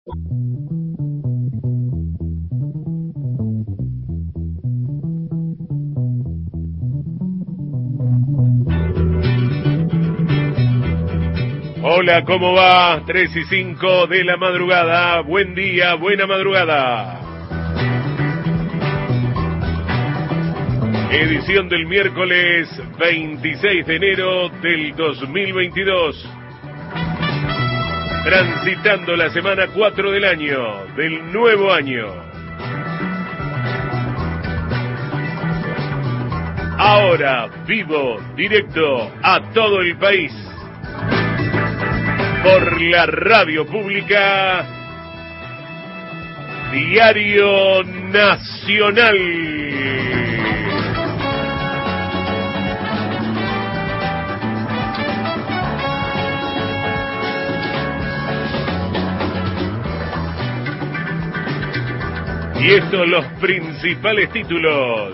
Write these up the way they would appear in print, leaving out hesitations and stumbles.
Hola, ¿cómo va? 3:05 de la madrugada. Buen día, buena madrugada. Edición del miércoles 26 de enero del 2022. Transitando la semana 4 del año, del nuevo año. Ahora, vivo, directo, a todo el país. Por la radio pública, Diario Nacional. Y estos los principales títulos.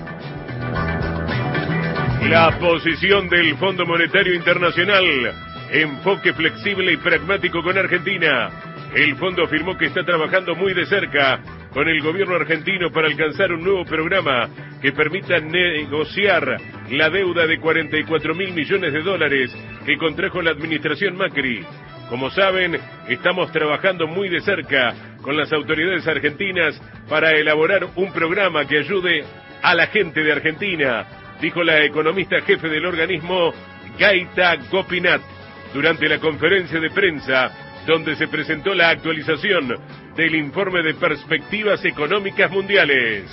La posición del Fondo Monetario Internacional. Enfoque flexible y pragmático con Argentina. El fondo afirmó que está trabajando muy de cerca con el gobierno argentino para alcanzar un nuevo programa que permita negociar la deuda de 44.000 millones de dólares que contrajo la administración Macri. Como saben, estamos trabajando muy de cerca con las autoridades argentinas para elaborar un programa que ayude a la gente de Argentina, dijo la economista jefe del organismo, Gaita Gopinath, durante la conferencia de prensa donde se presentó la actualización del informe de perspectivas económicas mundiales.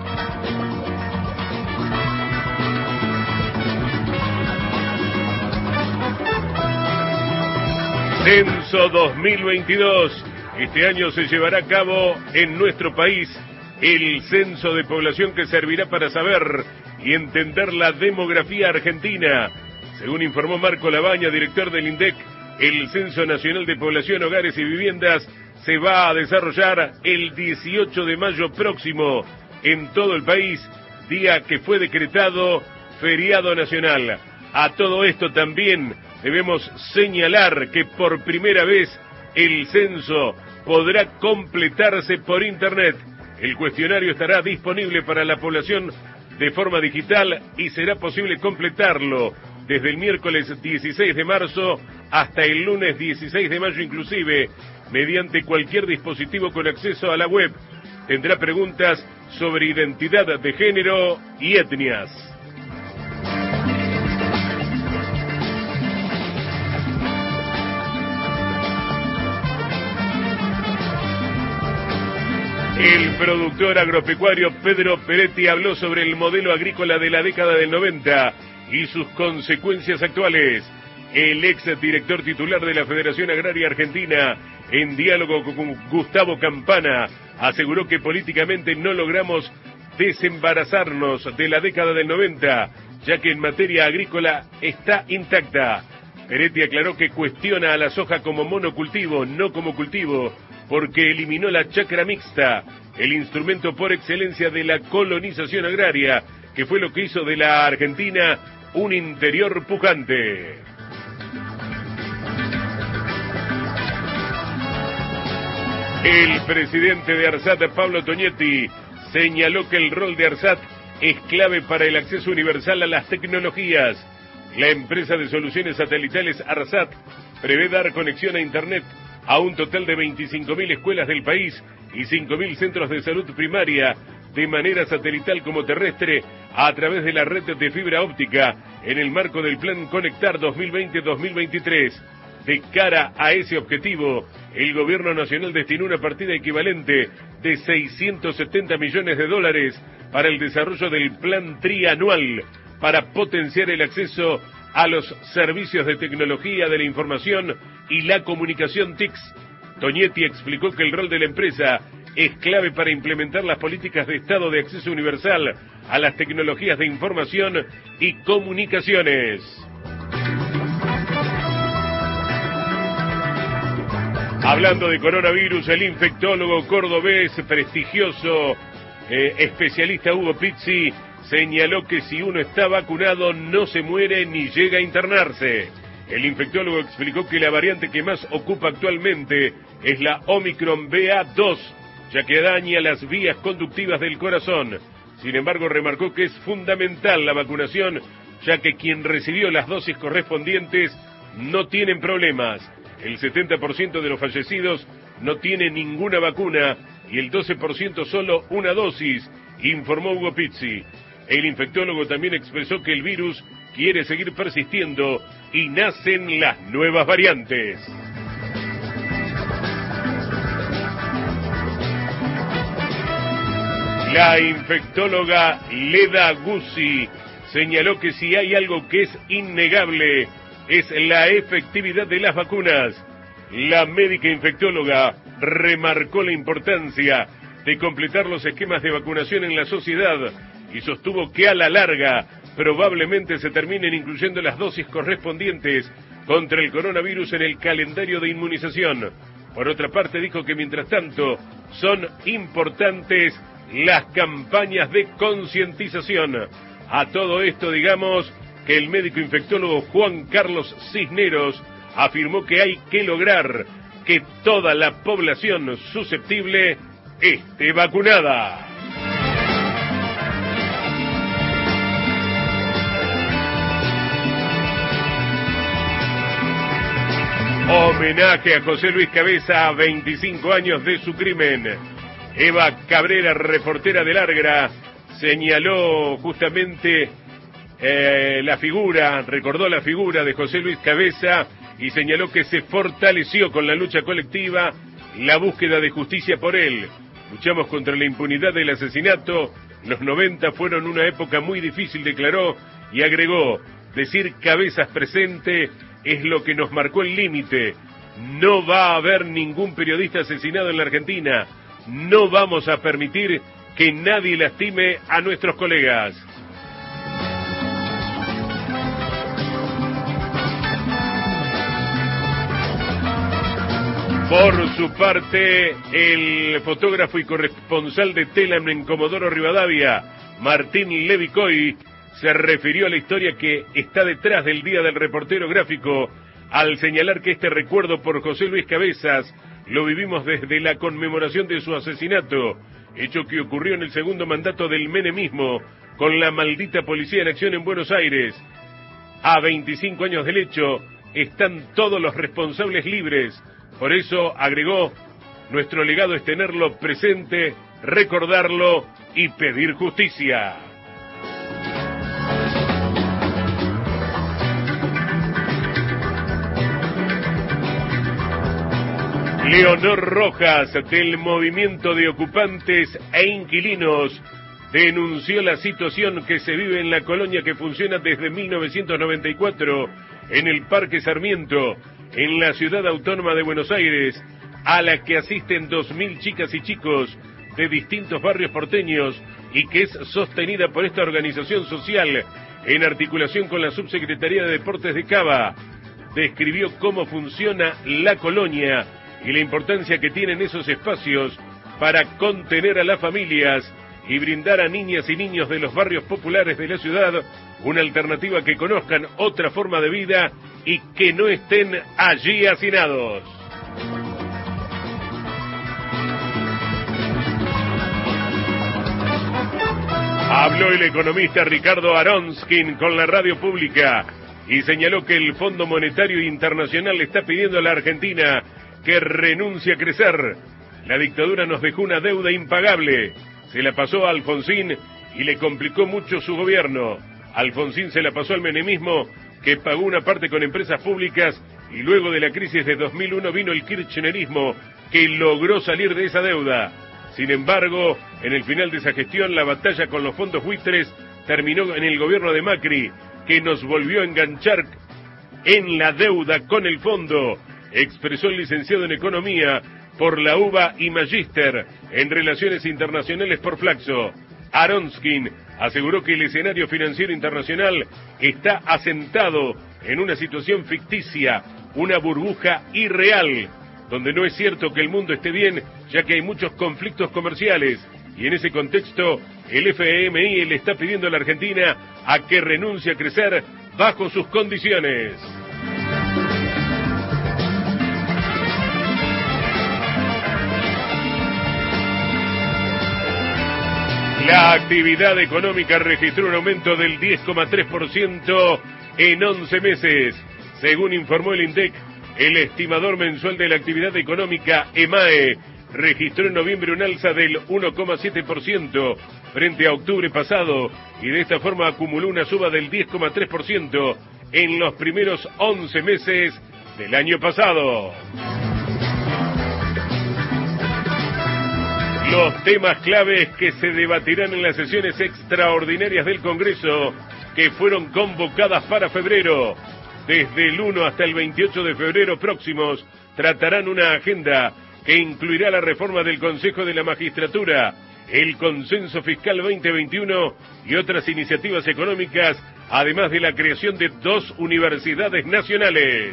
Censo 2022. Este año se llevará a cabo en nuestro país el censo de población que servirá para saber y entender la demografía argentina. Según informó Marco Labaña, director del INDEC, el Censo Nacional de Población, Hogares y Viviendas se va a desarrollar el 18 de mayo próximo en todo el país, día que fue decretado feriado nacional. A todo esto también debemos señalar que por primera vez el censo podrá completarse por Internet. El cuestionario estará disponible para la población de forma digital y será posible completarlo desde el miércoles 16 de marzo hasta el lunes 16 de mayo inclusive, mediante cualquier dispositivo con acceso a la web. Tendrá preguntas sobre identidad de género y etnias. El productor agropecuario Pedro Peretti habló sobre el modelo agrícola de la década del 90 y sus consecuencias actuales. El ex director titular de la Federación Agraria Argentina, en diálogo con Gustavo Campana, aseguró que políticamente no logramos desembarazarnos de la década del 90, ya que en materia agrícola está intacta. Peretti aclaró que cuestiona a la soja como monocultivo, no como cultivo, porque eliminó la chacra mixta, el instrumento por excelencia de la colonización agraria, que fue lo que hizo de la Argentina un interior pujante. El presidente de ARSAT, Pablo Tonietti, señaló que el rol de ARSAT es clave para el acceso universal a las tecnologías. La empresa de soluciones satelitales ARSAT prevé dar conexión a Internet a un total de 25.000 escuelas del país y 5.000 centros de salud primaria de manera satelital como terrestre a través de la red de fibra óptica en el marco del Plan Conectar 2020-2023. De cara a ese objetivo, el Gobierno Nacional destinó una partida equivalente de 670 millones de dólares para el desarrollo del Plan Trianual para potenciar el acceso a los servicios de tecnología de la información y la comunicación TICs. Tonietti explicó que el rol de la empresa es clave para implementar las políticas de Estado de acceso universal a las tecnologías de información y comunicaciones. Hablando de coronavirus, el infectólogo cordobés prestigioso especialista Hugo Pizzi señaló que si uno está vacunado no se muere ni llega a internarse. El infectólogo explicó que la variante que más ocupa actualmente es la Omicron BA.2, ya que daña las vías conductivas del corazón. Sin embargo, remarcó que es fundamental la vacunación, ya que quien recibió las dosis correspondientes no tienen problemas. El 70% de los fallecidos no tiene ninguna vacuna y el 12% solo una dosis, informó Hugo Pizzi. El infectólogo también expresó que el virus quiere seguir persistiendo y nacen las nuevas variantes. La infectóloga Leda Guzzi señaló que si hay algo que es innegable es la efectividad de las vacunas. La médica infectóloga remarcó la importancia de completar los esquemas de vacunación en la sociedad y sostuvo que a la larga probablemente se terminen incluyendo las dosis correspondientes contra el coronavirus en el calendario de inmunización. Por otra parte, dijo que mientras tanto son importantes las campañas de concientización. A todo esto, digamos que el médico infectólogo Juan Carlos Cisneros afirmó que hay que lograr que toda la población susceptible esté vacunada. Homenaje a José Luis Cabeza a 25 años de su crimen. Eva Cabrera, reportera del Argra, señaló justamente recordó la figura de José Luis Cabeza y señaló que se fortaleció con la lucha colectiva la búsqueda de justicia por él. Luchamos contra la impunidad del asesinato. Los 90 fueron una época muy difícil, declaró, y agregó: decir Cabezas presente es lo que nos marcó el límite. No va a haber ningún periodista asesinado en la Argentina. No vamos a permitir que nadie lastime a nuestros colegas. Por su parte, el fotógrafo y corresponsal de Telam en Comodoro Rivadavia, Martín Levicoy, se refirió a la historia que está detrás del Día del Reportero Gráfico, al señalar que este recuerdo por José Luis Cabezas lo vivimos desde la conmemoración de su asesinato, hecho que ocurrió en el segundo mandato del menemismo, con la maldita policía en acción en Buenos Aires. A 25 años del hecho, están todos los responsables libres. Por eso, agregó, nuestro legado es tenerlo presente, recordarlo y pedir justicia. Leonor Rojas, del Movimiento de Ocupantes e Inquilinos, denunció la situación que se vive en la colonia que funciona desde 1994 en el Parque Sarmiento, en la Ciudad Autónoma de Buenos Aires, a la que asisten 2.000 chicas y chicos de distintos barrios porteños y que es sostenida por esta organización social en articulación con la Subsecretaría de Deportes de Cava. Describió cómo funciona la colonia y la importancia que tienen esos espacios para contener a las familias y brindar a niñas y niños de los barrios populares de la ciudad una alternativa que conozcan otra forma de vida y que no estén allí hacinados. Habló el economista Ricardo Aronskin con la radio pública y señaló que el Fondo Monetario Internacional le está pidiendo a la Argentina que renuncie a crecer. La dictadura nos dejó una deuda impagable. Se la pasó a Alfonsín y le complicó mucho su gobierno. Alfonsín se la pasó al menemismo, que pagó una parte con empresas públicas, y luego de la crisis de 2001 vino el kirchnerismo, que logró salir de esa deuda. Sin embargo, en el final de esa gestión, la batalla con los fondos buitres terminó en el gobierno de Macri, que nos volvió a enganchar en la deuda con el fondo, expresó el licenciado en Economía por la UBA y Magíster en Relaciones Internacionales por Flaxo. Aronskin aseguró que el escenario financiero internacional está asentado en una situación ficticia, una burbuja irreal, donde no es cierto que el mundo esté bien, ya que hay muchos conflictos comerciales, y en ese contexto el FMI le está pidiendo a la Argentina a que renuncie a crecer bajo sus condiciones. La actividad económica registró un aumento del 10,3% en 11 meses. Según informó el INDEC, el estimador mensual de la actividad económica, EMAE, registró en noviembre un alza del 1,7% frente a octubre pasado y de esta forma acumuló una suba del 10,3% en los primeros 11 meses del año pasado. Los temas claves que se debatirán en las sesiones extraordinarias del Congreso que fueron convocadas para febrero. Desde el 1 hasta el 28 de febrero próximos tratarán una agenda que incluirá la reforma del Consejo de la Magistratura, el Consenso Fiscal 2021 y otras iniciativas económicas, además de la creación de 2 universidades nacionales.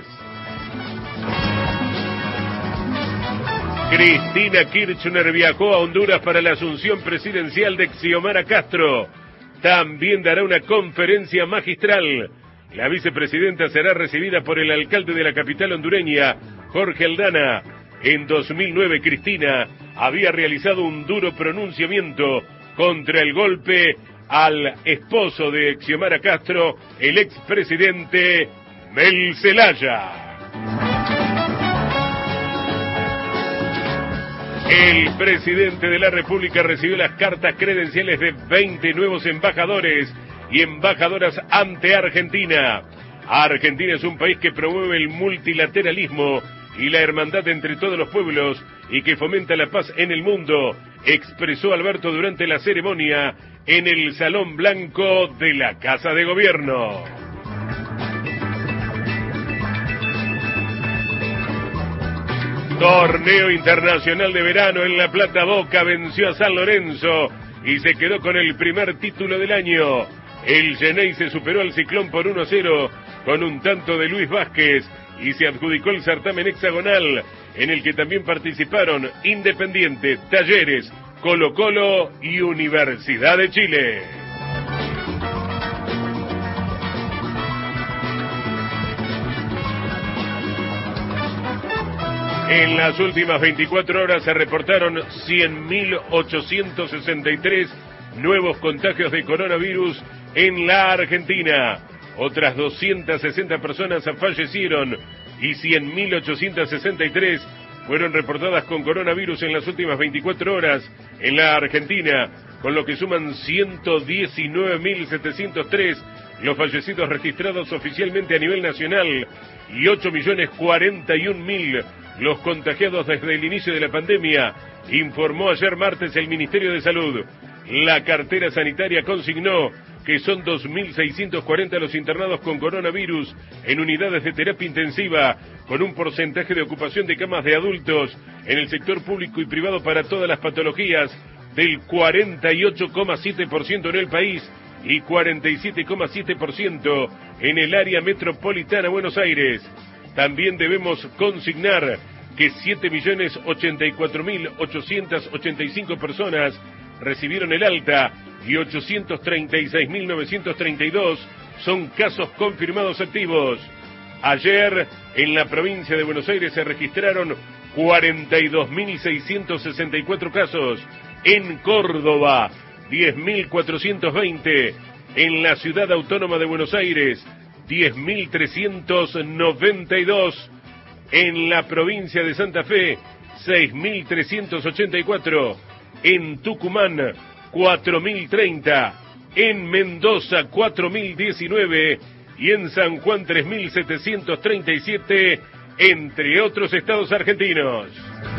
Cristina Kirchner viajó a Honduras para la asunción presidencial de Xiomara Castro. También dará una conferencia magistral. La vicepresidenta será recibida por el alcalde de la capital hondureña, Jorge Aldana. En 2009, Cristina había realizado un duro pronunciamiento contra el golpe al esposo de Xiomara Castro, el expresidente Mel Zelaya. El presidente de la República recibió las cartas credenciales de 20 nuevos embajadores y embajadoras ante Argentina. Argentina es un país que promueve el multilateralismo y la hermandad entre todos los pueblos y que fomenta la paz en el mundo, expresó Alberto durante la ceremonia en el Salón Blanco de la Casa de Gobierno. Torneo Internacional de Verano en La Plata. Boca venció a San Lorenzo y se quedó con el primer título del año. El Xeneize superó al Ciclón por 1-0 con un tanto de Luis Vázquez y se adjudicó el certamen hexagonal en el que también participaron Independiente, Talleres, Colo-Colo y Universidad de Chile. En las últimas 24 horas se reportaron 100.863 nuevos contagios de coronavirus en la Argentina. Otras 260 personas fallecieron y 100.863 fueron reportadas con coronavirus en las últimas 24 horas en la Argentina, con lo que suman 119.703 los fallecidos registrados oficialmente a nivel nacional y 8.041.000 los contagiados desde el inicio de la pandemia, informó ayer martes el Ministerio de Salud. La cartera sanitaria consignó que son 2.640 los internados con coronavirus en unidades de terapia intensiva, con un porcentaje de ocupación de camas de adultos en el sector público y privado para todas las patologías del 48,7% en el país y 47,7% en el área metropolitana Buenos Aires. También debemos consignar que 7.084.885 personas recibieron el alta y 836.932 son casos confirmados activos. Ayer, en la provincia de Buenos Aires se registraron 42.664 casos. En Córdoba, 10.420. En la Ciudad Autónoma de Buenos Aires, 10.392. En la provincia de Santa Fe, 6.384. En Tucumán, 4.030. En Mendoza, 4.019. Y en San Juan, 3.737, entre otros estados argentinos.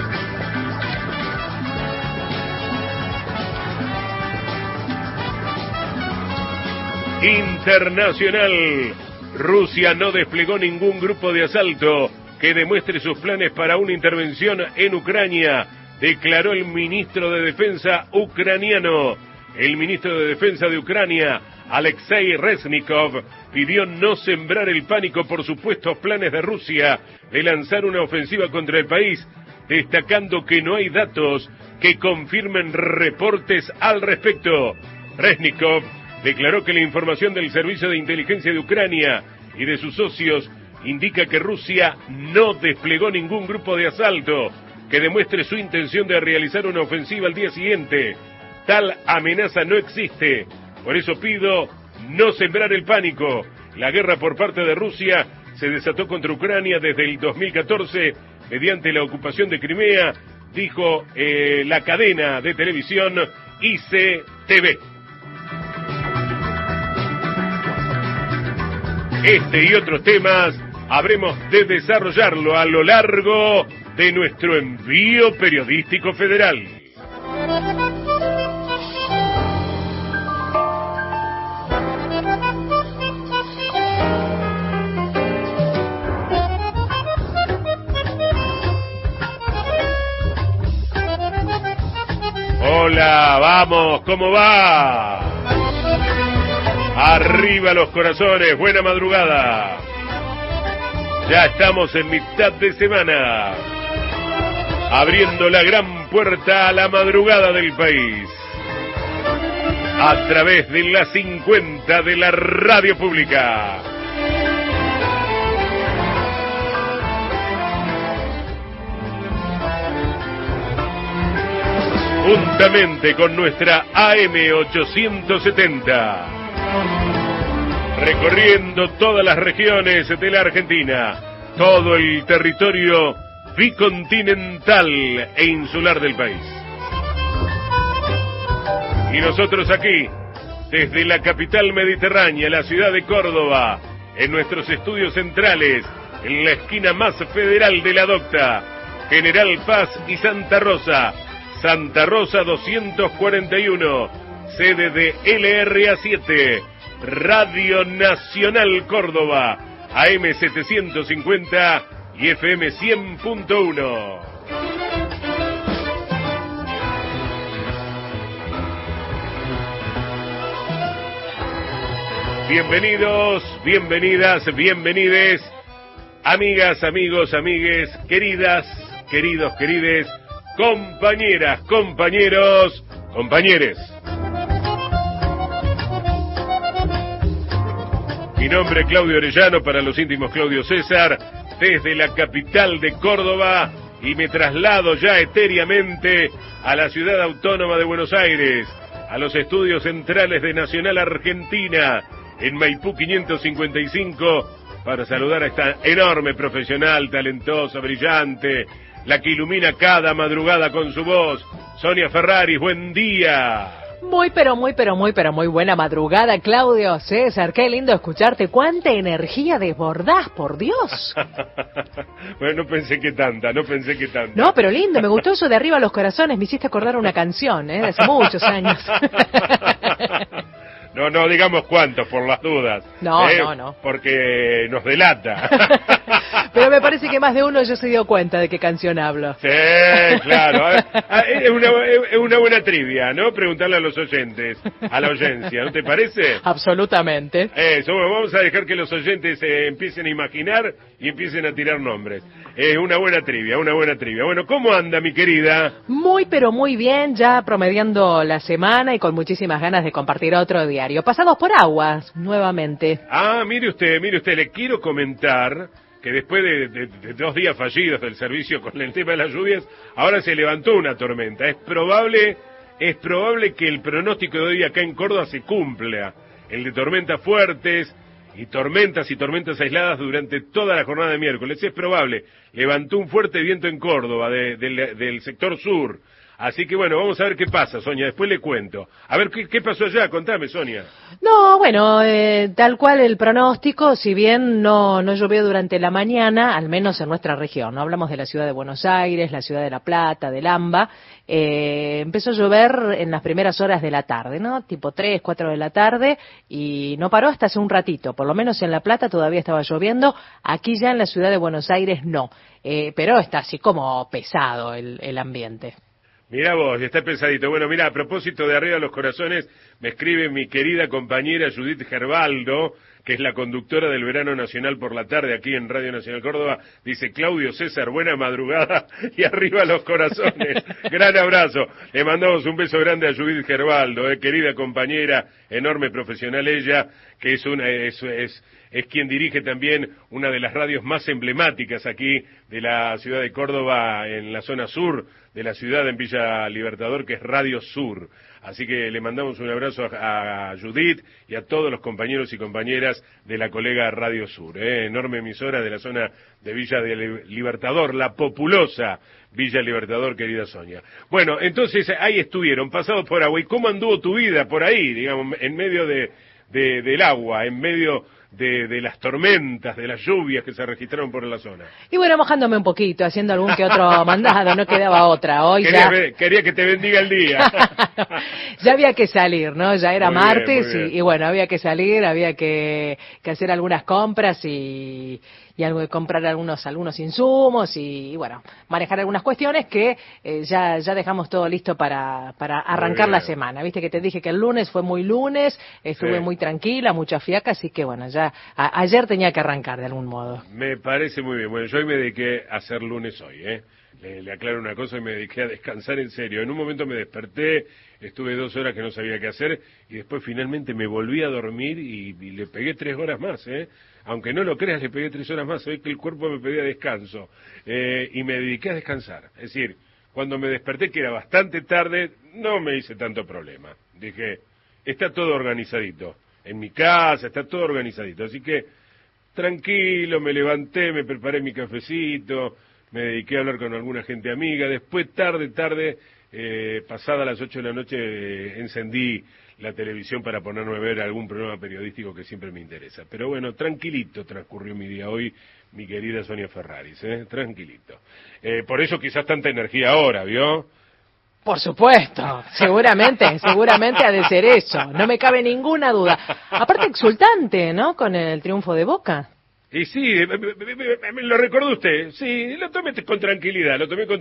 Internacional. Rusia no desplegó ningún grupo de asalto que demuestre sus planes para una intervención en Ucrania, declaró el ministro de Defensa ucraniano. El ministro de Defensa de Ucrania, Alexei Reznikov, pidió no sembrar el pánico por supuestos planes de Rusia de lanzar una ofensiva contra el país, destacando que no hay datos que confirmen reportes al respecto. Reznikov declaró que la información del Servicio de Inteligencia de Ucrania y de sus socios indica que Rusia no desplegó ningún grupo de asalto que demuestre su intención de realizar una ofensiva al día siguiente. Tal amenaza no existe. Por eso pido no sembrar el pánico. La guerra por parte de Rusia se desató contra Ucrania desde el 2014 mediante la ocupación de Crimea, dijo la cadena de televisión ICTV. Este y otros temas habremos de desarrollarlo a lo largo de nuestro envío periodístico federal. Hola, vamos, ¿cómo va? Arriba los corazones, buena madrugada. Ya estamos en mitad de semana, abriendo la gran puerta a la madrugada del país, a través de la 50 de la radio pública. Juntamente con nuestra AM 870, recorriendo todas las regiones de la Argentina, todo el territorio bicontinental e insular del país. Y nosotros aquí, desde la capital mediterránea, la ciudad de Córdoba, en nuestros estudios centrales, en la esquina más federal de la Docta, General Paz y Santa Rosa 241, sede de LRA7, Radio Nacional Córdoba, AM 750 y FM 100.1. Bienvenidos, bienvenidas, bienvenides, amigas, amigos, amigues, queridas, queridos, querides, compañeras, compañeros, compañeres. Mi nombre es Claudio Orellano, para los íntimos Claudio César, desde la capital de Córdoba, y me traslado ya etéreamente a la ciudad autónoma de Buenos Aires, a los estudios centrales de Nacional Argentina, en Maipú 555, para saludar a esta enorme profesional, talentosa, brillante, la que ilumina cada madrugada con su voz, Sonia Ferraris. Buen día. Muy buena madrugada, Claudio César. Qué lindo escucharte. Cuánta energía desbordás, por Dios. Bueno, no pensé que tanta. No, pero lindo, me gustó eso de arriba a los corazones. Me hiciste acordar una canción, de hace muchos años. No digamos cuántos, por las dudas. No. Porque nos delata. Pero me parece que más de uno ya se dio cuenta de qué canción hablo. Sí, claro. Es una buena trivia, ¿no? Preguntarle a los oyentes, a la audiencia, ¿no te parece? Absolutamente. Eso, vamos a dejar que los oyentes empiecen a imaginar y empiecen a tirar nombres. Una buena trivia. Bueno, ¿cómo anda, mi querida? Muy bien, ya promediando la semana y con muchísimas ganas de compartir otro diario. Pasados por aguas, nuevamente. Mire usted, le quiero comentar que después de 2 días fallidos del servicio con el tema de las lluvias, ahora se levantó una tormenta. Es probable que el pronóstico de hoy acá en Córdoba se cumpla, el de tormentas fuertes y tormentas aisladas durante toda la jornada de miércoles. Es probable. Levantó un fuerte viento en Córdoba, del sector sur. Así que bueno, vamos a ver qué pasa, Sonia, después le cuento. A ver, ¿qué pasó allá? Contame, Sonia. No, bueno, tal cual el pronóstico, si bien no llovió durante la mañana, al menos en nuestra región, no hablamos de la ciudad de Buenos Aires, la ciudad de La Plata, del AMBA, empezó a llover en las primeras horas de la tarde, ¿no? Tipo 3, 4 de la tarde, y no paró hasta hace un ratito, por lo menos en La Plata todavía estaba lloviendo, aquí ya en la ciudad de Buenos Aires no, pero está así como pesado el ambiente. Mirá vos, está pesadito. Bueno, mira, a propósito de Arriba los Corazones, me escribe mi querida compañera Judith Gerbaldo, que es la conductora del Verano Nacional por la tarde aquí en Radio Nacional Córdoba. Dice: Claudio César, buena madrugada y arriba los corazones. Gran abrazo. Le mandamos un beso grande a Judith Gerbaldo, querida compañera, enorme profesional ella, que es quien dirige también una de las radios más emblemáticas aquí de la ciudad de Córdoba, en la zona sur de la ciudad en Villa Libertador, que es Radio Sur. Así que le mandamos un abrazo a Judith y a todos los compañeros y compañeras de la colega Radio Sur, enorme emisora de la zona de Villa Libertador, la populosa Villa Libertador, querida Sonia. Bueno, entonces ahí estuvieron, pasados por agua. ¿Y cómo anduvo tu vida por ahí, digamos, en medio del agua, en medio de las tormentas, de las lluvias que se registraron por la zona? Y bueno, mojándome un poquito, haciendo algún que otro mandado, no quedaba otra. Hoy quería que te bendiga el día. Ya había que salir, ¿no? Ya era muy bien, martes muy bien. Y bueno, había que salir, había que hacer algunas compras y algo de comprar algunos insumos y bueno, manejar algunas cuestiones que ya dejamos todo listo para arrancar la semana. Viste que te dije que el lunes fue muy lunes, estuve muy tranquila, mucha fiaca, así que bueno, ya ayer tenía que arrancar de algún modo. Me parece muy bien. Bueno, yo hoy me dediqué a hacer lunes hoy, Le aclaro una cosa y me dediqué a descansar en serio. En un momento me desperté, estuve 2 horas que no sabía qué hacer y después finalmente me volví a dormir y le pegué 3 horas más, Aunque no lo creas, le pegué 3 horas más. Sabés que el cuerpo me pedía descanso y me dediqué a descansar. Es decir, cuando me desperté, que era bastante tarde, no me hice tanto problema. Dije, está todo organizadito. En mi casa está todo organizadito. Así que tranquilo, me levanté, me preparé mi cafecito, me dediqué a hablar con alguna gente amiga. Después, tarde, pasada las 8 de la noche, encendí la televisión para ponerme a ver algún programa periodístico que siempre me interesa. Pero bueno, tranquilito transcurrió mi día hoy, mi querida Sonia Ferraris, tranquilito. Por eso quizás tanta energía ahora, ¿vio? Por supuesto, seguramente ha de ser eso, no me cabe ninguna duda. Aparte exultante, ¿no? Con el triunfo de Boca. Y sí, lo recordó usted, sí, lo tomé con tranquilidad.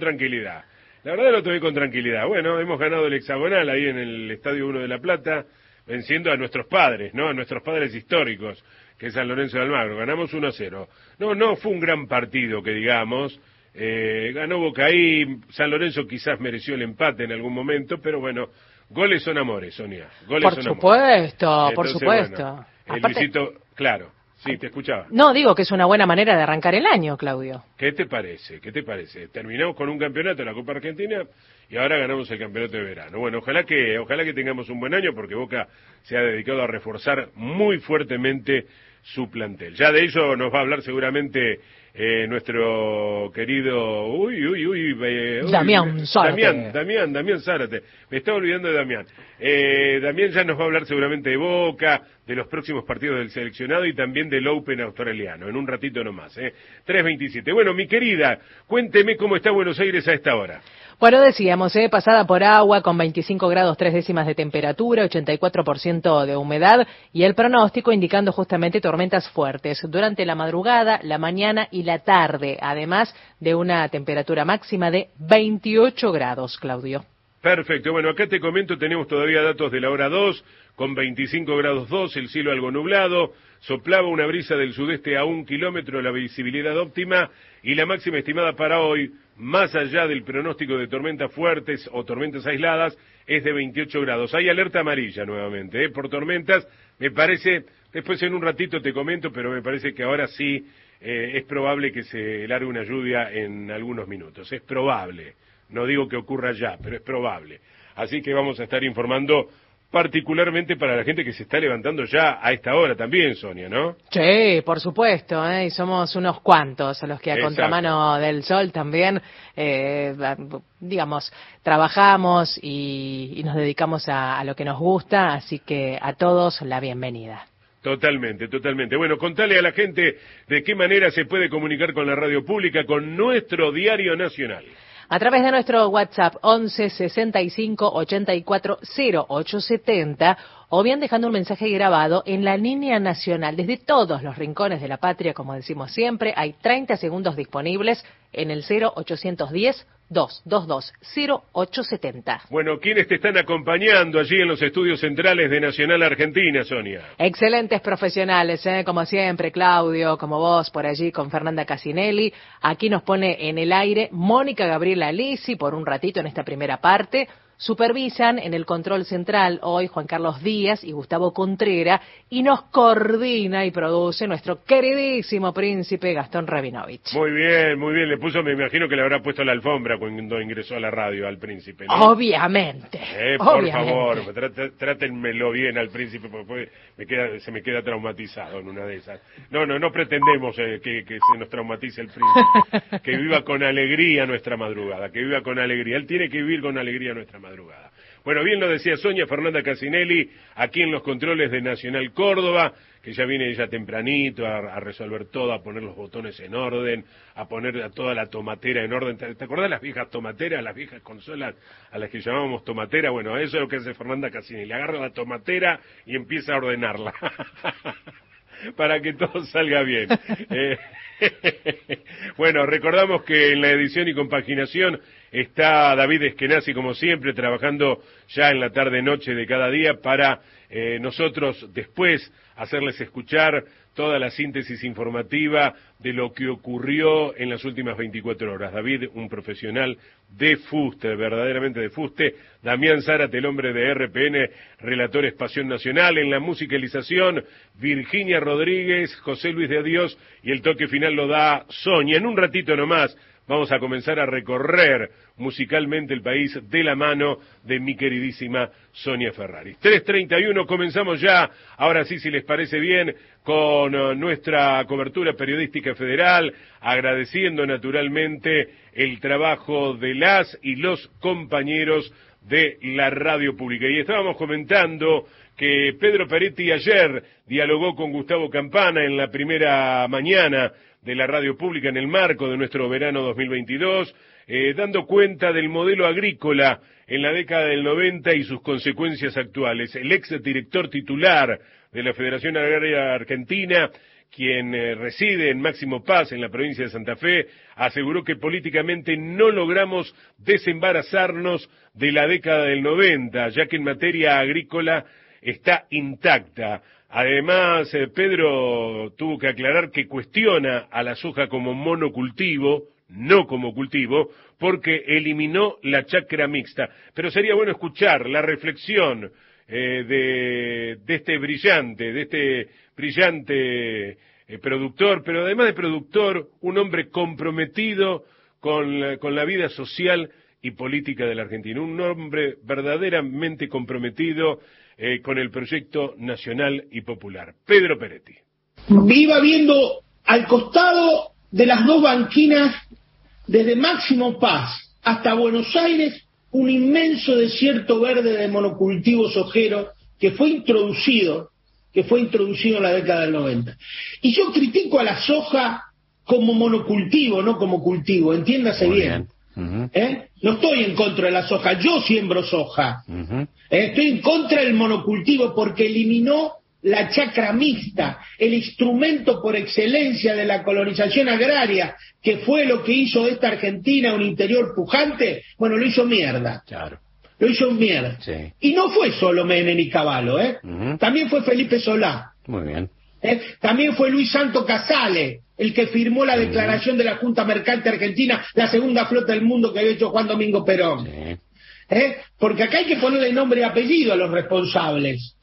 La verdad lo tomé con tranquilidad. Bueno, hemos ganado el hexagonal ahí en el Estadio 1 de La Plata, venciendo a nuestros padres, ¿no? A nuestros padres históricos, que es San Lorenzo de Almagro. Ganamos 1-0. No fue un gran partido, que digamos. Ganó Boca ahí, San Lorenzo quizás mereció el empate en algún momento, pero bueno, goles son amores, Sonia. Goles son amores. Por supuesto. Bueno, Aparte, Luisito, claro. Sí, te escuchaba. No, digo que es una buena manera de arrancar el año, Claudio. ¿Qué te parece? Terminamos con un campeonato de la Copa Argentina y ahora ganamos el campeonato de verano. Bueno, ojalá que tengamos un buen año porque Boca se ha dedicado a reforzar muy fuertemente su plantel. Ya de ello nos va a hablar seguramente nuestro querido Damián Zárate. Damián Zárate. Me estaba olvidando de Damián. Damián ya nos va a hablar seguramente de Boca, de los próximos partidos del seleccionado y también del Open australiano, en un ratito nomás, 3:27. Bueno, mi querida, cuénteme cómo está Buenos Aires a esta hora. Bueno, decíamos, pasada por agua con 25 grados 3 décimas de temperatura, 84% de humedad y el pronóstico indicando justamente tormentas fuertes durante la madrugada, la mañana y la tarde, además de una temperatura máxima de 28 grados, Claudio. Perfecto, bueno, acá te comento, tenemos todavía datos de la hora 2, con 25 grados 2, el cielo algo nublado, soplaba una brisa del sudeste a 1 kilómetro, la visibilidad óptima, y la máxima estimada para hoy, más allá del pronóstico de tormentas fuertes o tormentas aisladas, es de 28 grados. Hay alerta amarilla nuevamente, por tormentas, me parece, después en un ratito te comento, pero me parece que ahora sí es probable que se largue una lluvia en algunos minutos, es probable. No digo que ocurra ya, pero es probable. Así que vamos a estar informando particularmente para la gente que se está levantando ya a esta hora también, Sonia, ¿no? Sí, por supuesto, y somos unos cuantos los que a Exacto. Contramano del Sol también, digamos, trabajamos y nos dedicamos a lo que nos gusta, así que a todos la bienvenida. Totalmente. Bueno, contale a la gente de qué manera se puede comunicar con la radio pública, con nuestro diario nacional. A través de nuestro WhatsApp 11 65 84 0870 o bien dejando un mensaje grabado en la línea nacional. Desde todos los rincones de la patria, como decimos siempre, hay 30 segundos disponibles en el 0810 222 0870. Bueno, ¿quiénes te están acompañando allí en los estudios centrales de Nacional Argentina, Sonia? Excelentes profesionales, como siempre, Claudio, como vos por allí con Fernanda Casinelli. Aquí nos pone en el aire Mónica Gabriela Lisi por un ratito en esta primera parte. supervisan en el control central hoy Juan Carlos Díaz y Gustavo Contreras, y nos coordina y produce nuestro queridísimo príncipe Gastón Rabinovich. Muy bien, le puso, me imagino que le habrá puesto la alfombra cuando ingresó a la radio al príncipe, ¿no? Obviamente. Por favor, trátenmelo bien al príncipe, porque se me queda traumatizado en una de esas. No pretendemos que se nos traumatice el príncipe, que viva con alegría nuestra madrugada, que viva con alegría. Él tiene que vivir con alegría nuestra madrugada. Bueno, bien lo decía Sonia Fernanda Casinelli, aquí en los controles de Nacional Córdoba, que ya viene ella tempranito a resolver todo, a poner los botones en orden, a poner a toda la tomatera en orden. ¿Te acordás las viejas tomateras, las viejas consolas a las que llamábamos tomatera? Bueno, eso es lo que hace Fernanda Casinelli, agarra la tomatera y empieza a ordenarla. Para que todo salga bien. Bueno, recordamos que en la edición y compaginación está David Eskenazi, como siempre, trabajando ya en la tarde-noche de cada día para nosotros después hacerles escuchar toda la síntesis informativa de lo que ocurrió en las últimas 24 horas. David, un profesional de fuste, verdaderamente de fuste. Damián Zárate, el hombre de RPN, Relatores Pasión Nacional. En la musicalización, Virginia Rodríguez, José Luis de Adiós, y el toque final lo da Sonia. En un ratito nomás vamos a comenzar a recorrer musicalmente el país de la mano de mi queridísima Sonia Ferraris. 3:31, comenzamos ya, ahora sí, si les parece bien, con nuestra cobertura periodística federal, agradeciendo naturalmente el trabajo de las y los compañeros de la radio pública. Y estábamos comentando que Pedro Peretti ayer dialogó con Gustavo Campana en la primera mañana de la radio pública en el marco de nuestro verano 2022, dando cuenta del modelo agrícola en la década del 90 y sus consecuencias actuales. El ex director titular de la Federación Agraria Argentina, quien reside en Máximo Paz, en la provincia de Santa Fe, aseguró que políticamente no logramos desembarazarnos de la década del 90, ya que en materia agrícola está intacta. Además, Pedro tuvo que aclarar que cuestiona a la soja como monocultivo, no como cultivo, porque eliminó la chacra mixta. Pero sería bueno escuchar la reflexión de este brillante productor, pero además de productor, un hombre comprometido con la vida social y política de la Argentina, un hombre verdaderamente comprometido con el proyecto nacional y popular. Pedro Peretti. Iba viendo al costado de las dos banquinas, desde Máximo Paz hasta Buenos Aires, un inmenso desierto verde de monocultivo sojero que fue introducido en la década del 90. Y yo critico a la soja como monocultivo, no como cultivo, entiéndase bien. Uh-huh. No estoy en contra de la soja, yo siembro soja. Uh-huh. Estoy en contra del monocultivo porque eliminó la chacra mixta, el instrumento por excelencia de la colonización agraria, que fue lo que hizo de esta Argentina un interior pujante. Bueno, lo hizo mierda. Claro. Lo hizo mierda. Sí. Y no fue solo Menem y Cavallo, uh-huh. También fue Felipe Solá. Muy bien. También fue Luis Santo Casale, el que firmó la declaración de la Junta Mercante Argentina, la segunda flota del mundo que había hecho Juan Domingo Perón. Sí. Porque acá hay que ponerle nombre y apellido a los responsables.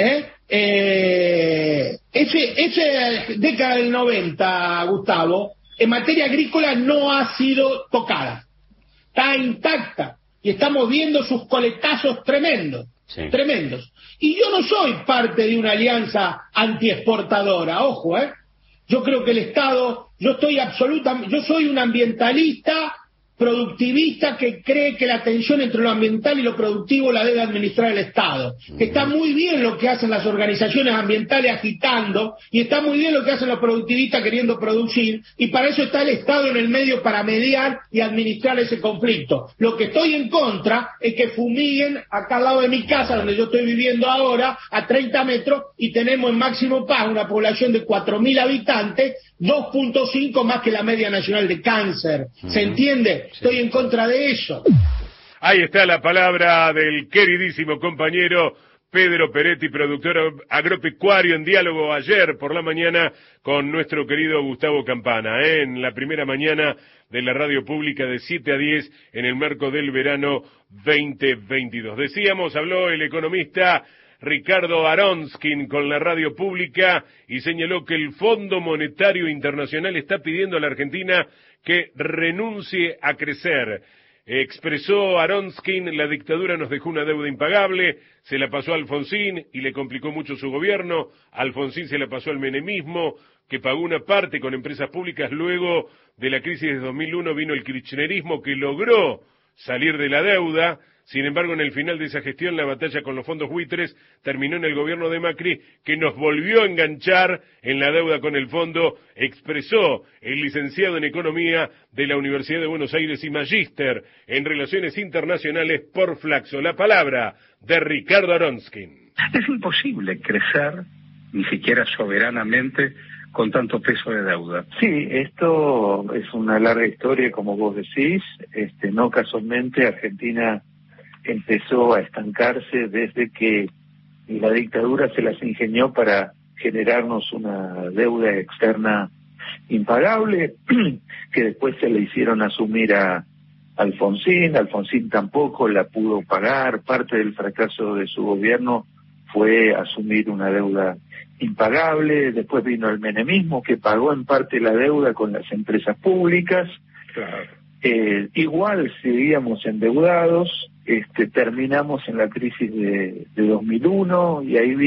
Esa década del 90, Gustavo, en materia agrícola no ha sido tocada. Está intacta. Y estamos viendo sus coletazos tremendos. Sí. Tremendos. Y yo no soy parte de una alianza antiexportadora, ojo, Yo creo que el Estado, yo soy un ambientalista productivista que cree que la tensión entre lo ambiental y lo productivo la debe administrar el Estado. Que está muy bien lo que hacen las organizaciones ambientales agitando, y está muy bien lo que hacen los productivistas queriendo producir, y para eso está el Estado en el medio para mediar y administrar ese conflicto. Lo que estoy en contra es que fumiguen acá al lado de mi casa, donde yo estoy viviendo ahora, a 30 metros, y tenemos en Máximo Paz una población de 4.000 habitantes, 2.5 más que la media nacional de cáncer. ¿Se entiende? Sí. Estoy en contra de eso. Ahí está la palabra del queridísimo compañero Pedro Peretti, productor agropecuario, en diálogo ayer por la mañana con nuestro querido Gustavo Campana, en la primera mañana de la radio pública de 7 a 10 en el marco del verano 2022. Decíamos, habló el economista Ricardo Aronskin con la radio pública y señaló que el Fondo Monetario Internacional está pidiendo a la Argentina que renuncie a crecer. Expresó Aronskin, la dictadura nos dejó una deuda impagable, se la pasó a Alfonsín y le complicó mucho su gobierno, Alfonsín se la pasó al menemismo, que pagó una parte con empresas públicas, luego de la crisis de 2001 vino el kirchnerismo que logró salir de la deuda. Sin embargo, en el final de esa gestión, la batalla con los fondos buitres terminó en el gobierno de Macri, que nos volvió a enganchar en la deuda con el fondo, expresó el licenciado en Economía de la Universidad de Buenos Aires y magíster en Relaciones Internacionales por Flaxo. La palabra de Ricardo Aronskin. Es imposible crecer, ni siquiera soberanamente, con tanto peso de deuda. Sí, esto es una larga historia, como vos decís. No casualmente Argentina empezó a estancarse desde que la dictadura se las ingenió para generarnos una deuda externa impagable, que después se le hicieron asumir a Alfonsín. Alfonsín tampoco la pudo pagar. Parte del fracaso de su gobierno fue asumir una deuda impagable. Después vino el menemismo, que pagó en parte la deuda con las empresas públicas. Claro. Igual seguíamos endeudados. Terminamos en la crisis de 2001 y ahí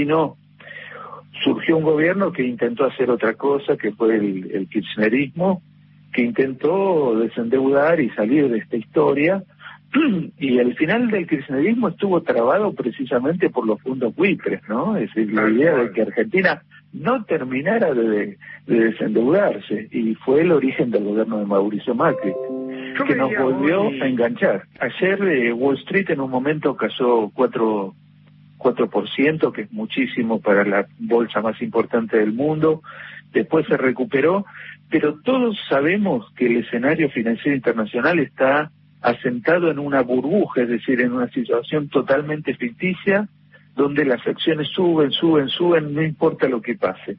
surgió un gobierno que intentó hacer otra cosa, que fue el kirchnerismo, que intentó desendeudar y salir de esta historia, y el final del kirchnerismo estuvo trabado precisamente por los fondos buitres, ¿no? Es decir, la idea de que Argentina no terminara de desendeudarse, y fue el origen del gobierno de Mauricio Macri, que nos volvió a enganchar. Ayer Wall Street en un momento cayó 4%, que es muchísimo para la bolsa más importante del mundo. Después se recuperó, pero todos sabemos que el escenario financiero internacional está asentado en una burbuja, es decir, en una situación totalmente ficticia, donde las acciones suben, no importa lo que pase.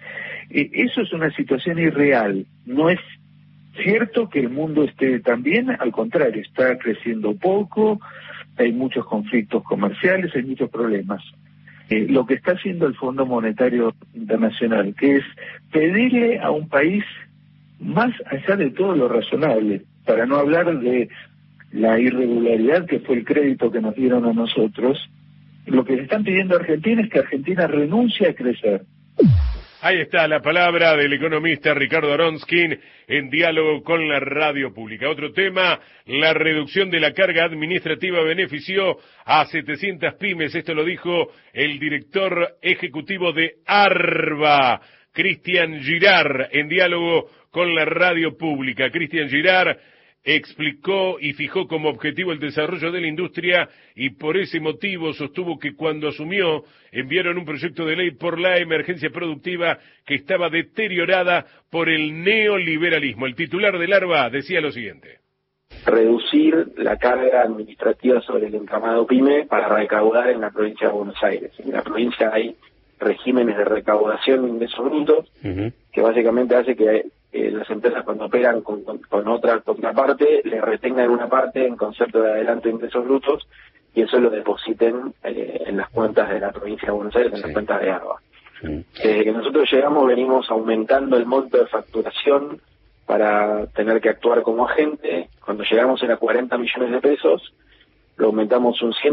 Eso es una situación irreal. No es cierto que el mundo esté tan bien, al contrario, está creciendo poco, hay muchos conflictos comerciales, hay muchos problemas. Lo que está haciendo el Fondo Monetario Internacional, que es pedirle a un país más allá de todo lo razonable, para no hablar de la irregularidad que fue el crédito que nos dieron a nosotros, lo que le están pidiendo a Argentina es que Argentina renuncie a crecer. Ahí está la palabra del economista Ricardo Aronskin en diálogo con la radio pública. Otro tema, la reducción de la carga administrativa benefició a 700 pymes. Esto lo dijo el director ejecutivo de ARBA, Cristian Girard, en diálogo con la radio pública. Cristian Girard explicó y fijó como objetivo el desarrollo de la industria y por ese motivo sostuvo que cuando asumió enviaron un proyecto de ley por la emergencia productiva que estaba deteriorada por el neoliberalismo. El titular del ARBA decía lo siguiente: reducir la carga administrativa sobre el entramado PYME para recaudar en la provincia de Buenos Aires. En la provincia hay regímenes de recaudación de ingresos brutos, que básicamente hace que las empresas, cuando operan con otra contraparte, le retengan una parte en concepto de adelanto de ingresos brutos y eso lo depositen en las cuentas de la provincia de Buenos Aires, en las cuentas de ARBA. Desde que nosotros llegamos venimos aumentando el monto de facturación para tener que actuar como agente. Cuando llegamos era 40 millones de pesos, lo aumentamos un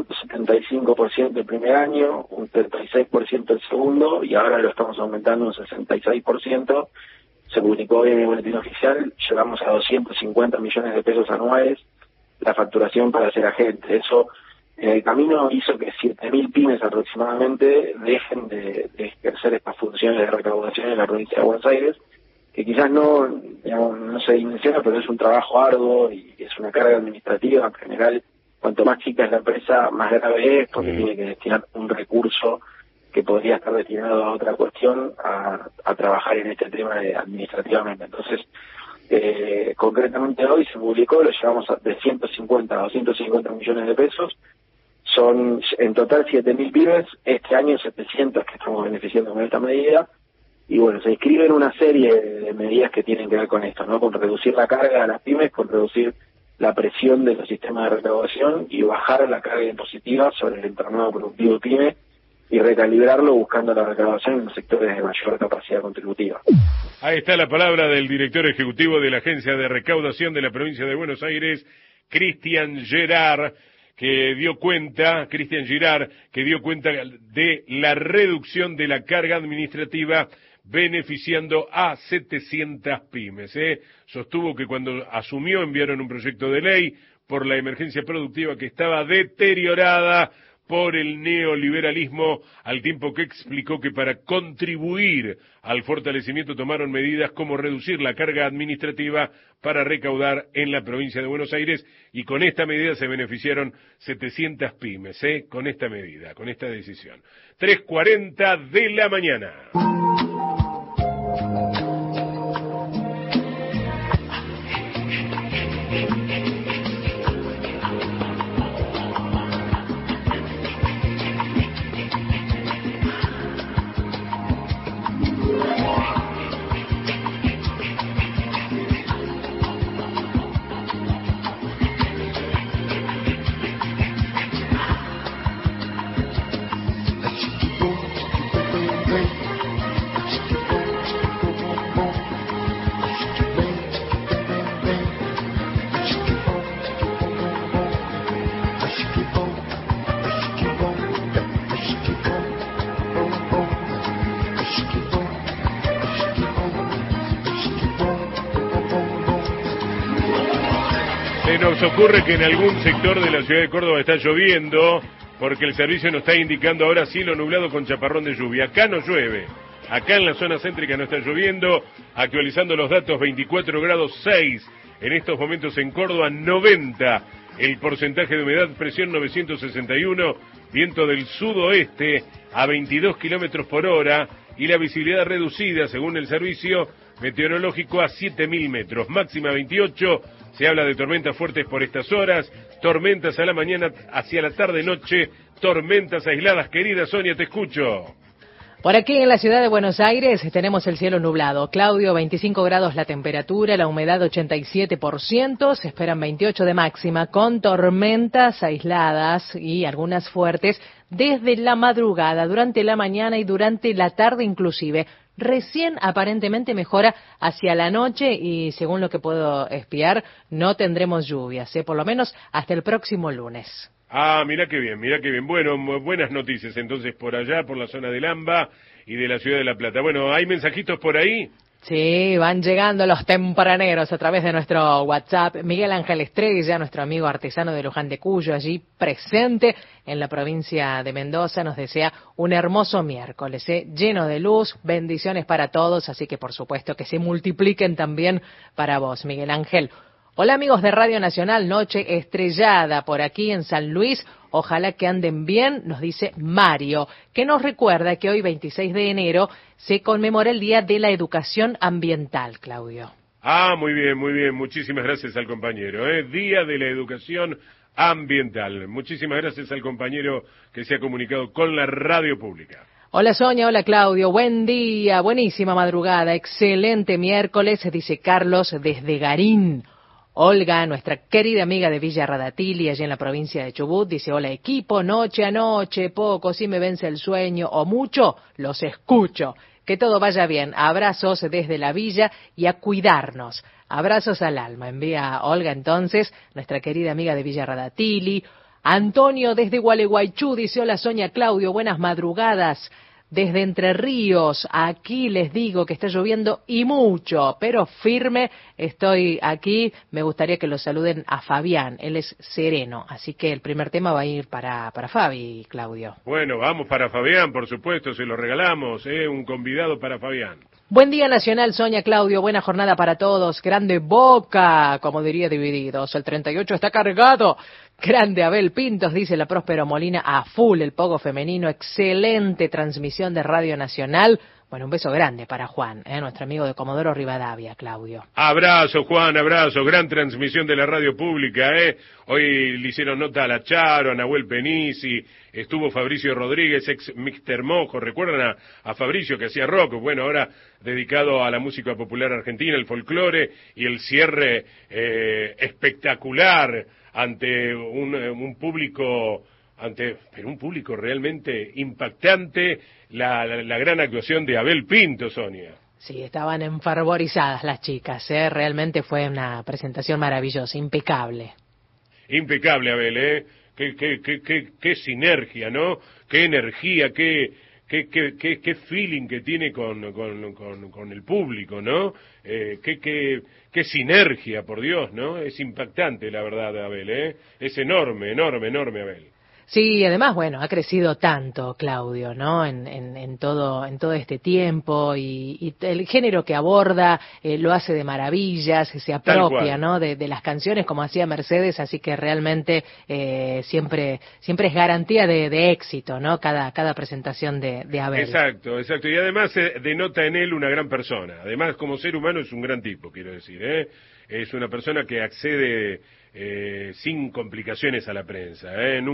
175% el primer año, un 36% el segundo y ahora lo estamos aumentando un 66%. Se publicó hoy en el boletín oficial, llegamos a 250 millones de pesos anuales la facturación para ser agente. Eso en el camino hizo que 7.000 pymes aproximadamente dejen de ejercer estas funciones de recaudación en la provincia de Buenos Aires, que quizás no se dimensiona, pero es un trabajo arduo y es una carga administrativa. En general, cuanto más chica es la empresa, más grave es, porque tiene que destinar un recurso que podría estar destinado a otra cuestión, a trabajar en este tema administrativamente. Entonces, concretamente hoy se publicó, lo llevamos de 150 a 250 millones de pesos, son en total 7.000 pymes, este año 700 que estamos beneficiando con esta medida. Y bueno, se inscriben una serie de medidas que tienen que ver con esto, ¿no? Con reducir la carga a las pymes, con reducir la presión de los sistemas de recaudación y bajar la carga impositiva sobre el entramado productivo pyme y recalibrarlo buscando la recaudación en los sectores de mayor capacidad contributiva. Ahí está la palabra del director ejecutivo de la Agencia de Recaudación de la provincia de Buenos Aires, Cristian Girard, que dio cuenta de la reducción de la carga administrativa beneficiando a 700 pymes. Sostuvo que cuando asumió enviaron un proyecto de ley por la emergencia productiva que estaba deteriorada por el neoliberalismo, al tiempo que explicó que para contribuir al fortalecimiento tomaron medidas como reducir la carga administrativa para recaudar en la provincia de Buenos Aires, y con esta medida se beneficiaron 700 pymes, con esta medida, con esta decisión. 3:40 de la mañana. Nos ocurre que en algún sector de la ciudad de Córdoba está lloviendo, porque el servicio nos está indicando ahora cielo nublado con chaparrón de lluvia. Acá no llueve, acá en la zona céntrica no está lloviendo. Actualizando los datos, 24 grados 6 en estos momentos en Córdoba, 90 el porcentaje de humedad, presión 961, viento del sudoeste a 22 kilómetros por hora y la visibilidad reducida, según el servicio meteorológico, a 7.000 metros, máxima 28. Se habla de tormentas fuertes por estas horas, tormentas a la mañana, hacia la tarde-noche, tormentas aisladas. Querida Sonia, te escucho. Por aquí en la ciudad de Buenos Aires tenemos el cielo nublado. Claudio, 25 grados la temperatura, la humedad 87%, se esperan 28 de máxima, con tormentas aisladas y algunas fuertes desde la madrugada, durante la mañana y durante la tarde inclusive. Recién aparentemente mejora hacia la noche y, según lo que puedo espiar, no tendremos lluvias, por lo menos hasta el próximo lunes. Ah, mira qué bien, mira qué bien. Bueno, buenas noticias entonces por allá, por la zona del AMBA y de la ciudad de La Plata. Bueno, ¿hay mensajitos por ahí? Sí, van llegando los tempraneros a través de nuestro WhatsApp. Miguel Ángel Estrella, nuestro amigo artesano de Luján de Cuyo, allí presente en la provincia de Mendoza, nos desea un hermoso miércoles, lleno de luz, bendiciones para todos, así que por supuesto que se multipliquen también para vos, Miguel Ángel. Hola amigos de Radio Nacional, noche estrellada por aquí en San Luis, ojalá que anden bien, nos dice Mario, que nos recuerda que hoy 26 de enero se conmemora el Día de la Educación Ambiental, Claudio. Ah, muy bien, muchísimas gracias al compañero, Día de la Educación Ambiental, muchísimas gracias al compañero que se ha comunicado con la radio pública. Hola Sonia, hola Claudio, buen día, buenísima madrugada, excelente miércoles, dice Carlos desde Garín. Olga, nuestra querida amiga de Villa Radatili, allá en la provincia de Chubut, dice, hola equipo, noche a noche, poco, si me vence el sueño o mucho, los escucho. Que todo vaya bien. Abrazos desde la villa y a cuidarnos. Abrazos al alma. Envía Olga entonces, nuestra querida amiga de Villa Radatili. Antonio desde Gualeguaychú, dice, hola Sonia, Claudio, buenas madrugadas. Desde Entre Ríos, aquí les digo que está lloviendo y mucho, pero firme estoy aquí. Me gustaría que lo saluden a Fabián, él es sereno, así que el primer tema va a ir para Fabi, Claudio. Bueno, vamos para Fabián, por supuesto, se lo regalamos, un convidado para Fabián. Buen día nacional, Sonia, Claudio, buena jornada para todos, grande Boca, como diría Divididos, el 38 está cargado. Grande Abel Pintos, dice la Próspero Molina, a full el pogo femenino, excelente transmisión de Radio Nacional. Bueno, un beso grande para Juan, nuestro amigo de Comodoro Rivadavia, Claudio. Abrazo, Juan, abrazo. Gran transmisión de la radio pública, Hoy le hicieron nota a la Charo, a Nahuel Penisi, estuvo Fabricio Rodríguez, ex Mr. Mojo. ¿Recuerdan a Fabricio que hacía rock? Bueno, ahora dedicado a la música popular argentina, el folclore y el cierre espectacular ante un público... pero un público realmente impactante, la gran actuación de Abel Pinto, Sonia. Sí, estaban enfervorizadas las chicas, realmente fue una presentación maravillosa, impecable. Impecable, Abel, qué sinergia, ¿no? Qué energía, qué feeling que tiene con el público, ¿no? Qué sinergia, por Dios, ¿no? Es impactante, la verdad, Abel, Es enorme, Abel. Sí, además, bueno, ha crecido tanto, Claudio, ¿no? En todo este tiempo y el género que aborda lo hace de maravillas, se apropia, ¿no? De las canciones como hacía Mercedes, así que realmente siempre es garantía de éxito, ¿no? Cada presentación de Abel. Exacto, y además denota en él una gran persona. Además, como ser humano es un gran tipo, quiero decir, Es una persona que accede sin complicaciones a la prensa,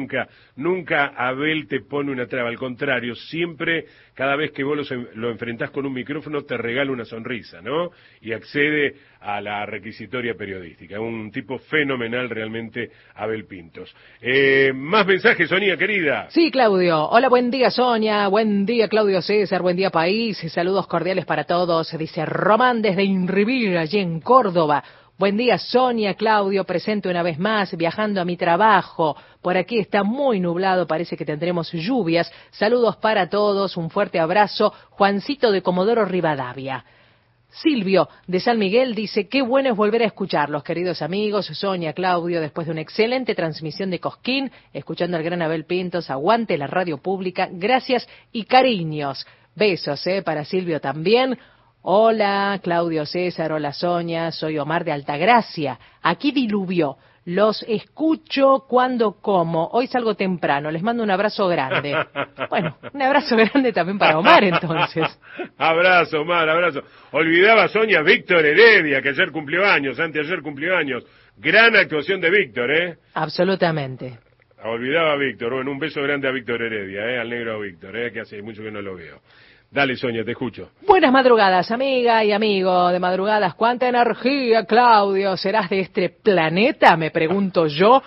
nunca Abel te pone una traba, al contrario, siempre, cada vez que vos lo enfrentás con un micrófono, te regala una sonrisa, ¿no? Y accede a la requisitoria periodística, un tipo fenomenal realmente, Abel Pintos. Más mensajes, Sonia, querida. Sí, Claudio. Hola, buen día, Sonia, buen día, Claudio César, buen día, país, saludos cordiales para todos, dice Román desde Inrivir, allí en Córdoba. Buen día, Sonia, Claudio, presente una vez más, viajando a mi trabajo. Por aquí está muy nublado, parece que tendremos lluvias. Saludos para todos, un fuerte abrazo. Juancito de Comodoro Rivadavia. Silvio de San Miguel dice, qué bueno es volver a escucharlos, queridos amigos. Sonia, Claudio, después de una excelente transmisión de Cosquín, escuchando al gran Abel Pintos, aguante la radio pública, gracias y cariños. Besos, para Silvio también. Hola, Claudio César, hola Sonia, soy Omar de Altagracia. Aquí diluvió. Los escucho cuando como. Hoy salgo temprano, les mando un abrazo grande. Bueno, un abrazo grande también para Omar, entonces. Abrazo, Omar, abrazo. Olvidaba, Sonia, Víctor Heredia, que ayer cumplió años, anteayer cumplió años. Gran actuación de Víctor, Absolutamente. Olvidaba a Víctor. Bueno, un beso grande a Víctor Heredia, al negro Víctor, que hace mucho que no lo veo. Dale, Sonia, te escucho. Buenas madrugadas, amiga y amigo de madrugadas. ¿Cuánta energía, Claudio? ¿Serás de este planeta? Me pregunto yo.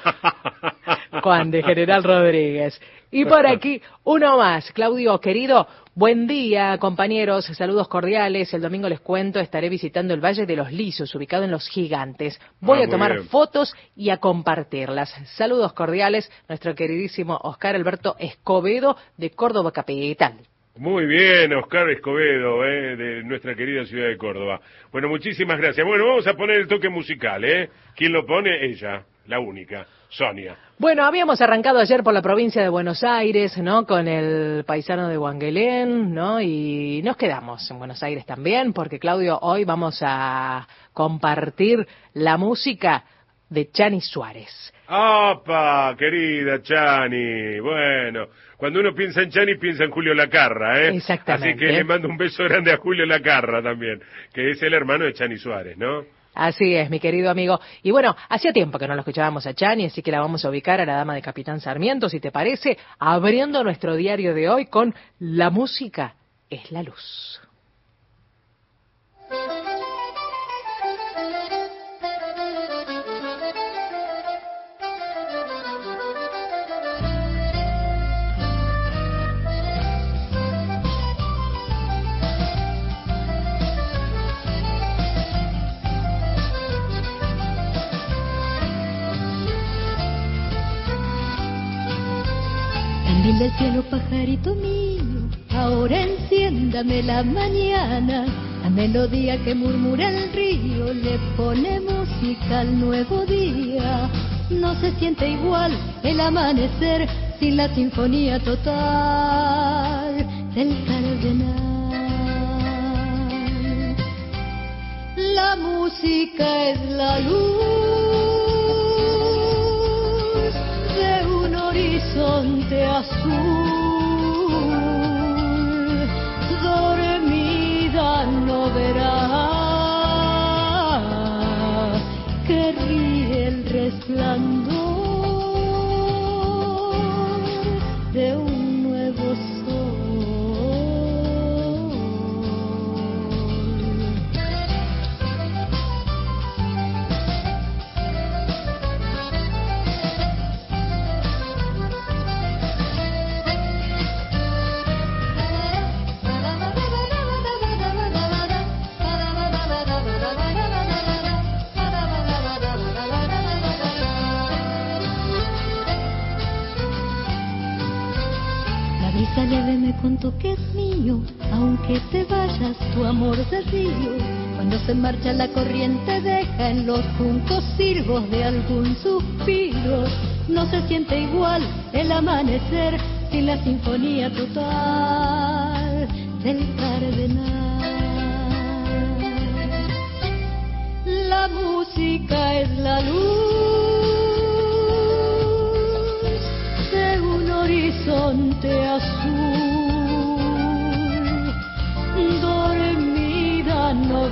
Juan de General Rodríguez. Y por aquí, uno más. Claudio, querido, buen día, compañeros. Saludos cordiales. El domingo les cuento, estaré visitando el Valle de los Lisos, ubicado en Los Gigantes. Voy a tomar fotos y a compartirlas. Saludos cordiales, nuestro queridísimo Oscar Alberto Escobedo, de Córdoba Capital. Muy bien, Oscar Escobedo, de nuestra querida ciudad de Córdoba. Bueno, muchísimas gracias. Bueno, vamos a poner el toque musical, ¿Quién lo pone? Ella, la única, Sonia. Bueno, habíamos arrancado ayer por la provincia de Buenos Aires, ¿no? Con el paisano de Wangelén, ¿no? Y nos quedamos en Buenos Aires también, porque Claudio, hoy vamos a compartir la música de Chani Suárez. ¡Apa, querida Chani! Bueno, cuando uno piensa en Chani, piensa en Julio Lacarra, Exactamente. Así que le mando un beso grande a Julio Lacarra también, que es el hermano de Chani Suárez, ¿no? Así es, mi querido amigo. Y bueno, hacía tiempo que no lo escuchábamos a Chani, así que la vamos a ubicar a la dama de Capitán Sarmiento, si te parece, abriendo nuestro diario de hoy con La música es la luz. Del cielo, pajarito mío, ahora enciéndame la mañana. La melodía que murmura el río le pone música al nuevo día. No se siente igual el amanecer sin la sinfonía total del cardenal. La música es la luz horizonte azul, dormida no verá que ríe el resplandor de un nuevo sol. Leve me contó que es mío, aunque te vayas tu amor de río. Cuando se marcha la corriente deja en los juncos silbos de algún suspiro. No se siente igual el amanecer sin la sinfonía total del cardenal. La música es la luz de un horizonte azul, dormida no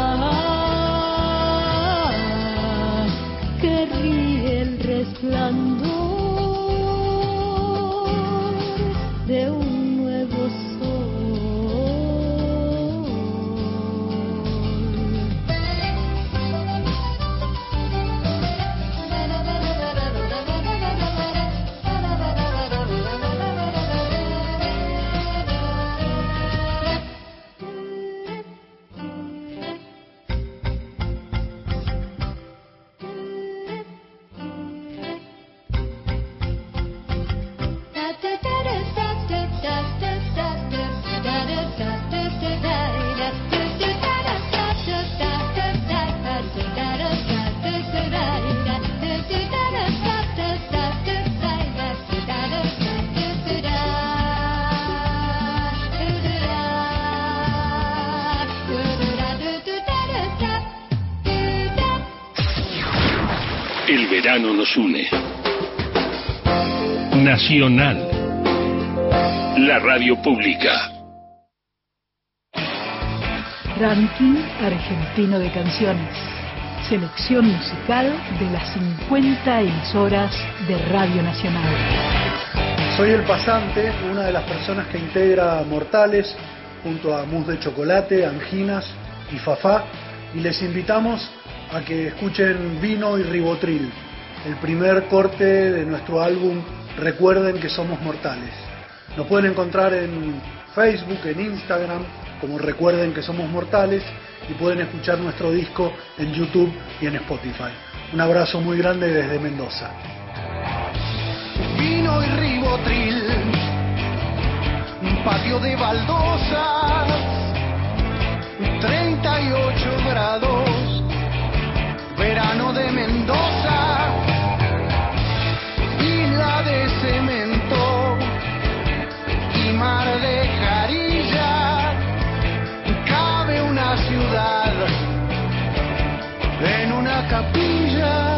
verá que ríe el resplandor de un nuevo sol. El verano nos une. Nacional, la radio pública. Ranking argentino de canciones. Selección musical de las 50 emisoras de Radio Nacional. Soy El Pasante, una de las personas que integra Mortales, junto a Mousse de Chocolate, Anginas y Fafá, y les invitamos a que escuchen Vino y Ribotril, el primer corte de nuestro álbum Recuerden que somos mortales. Nos pueden encontrar en Facebook, en Instagram, como Recuerden que somos mortales, y pueden escuchar nuestro disco en YouTube y en Spotify. Un abrazo muy grande desde Mendoza. Vino y Ribotril, un patio de baldosas, 38 grados, verano de Mendoza, isla de cemento y mar de jarilla, cabe una ciudad en una capilla,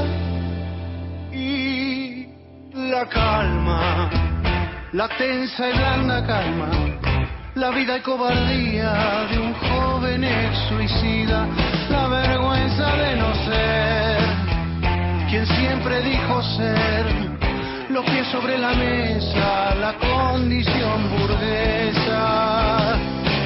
y la calma, la tensa y blanda calma, la vida y cobardía de un joven ex suicida, la vergüenza de no ser quien siempre dijo ser, los pies sobre la mesa, la condición burguesa.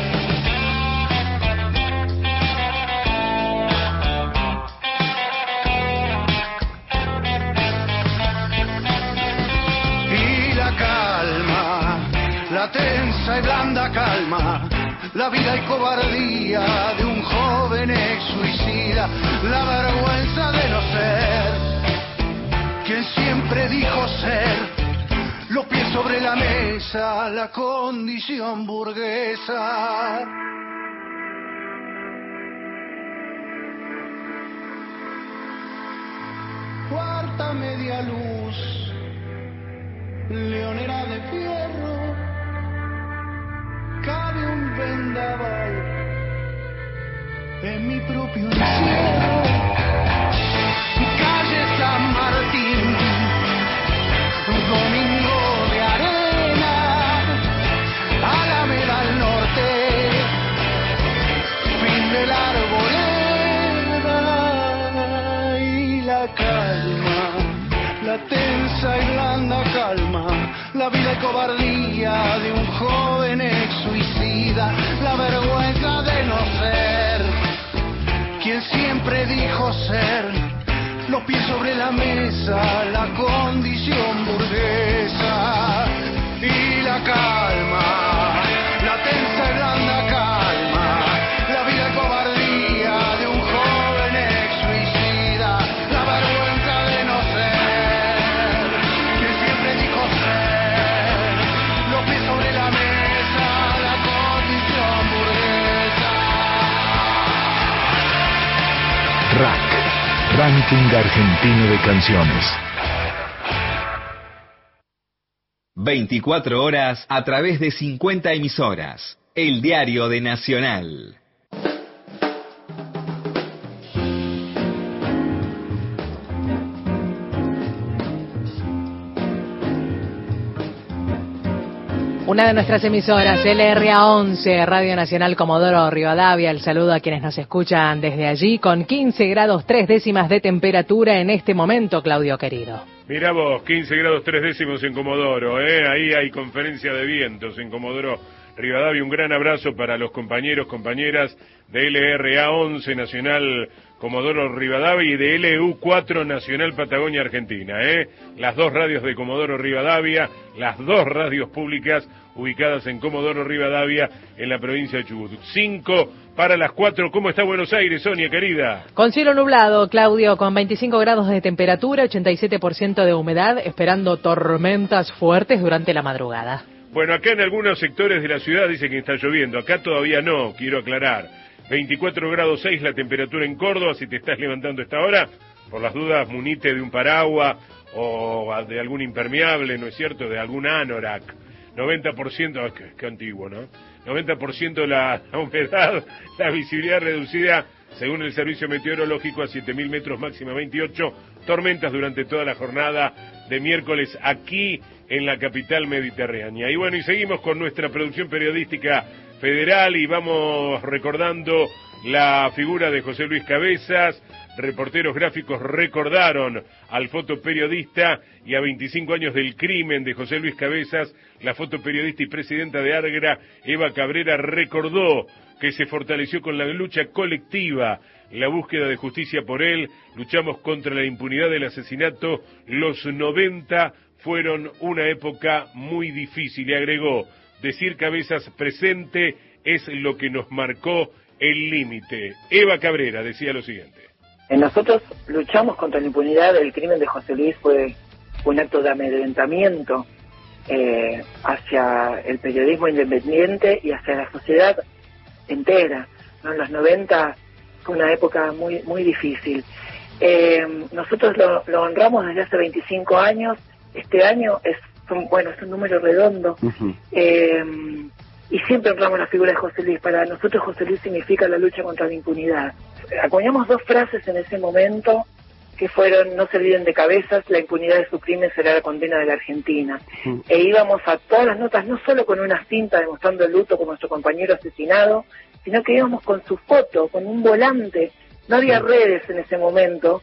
Y la calma, la tensa y blanda calma, la vida y cobardía de un joven ex suicida, la vergüenza de no ser quien siempre dijo ser, los pies sobre la mesa, la condición burguesa. Cuarta media luz, leonera de fierro, cabe un vendaval en mi propio encierro. Calle San Martín, domingo la vida y cobardía de un joven ex suicida, la vergüenza de no ser quien siempre dijo ser, los pies sobre la mesa, la condición burguesa y la calma, la tensa y blanda calma, la vida y cobardía de un joven ex suicida, la vergüenza de no ser quien siempre dijo ser, los pies sobre la mesa, la condición burguesa. Ranking argentino de canciones. 24 horas a través de 50 emisoras. El diario de Nacional. Una de nuestras emisoras, LRA11, Radio Nacional Comodoro Rivadavia. El saludo a quienes nos escuchan desde allí, con 15 grados 3 décimas de temperatura en este momento, Claudio querido. Mirá vos, 15 grados 3 décimos en Comodoro, ahí hay conferencia de vientos en Comodoro Rivadavia. Un gran abrazo para los compañeros, compañeras de LRA11 Nacional Comodoro Rivadavia y de LU4 Nacional Patagonia Argentina, Las dos radios de Comodoro Rivadavia, las dos radios públicas ubicadas en Comodoro Rivadavia, en la provincia de Chubut. 5 para las 4. ¿Cómo está Buenos Aires, Sonia, querida? Con cielo nublado, Claudio, con 25 grados de temperatura, 87% de humedad, esperando tormentas fuertes durante la madrugada. Bueno, acá en algunos sectores de la ciudad dicen que está lloviendo, acá todavía no, quiero aclarar. 24 grados 6 la temperatura en Córdoba. Si te estás levantando a esta hora, por las dudas, munite de un paraguas o de algún impermeable, ¿no es cierto?, de algún anorak. 90%, qué antiguo, ¿no? 90% la humedad, la visibilidad reducida, según el Servicio Meteorológico, a 7.000 metros, máxima 28, tormentas durante toda la jornada de miércoles aquí en la capital mediterránea. Y bueno, y seguimos con nuestra producción periodística federal y vamos recordando la figura de José Luis Cabezas. Reporteros gráficos recordaron al fotoperiodista, y a 25 años del crimen de José Luis Cabezas, la fotoperiodista y presidenta de Argra, Eva Cabrera, recordó que se fortaleció con la lucha colectiva, la búsqueda de justicia por él. Luchamos contra la impunidad del asesinato. Los 90 fueron una época muy difícil, y agregó: decir Cabezas presente es lo que nos marcó el límite. Eva Cabrera decía lo siguiente: nosotros luchamos contra la impunidad. El crimen de José Luis fue un acto de amedrentamiento hacia el periodismo independiente y hacia la sociedad entera, ¿no? En los 90 fue una época muy muy difícil. Nosotros lo honramos desde hace 25 años. Este año es un número redondo. Uh-huh. Y siempre honramos la figura de José Luis. Para nosotros José Luis significa la lucha contra la impunidad. Acuñamos dos frases en ese momento que fueron: no se olviden de Cabezas, la impunidad de su crimen será la condena de la Argentina. Uh-huh. E íbamos a todas las notas, no solo con una cinta demostrando el luto por nuestro compañero asesinado, sino que íbamos con su foto, con un volante. No había redes en ese momento,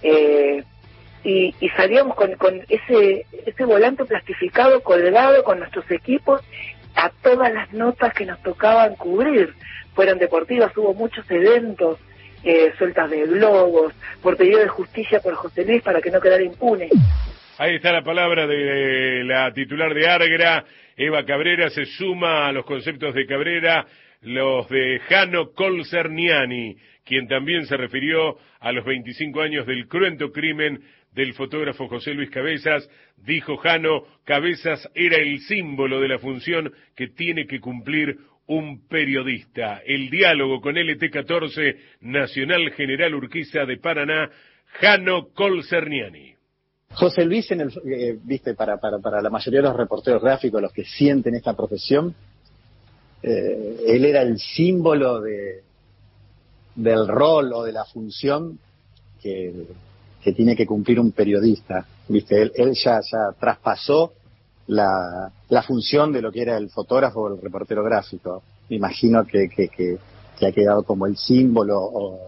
y salíamos con ese volante plastificado colgado con nuestros equipos a todas las notas que nos tocaban cubrir. Fueron deportivas, hubo muchos eventos, sueltas de globos, por pedido de justicia por José Luis para que no quedara impune. Ahí está la palabra de la titular de Argra, Eva Cabrera. Se suma a los conceptos de Cabrera los de Jano Colcerniani, quien también se refirió a los 25 años del cruento crimen del fotógrafo José Luis Cabezas. Dijo Jano: Cabezas era el símbolo de la función que tiene que cumplir un periodista. El diálogo con LT14 Nacional General Urquiza de Paraná, Jano Colcerniani. José Luis, viste, para la mayoría de los reporteros gráficos, los que sienten esta profesión, él era el símbolo del rol o de la función que tiene que cumplir un periodista, viste. Él ya traspasó la función de lo que era el fotógrafo o el reportero gráfico. Me imagino que ha quedado como el símbolo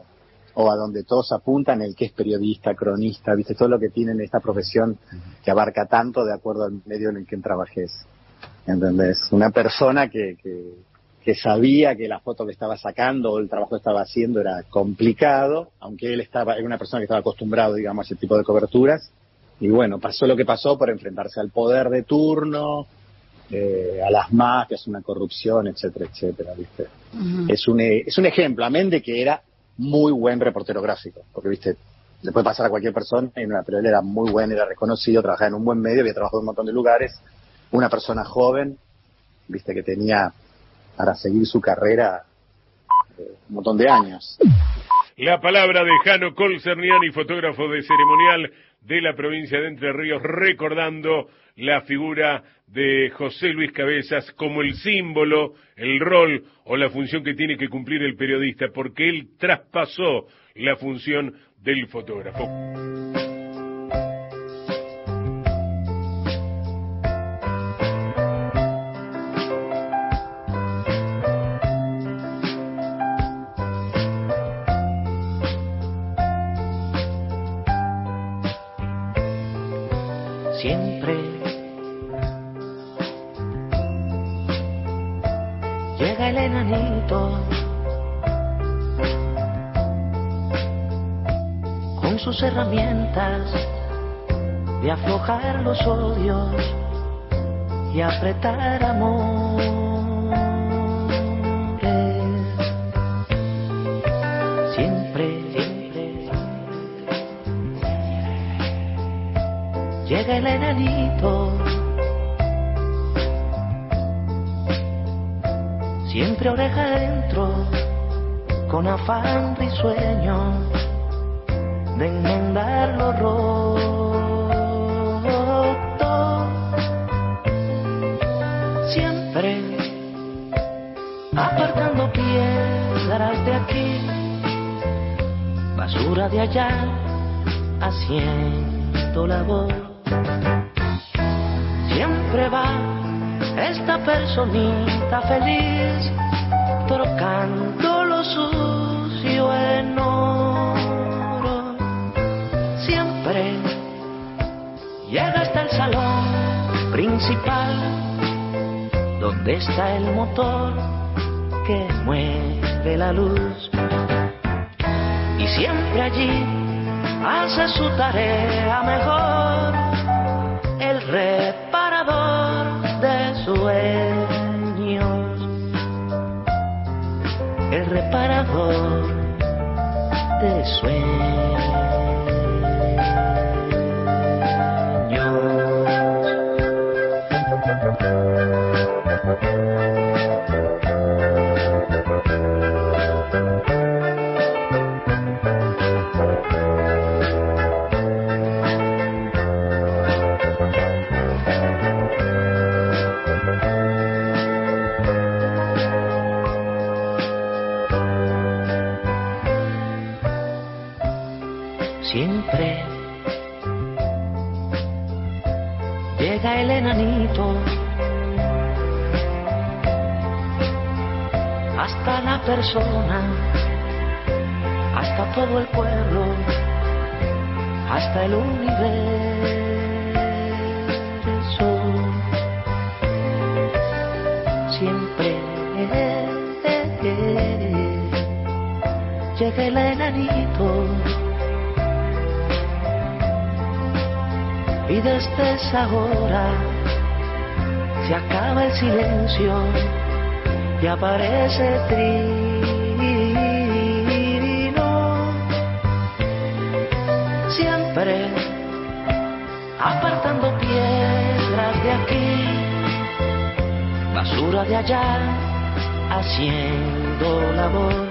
o a donde todos apuntan, el que es periodista, cronista, viste, todo lo que tienen esta profesión que abarca tanto de acuerdo al medio en el que trabajes. ¿Entendés? Una persona que sabía que la foto que estaba sacando o el trabajo que estaba haciendo era complicado, aunque era una persona que estaba acostumbrado, digamos, a ese tipo de coberturas. Y bueno, pasó lo que pasó por enfrentarse al poder de turno, a las mafias, una corrupción, etcétera, etcétera, ¿viste? Es un ejemplo, amén de que era muy buen reportero gráfico, porque, ¿viste? Le puede pasar a cualquier persona, pero él era muy buen, era reconocido, trabajaba en un buen medio, había trabajado en un montón de lugares, una persona joven, ¿viste? Que tenía para seguir su carrera un montón de años. La palabra de Jano Colcerniani, fotógrafo de ceremonial de la provincia de Entre Ríos, recordando la figura de José Luis Cabezas como el símbolo, el rol o la función que tiene que cumplir el periodista, porque él traspasó la función del fotógrafo. Siempre llega el enanito con sus herramientas de aflojar los odios y apretar amores. Siempre llega el enanito, siempre oreja adentro, con afán risueño de enmendar lo roto. Siempre apartando piedras de aquí, basura de allá, haciendo labor. Siempre va esta personita feliz, trocando lo sucio en oro. Siempre llega hasta el salón principal, donde está el motor que mueve la luz. Y siempre allí hace su tarea mejor, el reparador de sueños, el reparador de sueños. Siempre llega el enanito hasta la persona, hasta todo el pueblo, hasta el universo. Siempre llega el enanito, y desde esa hora se acaba el silencio y aparece Trino. Siempre apartando piedras de aquí, basura de allá, haciendo labor.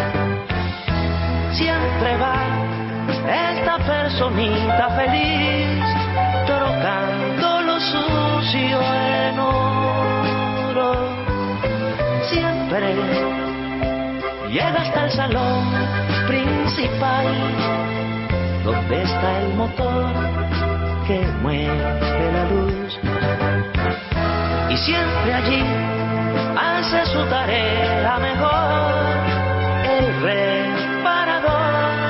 Siempre va esta personita feliz, trocando lo sucio en oro. Siempre llega hasta el salón principal, donde está el motor que mueve la luz. Y siempre allí hace su tarea mejor, el reparador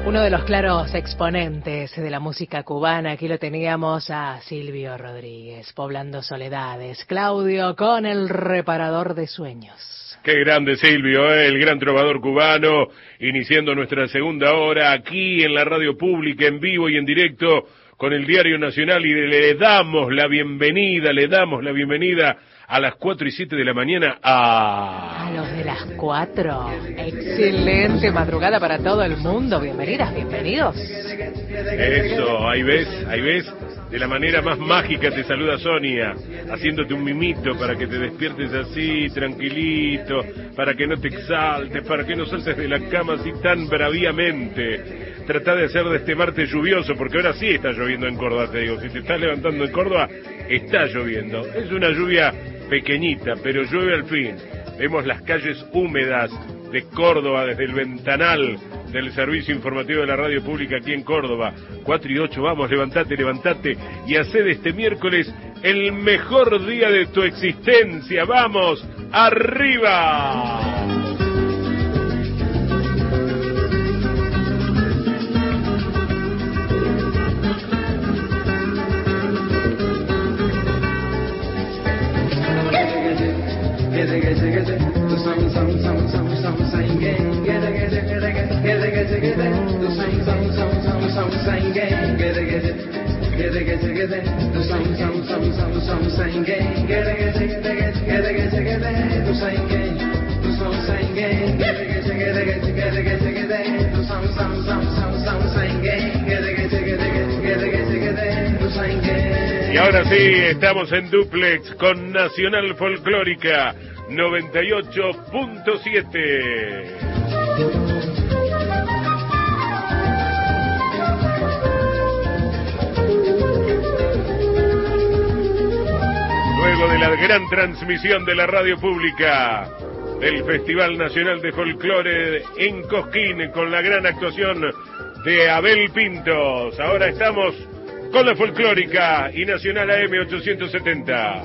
Uno de los claros exponentes de la música cubana, aquí lo teníamos a Silvio Rodríguez, Poblando Soledades. Claudio con El Reparador de Sueños. Qué grande Silvio, el gran trovador cubano, iniciando nuestra segunda hora aquí en la radio pública, en vivo y en directo, con el Diario Nacional, y le damos la bienvenida a las 4:07 de la mañana a los de las 4. Excelente madrugada para todo el mundo. Bienvenidas, bienvenidos. Eso, ahí ves, de la manera más mágica te saluda Sonia, haciéndote un mimito para que te despiertes así, tranquilito, para que no te exaltes, para que no saltes de la cama así tan braviamente. Trata de hacer de este martes lluvioso, porque ahora sí está lloviendo en Córdoba, te digo. Si te estás levantando en Córdoba, está lloviendo. Es una lluvia pequeñita, pero llueve al fin. Vemos las calles húmedas de Córdoba desde el ventanal del servicio informativo de la radio pública aquí en Córdoba. 4:08, vamos, levantate y hacé de este miércoles el mejor día de tu existencia. ¡Vamos, arriba! Y ahora sí, estamos en duplex con Nacional Folclórica 98.7. Luego de la gran transmisión de la radio pública del Festival Nacional de Folclore en Cosquín, con la gran actuación de Abel Pintos, ahora estamos con la folclórica y Nacional AM 870.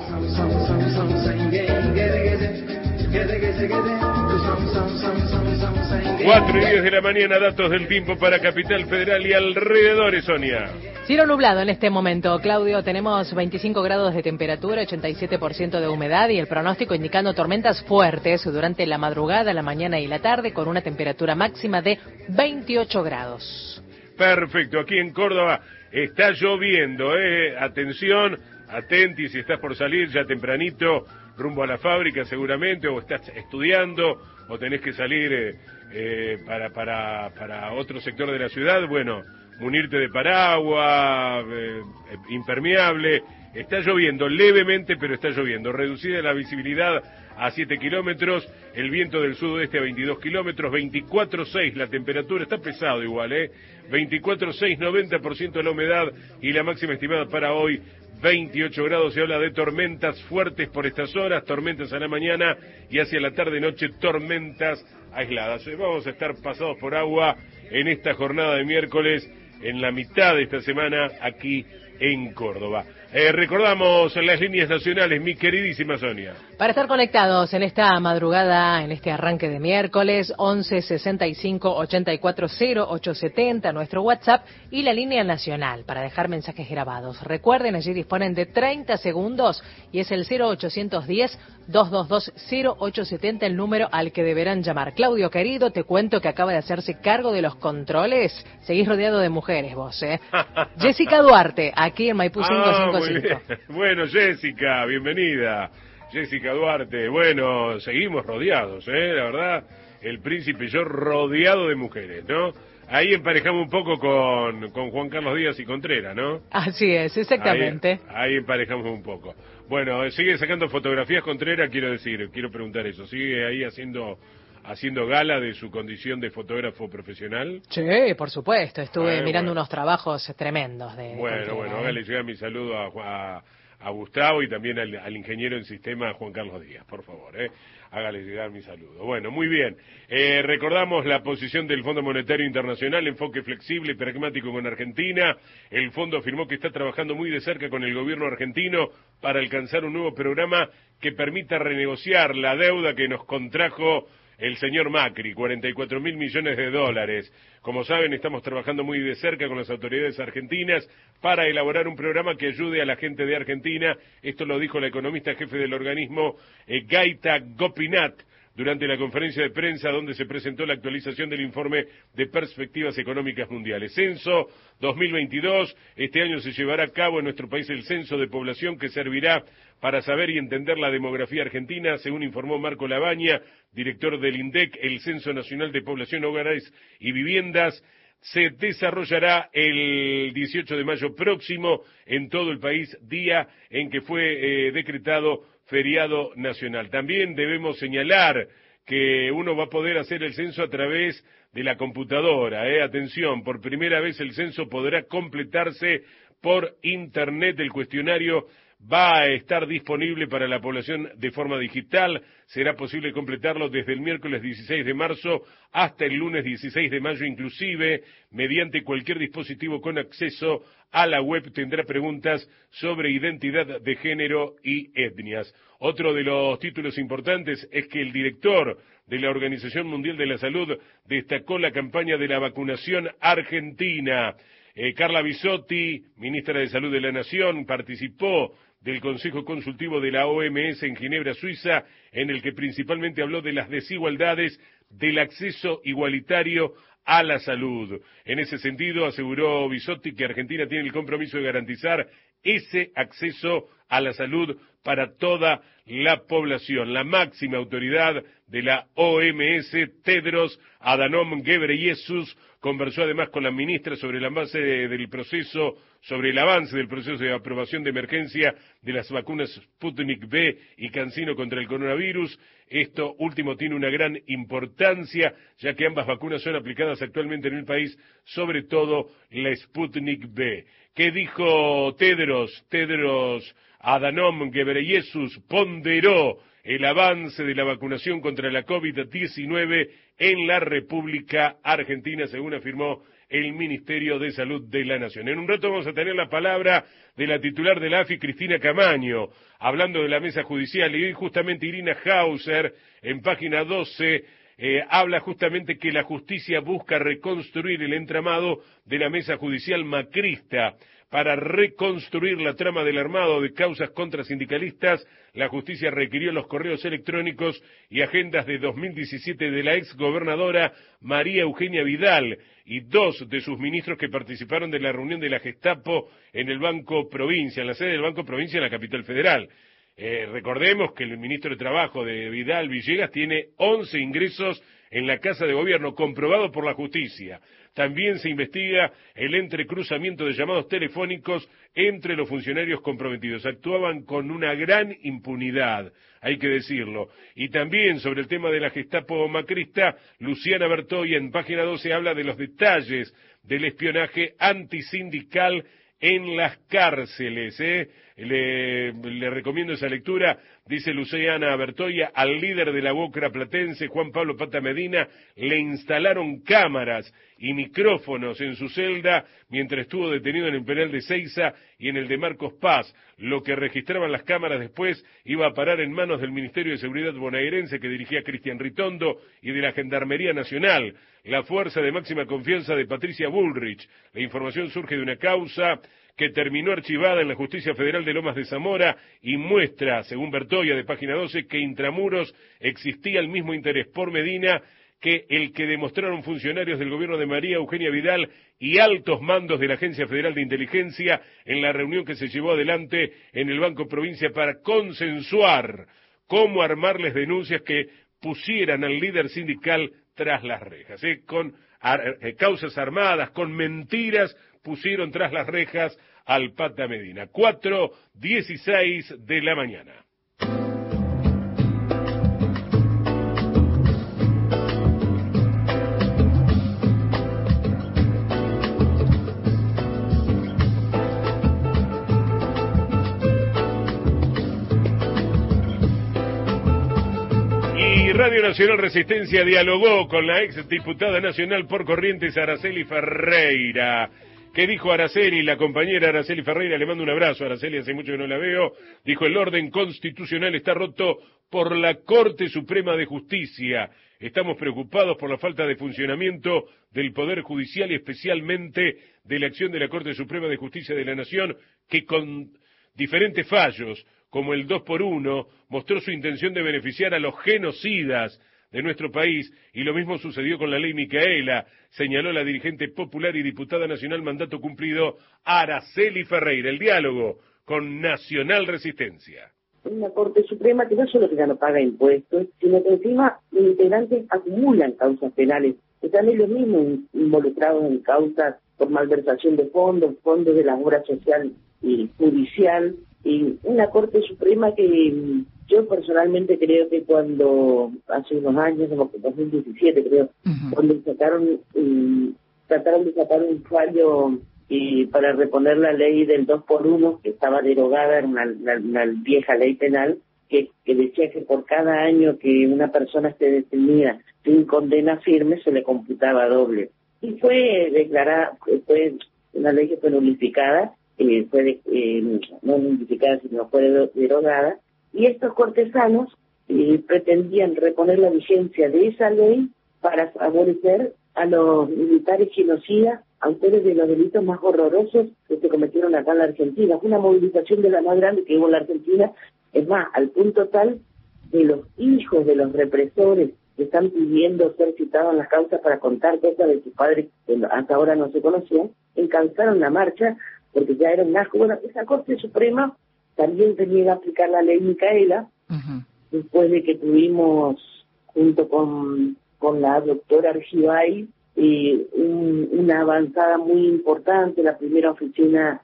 4:10 de la mañana, datos del tiempo para Capital Federal y alrededores, Sonia. Cielo nublado en este momento, Claudio, tenemos 25 grados de temperatura, 87% de humedad y el pronóstico indicando tormentas fuertes durante la madrugada, la mañana y la tarde con una temperatura máxima de 28 grados. Perfecto, aquí en Córdoba está lloviendo, atención, atenti si estás por salir ya tempranito rumbo a la fábrica seguramente, o estás estudiando, o tenés que salir para otro sector de la ciudad, bueno, munirte de paraguas, impermeable. Está lloviendo levemente, pero está lloviendo. Reducida la visibilidad a 7 kilómetros, el viento del sudoeste a 22 kilómetros, 24,6 la temperatura, está pesado igual, 24,6, 90% la humedad y la máxima estimada para hoy 28 grados. Se habla de tormentas fuertes por estas horas, tormentas a la mañana y hacia la tarde-noche tormentas aisladas. Vamos a estar pasados por agua en esta jornada de miércoles, en la mitad de esta semana aquí en Córdoba. Recordamos las líneas nacionales, mi queridísima Sonia. Para estar conectados en esta madrugada, en este arranque de miércoles, 11 65 84 0870, nuestro WhatsApp, y la línea nacional para dejar mensajes grabados. Recuerden, allí disponen de 30 segundos y es el 0810 222 0870 el número al que deberán llamar. Claudio, querido, te cuento que acaba de hacerse cargo de los controles. Seguís rodeado de mujeres vos, Jessica Duarte, aquí en Maipú 555. Bueno, Jessica, bienvenida. Jessica Duarte, bueno, seguimos rodeados, la verdad, el príncipe y yo rodeado de mujeres, ¿no? Ahí emparejamos un poco con Juan Carlos Díaz y Contreras, ¿no? Así es, exactamente. Ahí emparejamos un poco. Bueno, sigue sacando fotografías Contreras, quiero preguntar eso, ¿sigue ahí haciendo gala de su condición de fotógrafo profesional? Sí, por supuesto, estuve mirando unos trabajos tremendos de Bueno, hágale llegar mi saludo a Gustavo y también al ingeniero en sistema Juan Carlos Díaz, por favor, hágale llegar mi saludo. Bueno, muy bien, recordamos la posición del Fondo Monetario Internacional, enfoque flexible y pragmático con Argentina. El fondo afirmó que está trabajando muy de cerca con el gobierno argentino para alcanzar un nuevo programa que permita renegociar la deuda que nos contrajo el señor Macri, 44.000 millones de dólares. Como saben, estamos trabajando muy de cerca con las autoridades argentinas para elaborar un programa que ayude a la gente de Argentina. Esto lo dijo la economista jefe del organismo, Gaita Gopinath, durante la conferencia de prensa donde se presentó la actualización del informe de perspectivas económicas mundiales. Censo 2022, este año se llevará a cabo en nuestro país el censo de población que servirá para saber y entender la demografía argentina, según informó Marco Labaña, director del INDEC. El Censo Nacional de Población, Hogares y Viviendas se desarrollará el 18 de mayo próximo en todo el país, día en que fue decretado feriado nacional. También debemos señalar que uno va a poder hacer el censo a través de la computadora. Atención, por primera vez el censo podrá completarse por internet. El cuestionario va a estar disponible para la población de forma digital. Será posible completarlo desde el miércoles 16 de marzo hasta el lunes 16 de mayo inclusive, mediante cualquier dispositivo con acceso a la web. Tendrá preguntas sobre identidad de género y etnias. Otro de los títulos importantes es que el director de la Organización Mundial de la Salud destacó la campaña de la vacunación argentina. Carla Bisotti, ministra de Salud de la Nación, participó del Consejo Consultivo de la OMS en Ginebra, Suiza, en el que principalmente habló de las desigualdades del acceso igualitario a la salud. En ese sentido, aseguró Bisotti que Argentina tiene el compromiso de garantizar ese acceso a la salud para toda la población. La máxima autoridad de la OMS, Tedros Adhanom Ghebreyesus, conversó además con la ministra sobre el avance del proceso de aprobación de emergencia de las vacunas Sputnik V y CanSino contra el coronavirus. Esto último tiene una gran importancia, ya que ambas vacunas son aplicadas actualmente en el país, sobre todo la Sputnik V. ¿Qué dijo Tedros Adhanom Ghebreyesus? Ponderó el avance de la vacunación contra la COVID-19 en la República Argentina, según afirmó el Ministerio de Salud de la Nación. En un rato vamos a tener la palabra de la titular de la AFI, Cristina Camaño, hablando de la mesa judicial. Y hoy justamente Irina Hauser, en página 12, habla justamente que la justicia busca reconstruir el entramado de la mesa judicial macrista. Para reconstruir la trama del armado de causas contra sindicalistas, la justicia requirió los correos electrónicos y agendas de 2017 de la exgobernadora María Eugenia Vidal y 2 de sus ministros que participaron de la reunión de la Gestapo en el Banco Provincia, en la sede del Banco Provincia en la capital federal. Recordemos que el ministro de Trabajo de Vidal, Villegas, tiene 11 ingresos en la Casa de Gobierno, comprobado por la justicia. También se investiga el entrecruzamiento de llamados telefónicos entre los funcionarios comprometidos. Actuaban con una gran impunidad, hay que decirlo. Y también sobre el tema de la Gestapo macrista, Luciana Bertoia en página 12 habla de los detalles del espionaje antisindical en las cárceles. Le recomiendo esa lectura. Dice Luciana Bertoia, al líder de la UOCRA platense, Juan Pablo Pata Medina, le instalaron cámaras y micrófonos en su celda mientras estuvo detenido en el penal de Seiza y en el de Marcos Paz. Lo que registraban las cámaras después iba a parar en manos del Ministerio de Seguridad bonaerense que dirigía Cristian Ritondo y de la Gendarmería Nacional, la fuerza de máxima confianza de Patricia Bullrich. La información surge de una causa que terminó archivada en la Justicia Federal de Lomas de Zamora y muestra, según Bertoia de página 12, que intramuros existía el mismo interés por Medina que el que demostraron funcionarios del gobierno de María Eugenia Vidal y altos mandos de la Agencia Federal de Inteligencia en la reunión que se llevó adelante en el Banco Provincia para consensuar cómo armarles denuncias que pusieran al líder sindical tras las rejas. Con causas armadas, con mentiras, pusieron tras las rejas al Pata Medina. 4:16 de la mañana. Y Radio Nacional Resistencia dialogó con la ex diputada nacional por Corrientes, Araceli Ferreira. ¿Qué dijo Araceli, la compañera Araceli Ferreira? Le mando un abrazo a Araceli, hace mucho que no la veo. Dijo, el orden constitucional está roto por la Corte Suprema de Justicia. Estamos preocupados por la falta de funcionamiento del Poder Judicial y especialmente de la acción de la Corte Suprema de Justicia de la Nación, que con diferentes fallos, como el 2x1, mostró su intención de beneficiar a los genocidas de nuestro país, y lo mismo sucedió con la ley Micaela, señaló la dirigente popular y diputada nacional mandato cumplido Araceli Ferreira. El diálogo con Nacional Resistencia. Una Corte Suprema que no solo que ya no paga impuestos, sino que encima los integrantes acumulan causas penales. Están ellos mismos involucrados en causas por malversación de fondos de la obra social y judicial, y una Corte Suprema que yo personalmente creo que cuando, hace unos años, como que 2017 creo, cuando trataron de sacar un fallo para reponer la ley del 2x1, que estaba derogada, era una vieja ley penal, que decía que por cada año que una persona esté detenida sin condena firme, se le computaba doble. Y fue declarada, fue una ley que fue nulificada, no nulificada, sino fue derogada, y estos cortesanos pretendían reponer la vigencia de esa ley para favorecer a los militares genocidas, autores de los delitos más horrorosos que se cometieron acá en la Argentina. Fue una movilización de la más grande que hubo en la Argentina, es más, al punto tal de los hijos de los represores que están pidiendo ser citados en las causas para contar cosas de sus padres que hasta ahora no se conocían, encabezaron la marcha porque ya era un asco. Bueno, esa Corte Suprema también se niega a aplicar la ley Micaela, después de que tuvimos, junto con la doctora Argibay, una avanzada muy importante. La primera oficina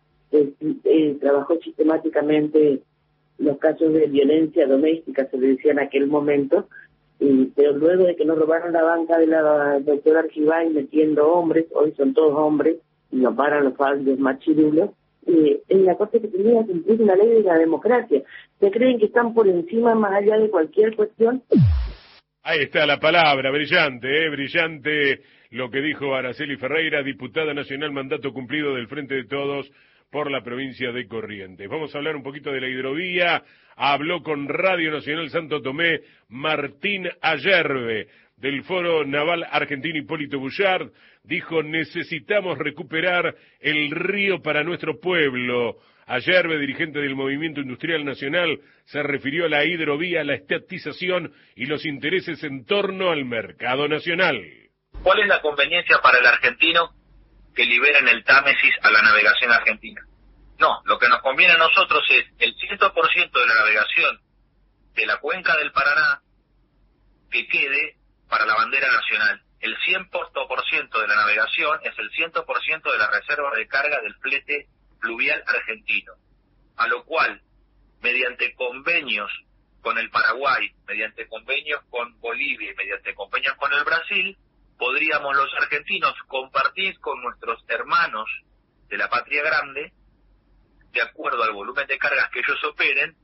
trabajó sistemáticamente los casos de violencia doméstica, se le decía en aquel momento, pero luego de que nos robaron la banca de la doctora Argibay metiendo hombres, hoy son todos hombres, y nos paran los fallos machirulos, en la Corte que tenía que cumplir una ley de la democracia. ¿Se creen que están por encima, más allá de cualquier cuestión? Ahí está la palabra, brillante, brillante lo que dijo Araceli Ferreira, diputada nacional, mandato cumplido del Frente de Todos por la provincia de Corrientes. Vamos a hablar un poquito de la hidrovía. Habló con Radio Nacional Santo Tomé Martín Ayerbe, del Foro Naval Argentino Hipólito Bullard. Dijo, necesitamos recuperar el río para nuestro pueblo. Ayerbe, dirigente del Movimiento Industrial Nacional, se refirió a la hidrovía, la estatización y los intereses en torno al mercado nacional. ¿Cuál es la conveniencia para el argentino que liberen el Támesis a la navegación argentina? No, lo que nos conviene a nosotros es el 100% de la navegación de la cuenca del Paraná que quede para la bandera nacional. El 100% de la navegación es el 100% de la reserva de carga del flete fluvial argentino, a lo cual, mediante convenios con el Paraguay, mediante convenios con Bolivia y mediante convenios con el Brasil, podríamos los argentinos compartir con nuestros hermanos de la patria grande, de acuerdo al volumen de cargas que ellos operen,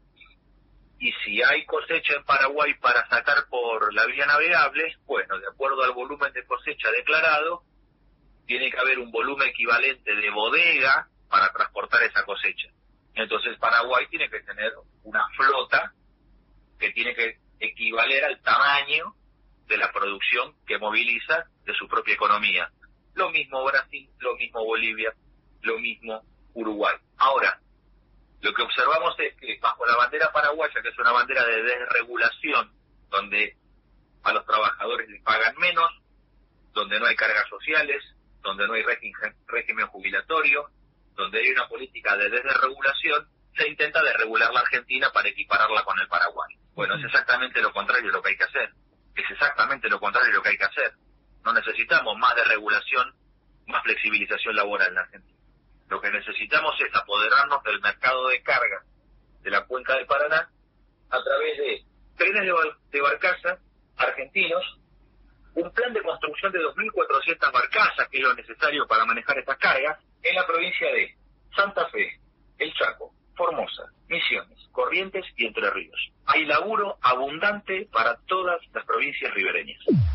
y si hay cosecha en Paraguay para sacar por la vía navegable, bueno, de acuerdo al volumen de cosecha declarado, tiene que haber un volumen equivalente de bodega para transportar esa cosecha. Entonces Paraguay tiene que tener una flota que tiene que equivaler al tamaño de la producción que moviliza de su propia economía. Lo mismo Brasil, lo mismo Bolivia, lo mismo Uruguay. Ahora, lo que observamos es que bajo la bandera paraguaya, que es una bandera de desregulación, donde a los trabajadores les pagan menos, donde no hay cargas sociales, donde no hay régimen jubilatorio, donde hay una política de desregulación, se intenta desregular la Argentina para equipararla con el Paraguay. Bueno, es exactamente lo contrario de lo que hay que hacer. Es exactamente lo contrario de lo que hay que hacer. No necesitamos más desregulación, más flexibilización laboral en la Argentina. Lo que necesitamos es apoderarnos del mercado de carga de la cuenca del Paraná a través de trenes de barcaza argentinos, un plan de construcción de 2.400 barcazas, que es lo necesario para manejar estas cargas, en la provincia de Santa Fe, El Chaco, Formosa, Misiones, Corrientes y Entre Ríos. Hay laburo abundante para todas las provincias ribereñas.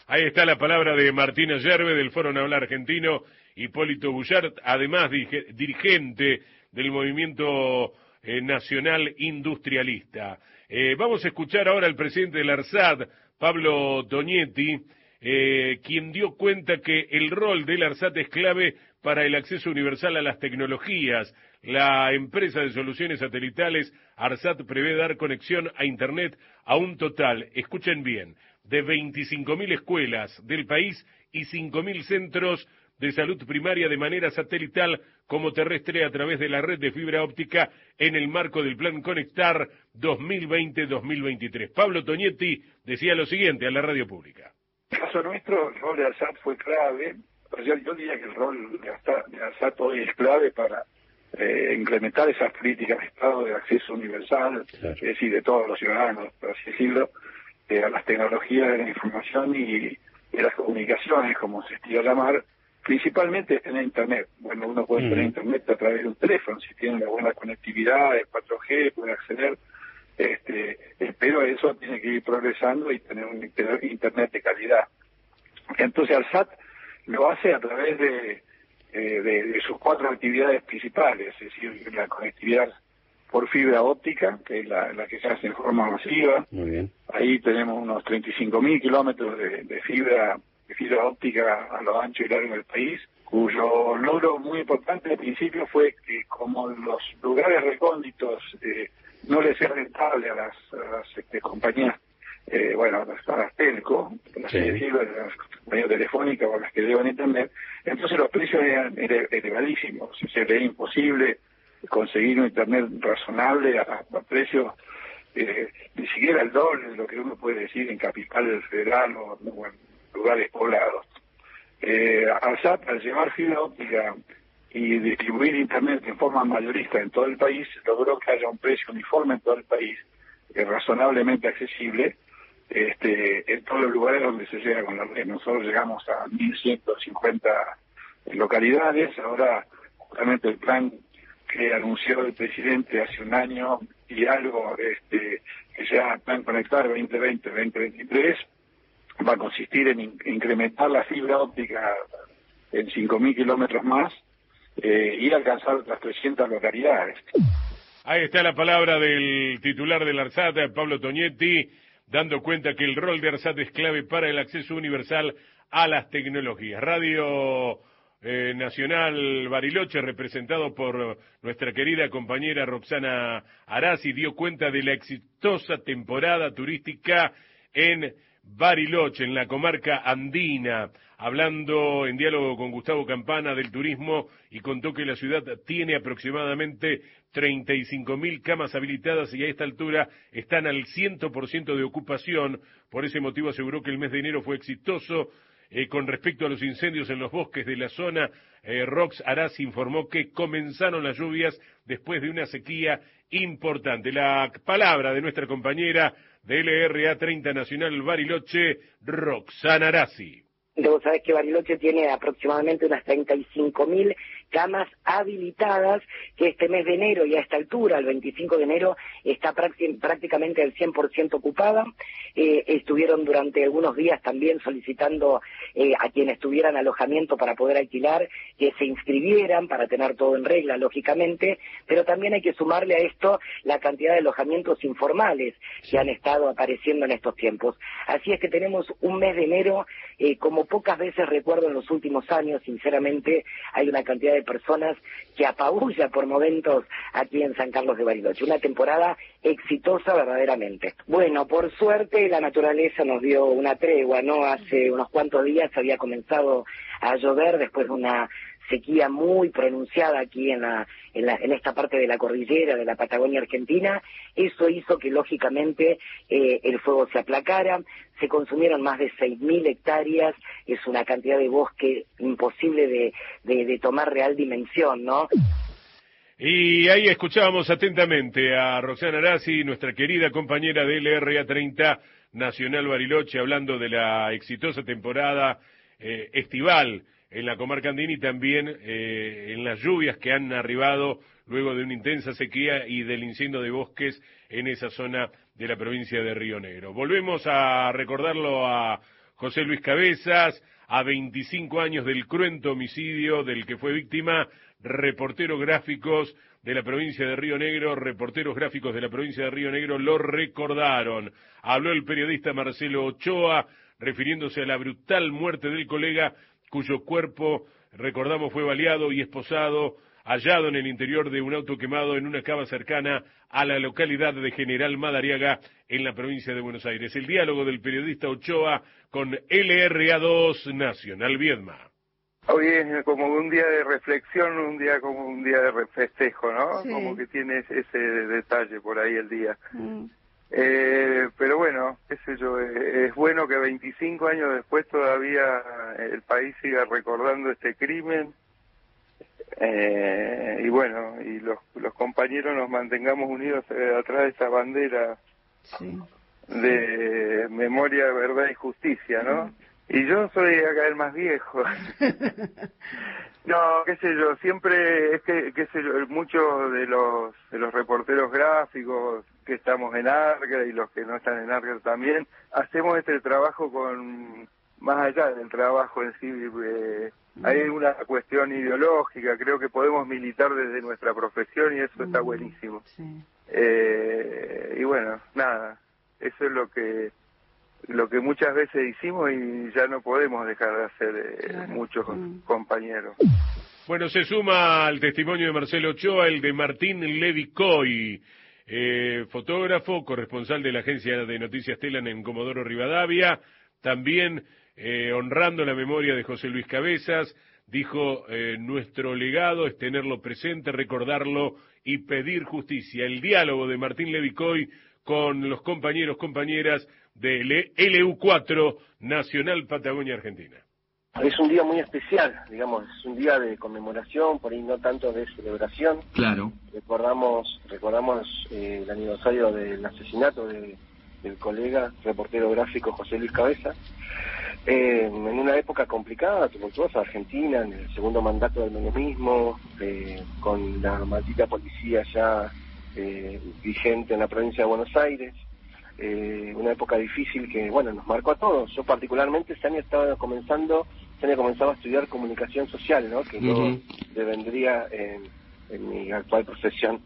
Ahí está la palabra de Martina Yerbe del Foro Naval Argentino, Hipólito Bullard, además dirigente del Movimiento Nacional Industrialista. Vamos a escuchar ahora al presidente del ARSAT, Pablo Tonietti, quien dio cuenta que el rol del ARSAT es clave para el acceso universal a las tecnologías. La empresa de soluciones satelitales ARSAT prevé dar conexión a Internet a un total, escuchen bien, de 25.000 escuelas del país y 5.000 centros de salud primaria de manera satelital como terrestre a través de la red de fibra óptica en el marco del Plan Conectar 2020-2023. Pablo Tonietti decía lo siguiente a la radio pública. En el caso nuestro, el rol de ARSAT fue clave. Yo diría que el rol de ARSAT hoy es clave para implementar esas políticas de Estado de acceso universal, claro, es decir, de todos los ciudadanos, por así decirlo, a las tecnologías de la información y de las comunicaciones, como se estila llamar, principalmente tener Internet. Bueno, uno puede tener Internet a través de un teléfono, si tiene una buena conectividad, el 4G, puede acceder, pero eso tiene que ir progresando y tener un Internet de calidad. Entonces, ARSAT lo hace a través de sus 4 actividades principales, es decir, la conectividad por fibra óptica, que es la que se hace en forma masiva. Muy bien. Ahí tenemos unos 35.000 kilómetros de fibra óptica a lo ancho y largo del país, cuyo logro muy importante al principio fue que como los lugares recónditos no les es rentable a las compañías, a las telco, las compañías telefónicas o las que llevan internet, entonces los precios eran elevadísimos, o sea, era imposible conseguir un internet razonable a precios ni siquiera el doble de lo que uno puede decir en Capital Federal o en lugares poblados. ARSAT, al llevar fibra óptica y distribuir internet en forma mayorista en todo el país, logró que haya un precio uniforme en todo el país, razonablemente accesible, en todos los lugares donde se llega con la red. Nosotros llegamos a 1.150 localidades. Ahora, justamente el plan que anunció el presidente hace un año y algo, que se llama Plan Conectar 2020-2023, va a consistir en incrementar la fibra óptica en 5.000 kilómetros más y alcanzar otras 300 localidades. Ahí está la palabra del titular del ARSAT, Pablo Tonietti, dando cuenta que el rol de ARSAT es clave para el acceso universal a las tecnologías. Radio Nacional Bariloche, representado por nuestra querida compañera Roxana Arasi, dio cuenta de la exitosa temporada turística en Bariloche, en la comarca andina, hablando en diálogo con Gustavo Campana del turismo, y contó que la ciudad tiene aproximadamente 35.000 camas habilitadas y a esta altura están al 100% de ocupación. Por ese motivo aseguró que el mes de enero fue exitoso. Con respecto a los incendios en los bosques de la zona, Rox Arasi informó que comenzaron las lluvias después de una sequía importante. La palabra de nuestra compañera de LRA 30 Nacional Bariloche, Roxana Arasi. Vos sabés que Bariloche tiene aproximadamente unas 35.000 camas habilitadas, que este mes de enero y a esta altura, el 25 de enero, está prácticamente al 100% ocupada. Estuvieron durante algunos días también solicitando a quienes tuvieran alojamiento para poder alquilar, que se inscribieran para tener todo en regla, lógicamente, pero también hay que sumarle a esto la cantidad de alojamientos informales que han estado apareciendo en estos tiempos. Así es que tenemos un mes de enero como pocas veces recuerdo en los últimos años. Sinceramente, hay una cantidad de personas que apabulla por momentos aquí en San Carlos de Bariloche. Una temporada exitosa verdaderamente. Bueno, por suerte la naturaleza nos dio una tregua, ¿no? Hace unos cuantos días había comenzado a llover después de una sequía muy pronunciada aquí en esta parte de la cordillera de la Patagonia Argentina. Eso hizo que lógicamente el fuego se aplacara. Se consumieron más de 6.000 hectáreas, es una cantidad de bosque imposible de tomar real dimensión, ¿no? Y ahí escuchábamos atentamente a Roxana Arasi, nuestra querida compañera de LRA 30 Nacional Bariloche, hablando de la exitosa temporada estival en la comarca andina y también en las lluvias que han arribado luego de una intensa sequía y del incendio de bosques en esa zona de la provincia de Río Negro. Volvemos a recordarlo a José Luis Cabezas, a 25 años del cruento homicidio del que fue víctima, reporteros gráficos de la provincia de Río Negro, lo recordaron. Habló el periodista Marcelo Ochoa, refiriéndose a la brutal muerte del colega, cuyo cuerpo, recordamos, fue baleado y esposado, hallado en el interior de un auto quemado en una cava cercana a la localidad de General Madariaga, en la provincia de Buenos Aires. El diálogo del periodista Ochoa con LRA2 Nacional Viedma. Hoy es como un día de reflexión, un día como un día de festejo, ¿no? Sí. Como que tiene ese detalle por ahí el día. Pero bueno, qué sé yo, es bueno que 25 años después todavía el país siga recordando este crimen. Y bueno, y los compañeros nos mantengamos unidos atrás de esa bandera de memoria, verdad y justicia, ¿no? Y yo soy acá el más viejo. No, qué sé yo, siempre es que, qué sé yo, muchos de los reporteros gráficos que estamos en ARGA y los que no están en ARGA también, hacemos este trabajo con, más allá del trabajo en sí, hay una cuestión ideológica, creo que podemos militar desde nuestra profesión y eso está buenísimo. Y bueno, nada, eso es lo que muchas veces hicimos y ya no podemos dejar de hacer muchos compañeros. Bueno, se suma al testimonio de Marcelo Ochoa el de Martín Levi Coy, fotógrafo, corresponsal de la agencia de noticias Telan en Comodoro Rivadavia, también honrando la memoria de José Luis Cabezas. Dijo, nuestro legado es tenerlo presente, recordarlo y pedir justicia. El diálogo de Martín Levi Coy con los compañeras de LU4 Nacional Patagonia Argentina. Es un día muy especial, digamos, es un día de conmemoración, por ahí no tanto de celebración. Claro. Recordamos el aniversario del asesinato del colega reportero gráfico José Luis Cabezas, en una época complicada, tumultuosa, Argentina, en el segundo mandato del menemismo, con la maldita policía ya vigente en la provincia de Buenos Aires. Una época difícil que, bueno, nos marcó a todos. Yo particularmente este año comenzaba a estudiar comunicación social, ¿no? Que no devendría en mi actual profesión.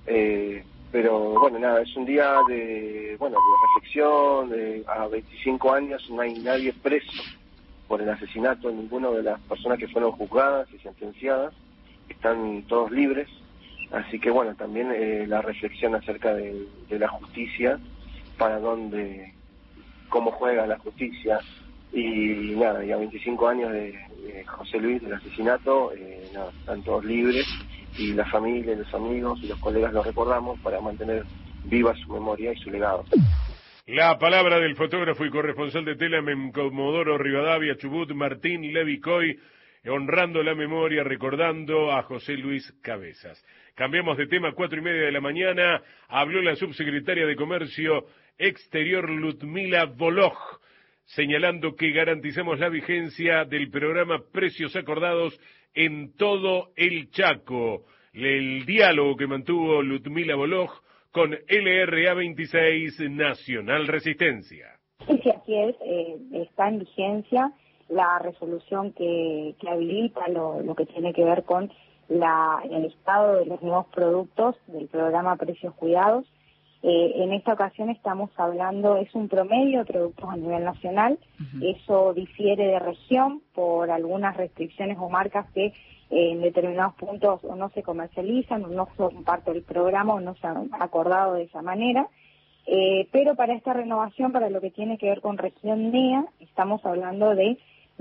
Pero bueno, nada, es un día de reflexión. A 25 años no hay nadie preso por el asesinato de ninguna de las personas que fueron juzgadas y sentenciadas. Están todos libres. Así que bueno, también la reflexión acerca de la justicia, para dónde, cómo juega la justicia, y nada, y a 25 años de José Luis, del asesinato, nada, están todos libres, y la familia, los amigos y los colegas los recordamos para mantener viva su memoria y su legado. La palabra del fotógrafo y corresponsal de Telam en Comodoro Rivadavia, Chubut, Martín Levi Coy, honrando la memoria, recordando a José Luis Cabezas. Cambiamos de tema, 4:30 de la mañana, habló la subsecretaria de Comercio Exterior Ludmila Voloj, señalando que garantizamos la vigencia del programa Precios Acordados en todo el Chaco. El diálogo que mantuvo Ludmila Voloj con LRA 26 Nacional Resistencia. Sí, así es, está en vigencia la resolución que habilita lo que tiene que ver con el estado de los nuevos productos del programa Precios Cuidados. En esta ocasión estamos hablando, es un promedio de productos a nivel nacional. Eso difiere de región por algunas restricciones o marcas que en determinados puntos o no se comercializan o no son parte del programa o no se han acordado de esa manera. Pero para esta renovación, para lo que tiene que ver con región NEA, estamos hablando de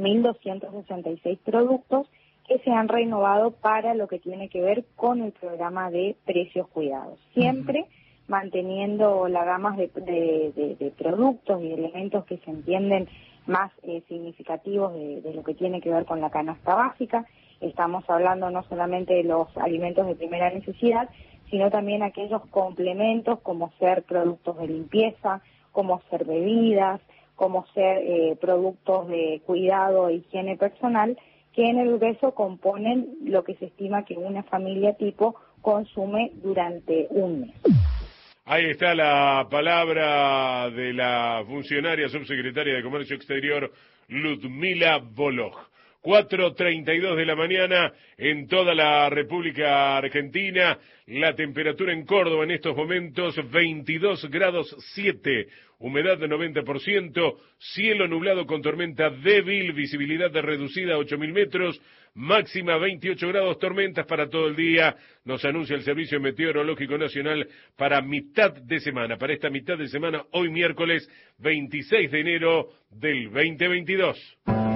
1.266 productos que se han renovado para lo que tiene que ver con el programa de Precios Cuidados. Siempre manteniendo la gama de productos y elementos que se entienden más significativos de lo que tiene que ver con la canasta básica. Estamos hablando no solamente de los alimentos de primera necesidad, sino también aquellos complementos como ser productos de limpieza, como ser bebidas, como ser productos de cuidado e higiene personal, que en el grueso componen lo que se estima que una familia tipo consume durante un mes. Ahí está la palabra de la funcionaria subsecretaria de Comercio Exterior, Ludmila Voloj. 4:32 de la mañana en toda la República Argentina. La temperatura en Córdoba en estos momentos 22 grados 7, humedad de 90%, cielo nublado con tormenta débil, visibilidad de reducida a 8.000 metros, máxima 28 grados, tormentas para todo el día, nos anuncia el Servicio Meteorológico Nacional para mitad de semana, para esta mitad de semana, hoy miércoles 26 de enero del 2022.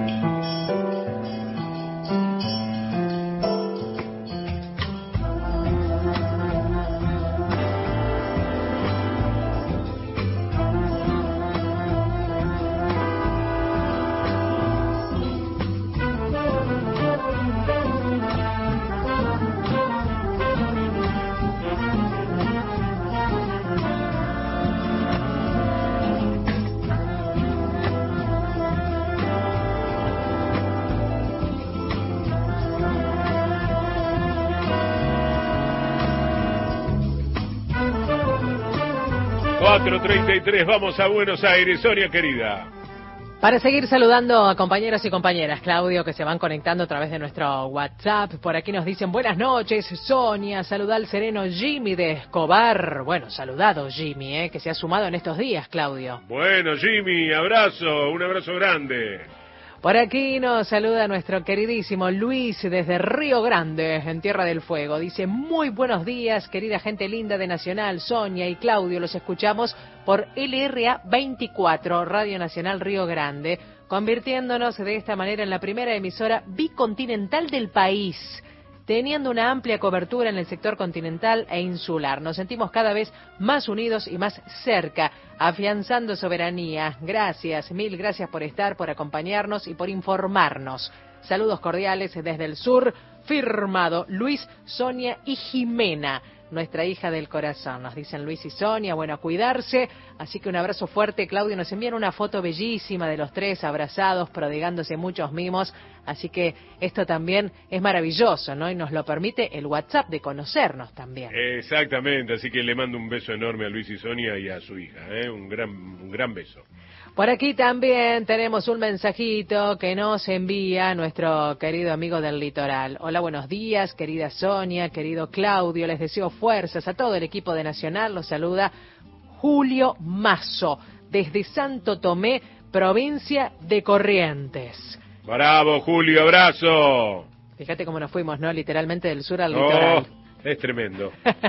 Vamos a Buenos Aires, Sonia querida. Para seguir saludando a compañeros y compañeras, Claudio, que se van conectando a través de nuestro WhatsApp. Por aquí nos dicen buenas noches, Sonia, saluda al sereno Jimmy de Escobar. Bueno, saludado Jimmy, que se ha sumado en estos días, Claudio. Bueno, Jimmy, abrazo, un abrazo grande. Por aquí nos saluda nuestro queridísimo Luis desde Río Grande, en Tierra del Fuego. Dice, muy buenos días, querida gente linda de Nacional, Sonia y Claudio. Los escuchamos por LRA 24, Radio Nacional Río Grande, convirtiéndonos de esta manera en la primera emisora bicontinental del país, teniendo una amplia cobertura en el sector continental e insular. Nos sentimos cada vez más unidos y más cerca, afianzando soberanía. Gracias, mil gracias por estar, por acompañarnos y por informarnos. Saludos cordiales desde el sur, firmado Luis, Sonia y Jimena, nuestra hija del corazón. Nos dicen Luis y Sonia, bueno, a cuidarse. Así que un abrazo fuerte, Claudio. Nos envían una foto bellísima de los tres abrazados, prodigándose muchos mimos. Así que esto también es maravilloso, ¿no? Y nos lo permite el WhatsApp de conocernos también. Exactamente, así que le mando un beso enorme a Luis y Sonia y a su hija, un gran beso. Por aquí también tenemos un mensajito que nos envía nuestro querido amigo del litoral. Hola, buenos días, querida Sonia, querido Claudio. Les deseo fuerzas a todo el equipo de Nacional. Los saluda Julio Mazo, desde Santo Tomé, provincia de Corrientes. Bravo, Julio, abrazo. Fíjate cómo nos fuimos, ¿no? Literalmente del sur al litoral. Es tremendo.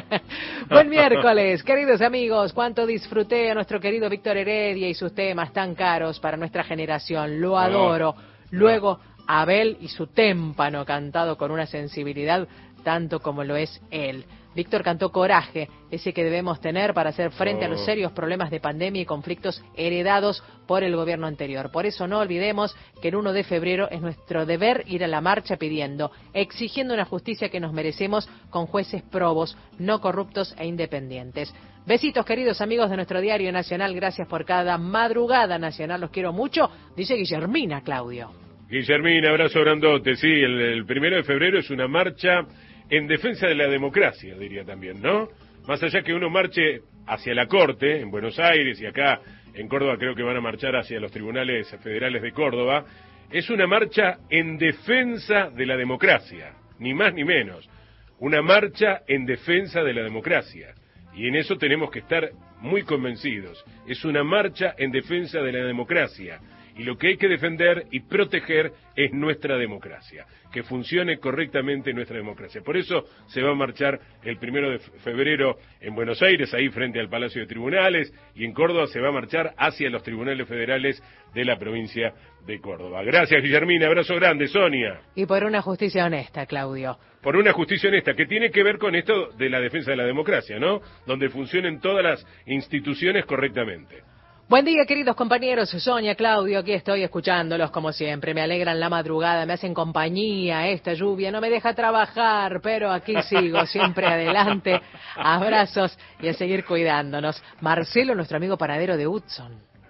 Buen miércoles, queridos amigos. Cuánto disfruté a nuestro querido Víctor Heredia y sus temas tan caros para nuestra generación. Lo adoro. Luego, Abel y su témpano cantado con una sensibilidad tanto como lo es él. Víctor cantó Coraje, ese que debemos tener para hacer frente a los serios problemas de pandemia y conflictos heredados por el gobierno anterior. Por eso no olvidemos que el 1 de febrero es nuestro deber ir a la marcha pidiendo, exigiendo una justicia que nos merecemos con jueces probos, no corruptos e independientes. Besitos, queridos amigos de nuestro diario nacional. Gracias por cada madrugada nacional. Los quiero mucho. Dice Guillermina, Claudio. Guillermina, abrazo grandote. Sí, el 1 de febrero es una marcha en defensa de la democracia, diría también, ¿no? Más allá que uno marche hacia la Corte, en Buenos Aires, y acá en Córdoba creo que van a marchar hacia los tribunales federales de Córdoba, es una marcha en defensa de la democracia, ni más ni menos. Una marcha en defensa de la democracia. Y en eso tenemos que estar muy convencidos. Es una marcha en defensa de la democracia. Y lo que hay que defender y proteger es nuestra democracia, que funcione correctamente nuestra democracia. Por eso se va a marchar el 1 de febrero en Buenos Aires, ahí frente al Palacio de Tribunales, y en Córdoba se va a marchar hacia los tribunales federales de la provincia de Córdoba. Gracias, Guillermina, abrazo grande, Sonia. Y por una justicia honesta, Claudio. Por una justicia honesta, que tiene que ver con esto de la defensa de la democracia, ¿no? Donde funcionen todas las instituciones correctamente. Buen día, queridos compañeros. Sonia, Claudio, aquí estoy escuchándolos como siempre. Me alegran la madrugada, me hacen compañía. Esta lluvia no me deja trabajar, pero aquí sigo, siempre adelante. Abrazos y a seguir cuidándonos. Marcelo, nuestro amigo panadero de Hudson.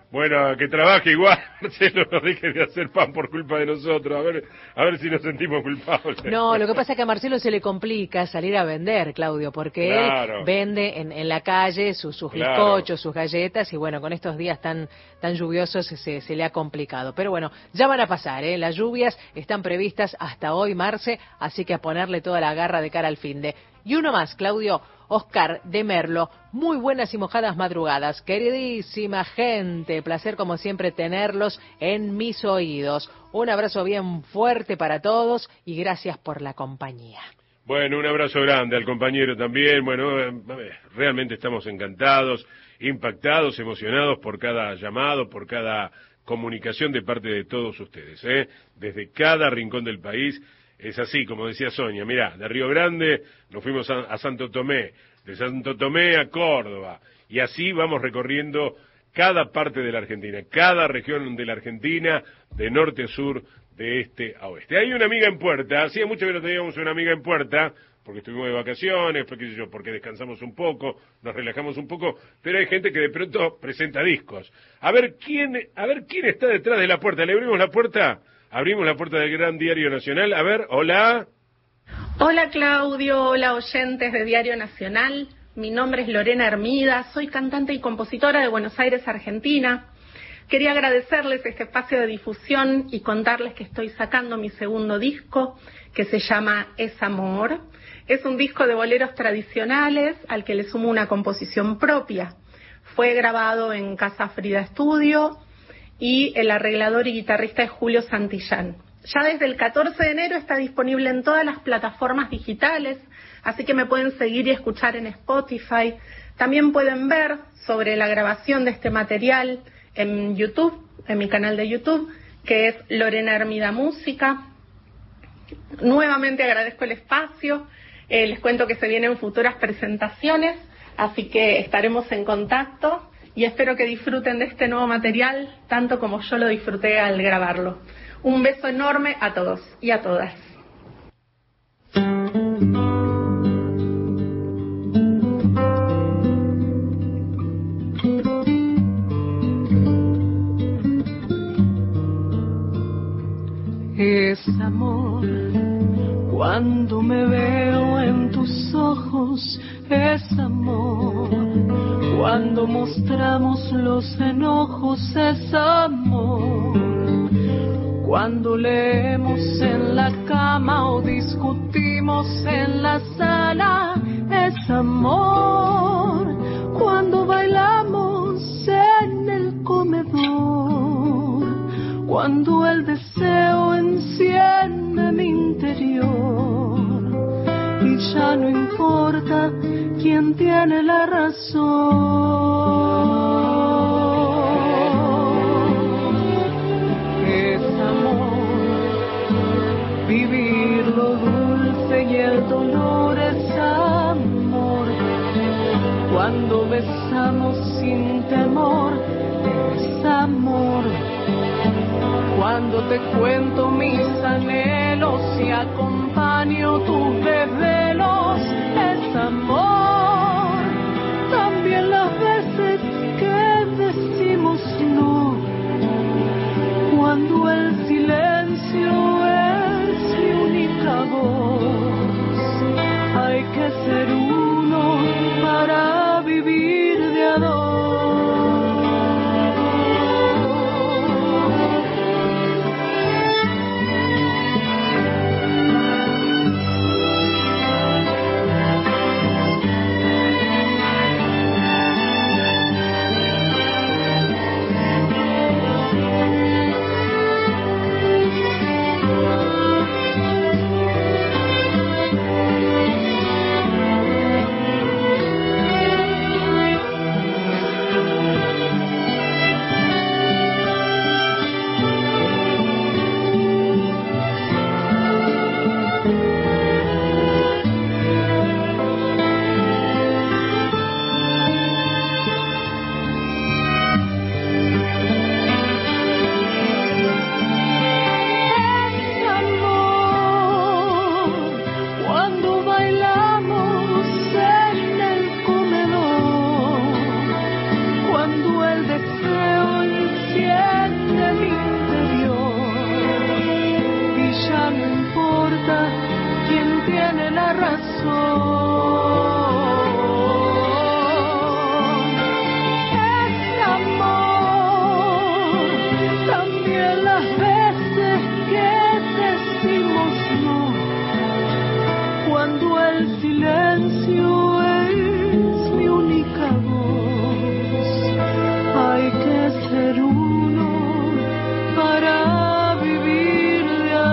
Bueno, que trabaje igual, Marcelo, no deje de hacer pan por culpa de nosotros, a ver si nos sentimos culpables. No, lo que pasa es que a Marcelo se le complica salir a vender, Claudio, porque él vende en la calle sus bizcochos, sus galletas, y bueno, con estos días tan lluviosos se le ha complicado. Pero bueno, ya van a pasar, las lluvias están previstas hasta hoy, Marce, así que a ponerle toda la garra de cara al finde. Y uno más, Claudio, Oscar de Merlo, muy buenas y mojadas madrugadas, queridísima gente, placer como siempre tenerlos en mis oídos. Un abrazo bien fuerte para todos y gracias por la compañía. Bueno, un abrazo grande al compañero también. Bueno, realmente estamos encantados, impactados, emocionados por cada llamado, por cada comunicación de parte de todos ustedes, desde cada rincón del país. Es así, como decía Sonia, mirá, de Río Grande nos fuimos a Santo Tomé, de Santo Tomé a Córdoba, y así vamos recorriendo cada parte de la Argentina, cada región de la Argentina, de norte a sur, de este a oeste. Hay una amiga en Puerta, hacía mucho que no teníamos una amiga en Puerta, porque estuvimos de vacaciones, porque descansamos un poco, nos relajamos un poco, pero hay gente que de pronto presenta discos. A ver quién está detrás de la puerta. ¿Le abrimos la puerta? Abrimos la puerta del Gran Diario Nacional. A ver, hola. Hola Claudio, hola oyentes de Diario Nacional. Mi nombre es Lorena Hermida, soy cantante y compositora de Buenos Aires, Argentina. Quería agradecerles este espacio de difusión y contarles que estoy sacando mi segundo disco, que se llama Es Amor. Es un disco de boleros tradicionales al que le sumo una composición propia. Fue grabado en Casa Frida Estudio y el arreglador y guitarrista es Julio Santillán. Ya desde el 14 de enero está disponible en todas las plataformas digitales, así que me pueden seguir y escuchar en Spotify. También pueden ver sobre la grabación de este material en YouTube, en mi canal de YouTube, que es Lorena Hermida Música. Nuevamente agradezco el espacio, les cuento que se vienen futuras presentaciones, así que estaremos en contacto. Y espero que disfruten de este nuevo material, tanto como yo lo disfruté al grabarlo. Un beso enorme a todos y a todas. Es amor, cuando me veo en tus ojos, es amor. Cuando mostramos los enojos es amor. Cuando leemos en la cama o discutimos en la sala es amor. Cuando bailamos en el comedor. Cuando el deseo enciende mi interior. Y ya no importa quién tiene la razón. Es amor, vivir lo dulce y el dolor es amor. Cuando besamos sin temor es amor. Cuando te cuento mis anhelos y acompaño tus desvelos es amor. También las veces que decimos no, cuando el silencio es mi única voz. Hay que ser uno para vivir de a dos. tiene la razón. Es amor, también las veces que decimos no, cuando el silencio es mi única voz. Hay que ser uno para vivir de a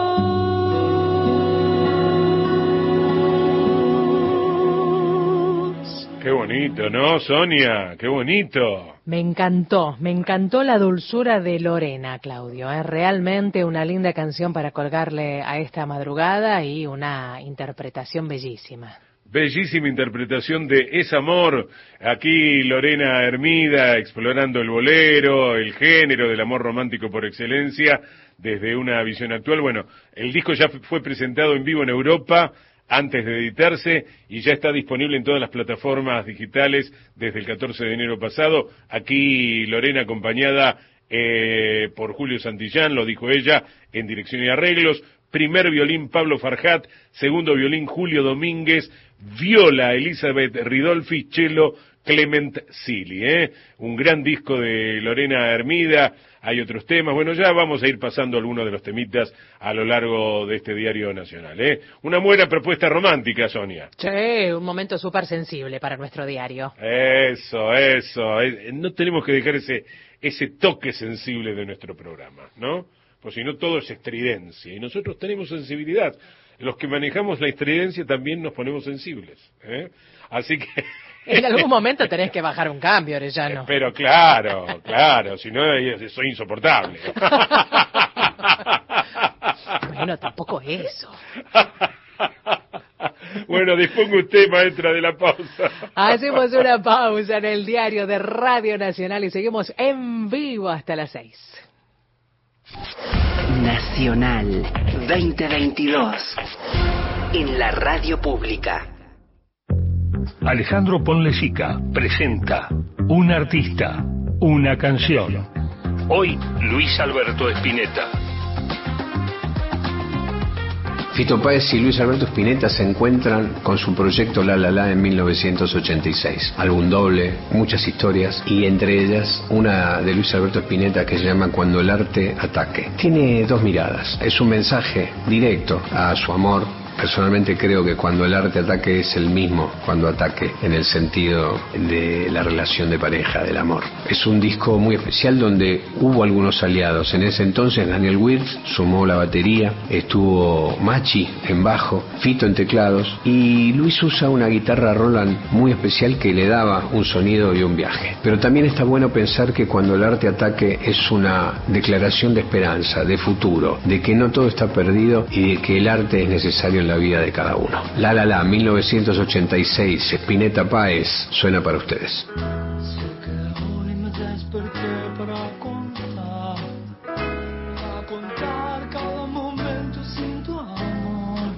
dos. Qué bonito, ¿no, Sonia? Qué bonito. Me encantó la dulzura de Lorena, Claudio. Es realmente una linda canción para colgarle a esta madrugada y una interpretación bellísima. Bellísima interpretación de Es Amor. Aquí Lorena Hermida explorando el bolero, el género del amor romántico por excelencia, desde una visión actual. Bueno, el disco ya fue presentado en vivo en Europa antes de editarse y ya está disponible en todas las plataformas digitales desde el 14 de enero pasado. Aquí Lorena acompañada por Julio Santillán, lo dijo ella, en dirección y arreglos. Primer violín Pablo Farjat, segundo violín Julio Domínguez, viola Elizabeth Ridolfi, cello Clement Silly, un gran disco de Lorena Hermida. Hay otros temas, bueno, ya vamos a ir pasando algunos de los temitas a lo largo de este diario nacional, Una buena propuesta romántica, Sonia. Sí, un momento súper sensible para nuestro diario. Eso, no tenemos que dejar ese toque sensible de nuestro programa, ¿no? Pues si no todo es estridencia, y nosotros tenemos sensibilidad. Los que manejamos la estridencia también nos ponemos sensibles, Así que... En algún momento tenés que bajar un cambio, Orellano. Pero claro, si no soy insoportable. Bueno, tampoco eso. Bueno, disponga usted, maestra, de la pausa. Hacemos una pausa en el diario de Radio Nacional y seguimos en vivo hasta las 6. Nacional 2022 en la radio pública. Alejandro Ponlecica presenta Un artista, una canción. Hoy, Luis Alberto Spinetta. Fito Páez y Luis Alberto Spinetta se encuentran con su proyecto La La La en 1986. Álbum doble, muchas historias y entre ellas una de Luis Alberto Spinetta que se llama Cuando el arte ataque. Tiene dos miradas. Es un mensaje directo a su amor. Personalmente creo que cuando el arte ataque es el mismo cuando ataque en el sentido de la relación de pareja, del amor. Es un disco muy especial donde hubo algunos aliados. En ese entonces Daniel Wirtz sumó la batería, estuvo Machi en bajo, Fito en teclados y Luis usa una guitarra Roland muy especial que le daba un sonido y un viaje. Pero también está bueno pensar que cuando el arte ataque es una declaración de esperanza, de futuro, de que no todo está perdido y de que el arte es necesario en la vida de cada uno. La La La, 1986, Spinetta Páez, suena para ustedes. Cada momento sin tu amor.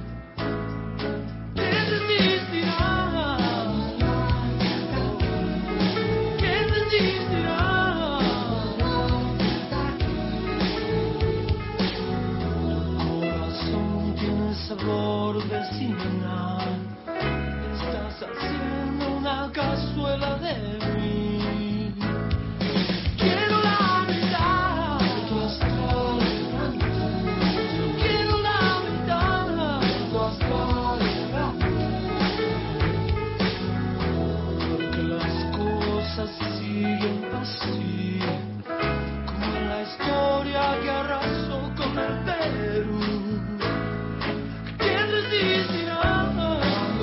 Sabor vecinal, estás haciendo una cazuela de mí. Quiero la mitad de tu astral, quiero la mitad de tu astral, porque las cosas siguen así, como en la historia que arrasó con el Perú.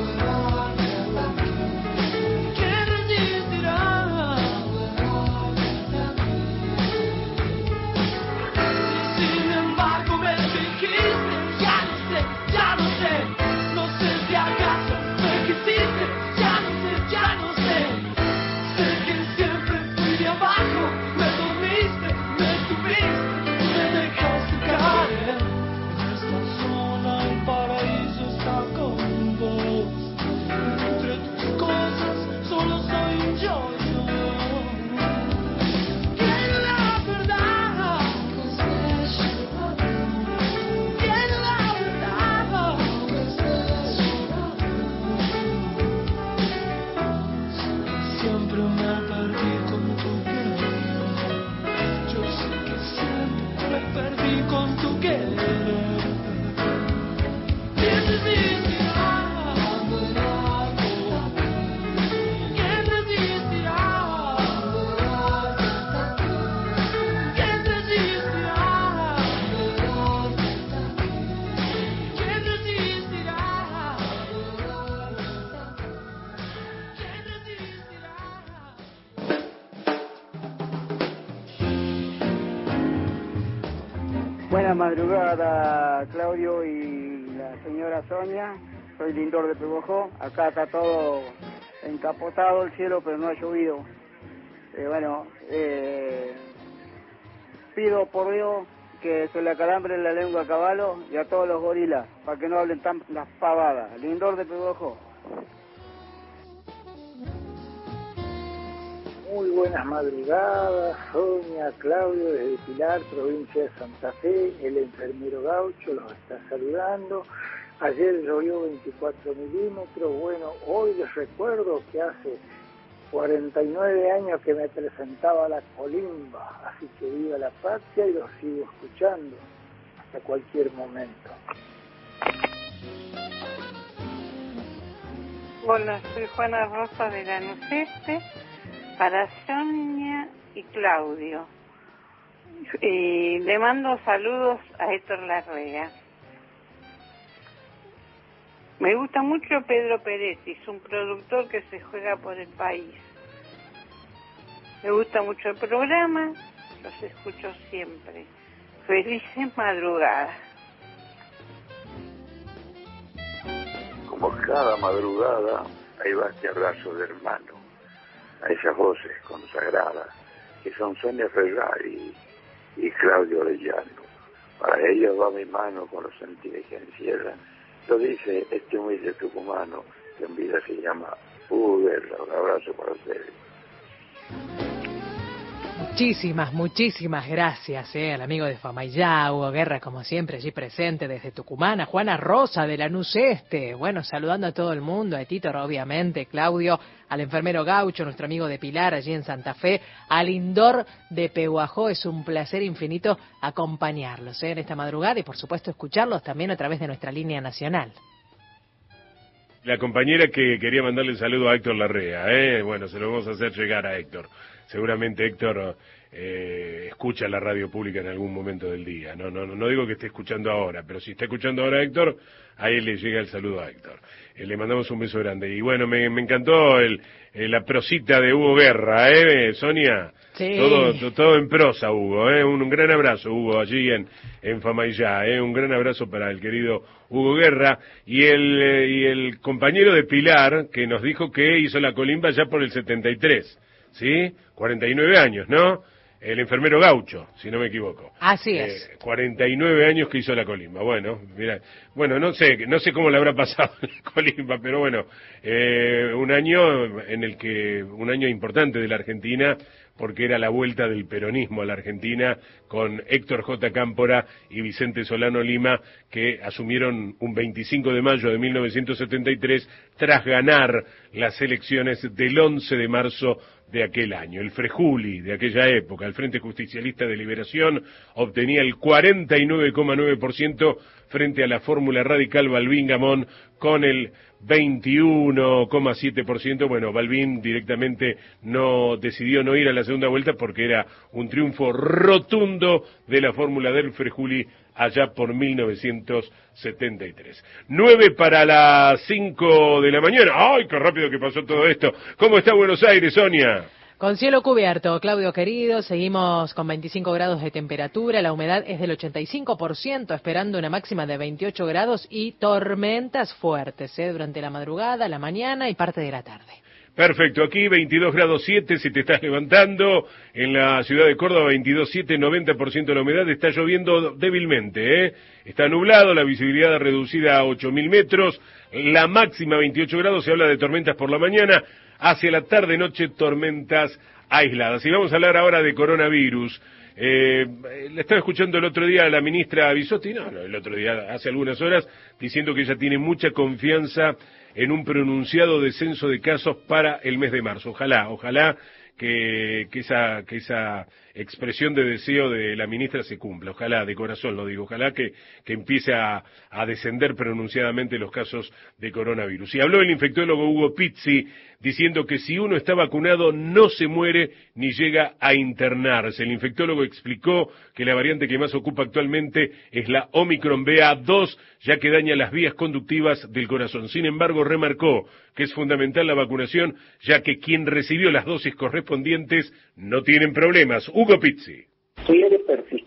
madrugada, Claudio y la señora Sonia. Soy Lindor de Pehuajó. Acá está todo encapotado el cielo, pero no ha llovido. Pido por Dios que se le acalambre la lengua a Caballo y a todos los gorilas, para que no hablen tan las pavadas. Lindor de Pehuajó. Muy buenas madrugadas, Sonia, Claudio, desde Pilar, provincia de Santa Fe. El enfermero Gaucho los está saludando. Ayer llovió 24 milímetros. Bueno, hoy les recuerdo que hace 49 años que me presentaba a la colimba, así que viva la patria y los sigo escuchando hasta cualquier momento. Hola, soy Juana Rosa de Lanús Este, para Sonia y Claudio. Y le mando saludos a Héctor Larrea. Me gusta mucho Pedro Peretti, es un productor que se juega por el país. Me gusta mucho el programa, los escucho siempre. Felices madrugadas. Como cada madrugada, ahí va este abrazo de hermano, a esas voces consagradas, que son Sonia Ferrari y Claudio Orellano. Para ellos va mi mano con los sentires que encierran. Lo dice este humilde tucumano, que en vida se llama Hugo Guerra. Un abrazo para ustedes. Muchísimas gracias al amigo de Famayá, Hugo Guerra, como siempre, allí presente desde Tucumán, a Juana Rosa de Lanús Este, bueno, saludando a todo el mundo, a Tito, obviamente, Claudio, al enfermero Gaucho, nuestro amigo de Pilar, allí en Santa Fe, al Lindor de Pehuajó. Es un placer infinito acompañarlos en esta madrugada y, por supuesto, escucharlos también a través de nuestra línea nacional. La compañera que quería mandarle un saludo a Héctor Larrea, bueno, se lo vamos a hacer llegar a Héctor. Seguramente Héctor escucha la radio pública en algún momento del día. No digo que esté escuchando ahora, pero si está escuchando ahora Héctor, a él le llega el saludo a Héctor. Le mandamos un beso grande. Y bueno, me encantó la prosita de Hugo Guerra, Sonia. Sí. Todo en prosa, Hugo, un gran abrazo, Hugo, allí en Famayá, un gran abrazo para el querido Hugo Guerra y el compañero de Pilar, que nos dijo que hizo la colimba ya por el 73, ¿sí? 49 años, ¿no? El enfermero Gaucho, si no me equivoco. Así es. 49 años que hizo la colimba. Bueno, mira, no sé cómo le habrá pasado la colimba, pero bueno, un año importante de la Argentina, porque era la vuelta del peronismo a la Argentina, con Héctor J. Cámpora y Vicente Solano Lima, que asumieron un 25 de mayo de 1973 tras ganar las elecciones del 11 de marzo de aquel año. El Frejuli de aquella época, el Frente Justicialista de Liberación, obtenía el 49,9% frente a la fórmula radical Balbín Gamón con el 21,7%. Bueno, Balbín directamente decidió no ir a la segunda vuelta porque era un triunfo rotundo de la fórmula del Frejuli allá por 1973. 9 para las 5 de la mañana. ¡Ay, qué rápido que pasó todo esto! ¿Cómo está Buenos Aires, Sonia? Con cielo cubierto, Claudio querido, seguimos con 25 grados de temperatura, la humedad es del 85%, esperando una máxima de 28 grados y tormentas fuertes durante la madrugada, la mañana y parte de la tarde. Perfecto, aquí 22 grados 7, si te estás levantando, en la ciudad de Córdoba 22,7, 90% de la humedad, está lloviendo débilmente, está nublado, la visibilidad reducida a 8.000 metros, la máxima 28 grados, se habla de tormentas por la mañana, hacia la tarde-noche tormentas aisladas. Y vamos a hablar ahora de coronavirus. Le estaba escuchando el otro día a la ministra Bisotti, el otro día, hace algunas horas, diciendo que ella tiene mucha confianza en un pronunciado descenso de casos para el mes de marzo. Ojalá que esa expresión de deseo de la ministra se cumpla. Ojalá, de corazón lo digo, ojalá que empiece a descender pronunciadamente los casos de coronavirus. Y habló el infectólogo Hugo Pizzi diciendo que si uno está vacunado no se muere ni llega a internarse. El infectólogo explicó que la variante que más ocupa actualmente es la Omicron BA.2, ya que daña las vías conductivas del corazón. Sin embargo, remarcó que es fundamental la vacunación, ya que quien recibió las dosis correspondientes no tienen problemas. Hugo Pizzi. Quiere persistir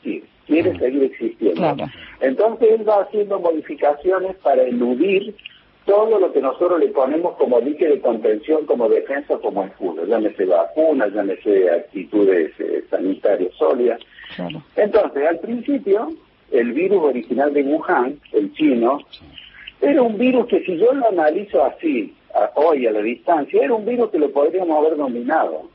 quiere seguir existiendo. Claro. Entonces él va haciendo modificaciones para eludir todo lo que nosotros le ponemos como dique de contención, como defensa, como escudo, llámese vacunas, llámese actitudes sanitarias sólidas. Claro. Entonces, al principio, el virus original de Wuhan, el chino, era un virus que, si yo lo analizo así, hoy a la distancia, era un virus que lo podríamos haber dominado.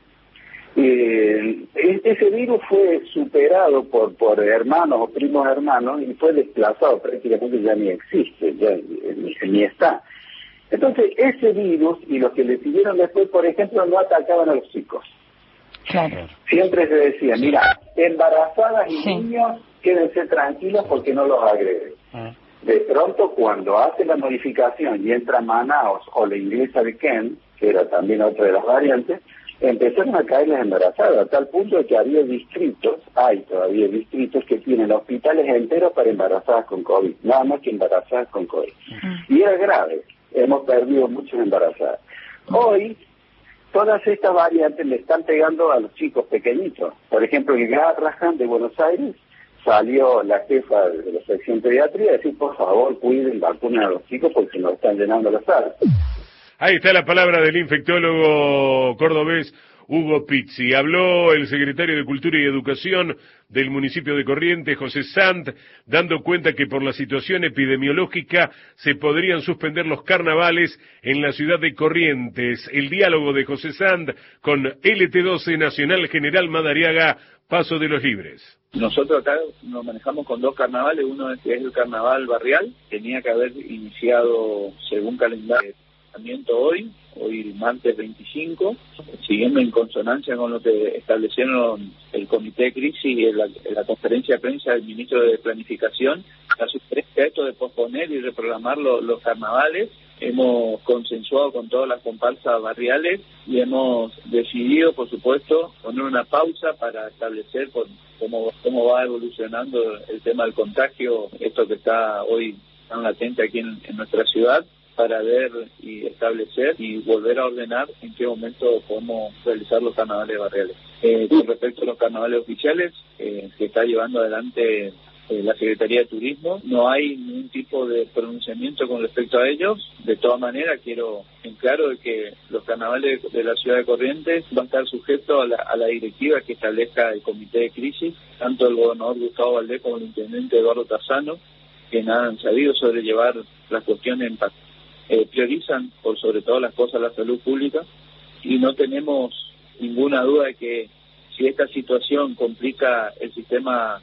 Ese virus fue superado por hermanos o primos hermanos y fue desplazado, prácticamente ya ni existe, ya ni está. Entonces, ese virus y los que le siguieron después, por ejemplo, no atacaban a los chicos. Claro. Siempre se decía, mira, embarazadas y niños, quédense tranquilos porque no los agreden. De pronto, cuando hace la modificación y entra Manaus o la inglesa de Kent, que era también otra de las variantes, empezaron a caer las embarazadas, a tal punto de que había distritos, hay todavía distritos que tienen hospitales enteros para embarazadas con COVID, nada más que embarazadas con COVID. Y era grave, hemos perdido muchas embarazadas. Hoy, todas estas variantes le están pegando a los chicos pequeñitos. Por ejemplo, en Garrahan de Buenos Aires salió la jefa de la sección pediatría a decir, por favor, cuiden, vacunen a los chicos porque nos están llenando las salas. Ahí está la palabra del infectólogo cordobés Hugo Pizzi. Habló el secretario de Cultura y Educación del municipio de Corrientes, José Sant, dando cuenta que por la situación epidemiológica se podrían suspender los carnavales en la ciudad de Corrientes. El diálogo de José Sant con LT12 Nacional General Madariaga, Paso de los Libres. Nosotros acá nos manejamos con dos carnavales, uno es el carnaval barrial, tenía que haber iniciado según calendario hoy martes 25, siguiendo en consonancia con lo que establecieron el Comité de Crisis y la conferencia de prensa del ministro de Planificación, la sugerencia esto de posponer y reprogramar los carnavales. Hemos consensuado con todas las comparsas barriales y hemos decidido, por supuesto, poner una pausa para establecer cómo va evolucionando el tema del contagio, esto que está hoy tan latente aquí en nuestra ciudad, para ver y establecer y volver a ordenar en qué momento podemos realizar los carnavales barriales. Con respecto a los carnavales oficiales que está llevando adelante la Secretaría de Turismo, no hay ningún tipo de pronunciamiento con respecto a ellos. De todas maneras, quiero en claro de que los carnavales de la ciudad de Corrientes van a estar sujetos a la directiva que establezca el Comité de Crisis, tanto el gobernador Gustavo Valdés como el intendente Eduardo Tarzano, que han sabido sobrellevar las cuestiones en paz. Priorizan por sobre todas las cosas la salud pública y no tenemos ninguna duda de que si esta situación complica el sistema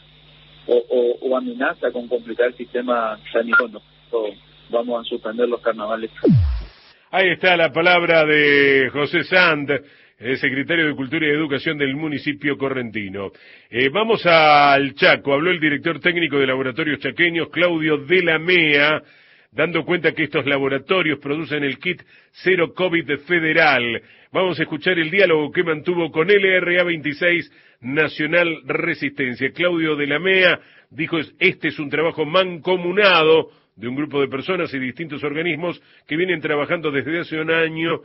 o amenaza con complicar el sistema sanitario, vamos a suspender los carnavales. Ahí está la palabra de José Sant, el secretario de Cultura y Educación del municipio correntino. Vamos al Chaco. Habló el director técnico de Laboratorios Chaqueños, Claudio de la Mea, dando cuenta que estos laboratorios producen el kit Cero COVID Federal. Vamos a escuchar el diálogo que mantuvo con LRA 26 Nacional Resistencia. Claudio de la Mea dijo, este es un trabajo mancomunado de un grupo de personas y distintos organismos que vienen trabajando desde hace un año,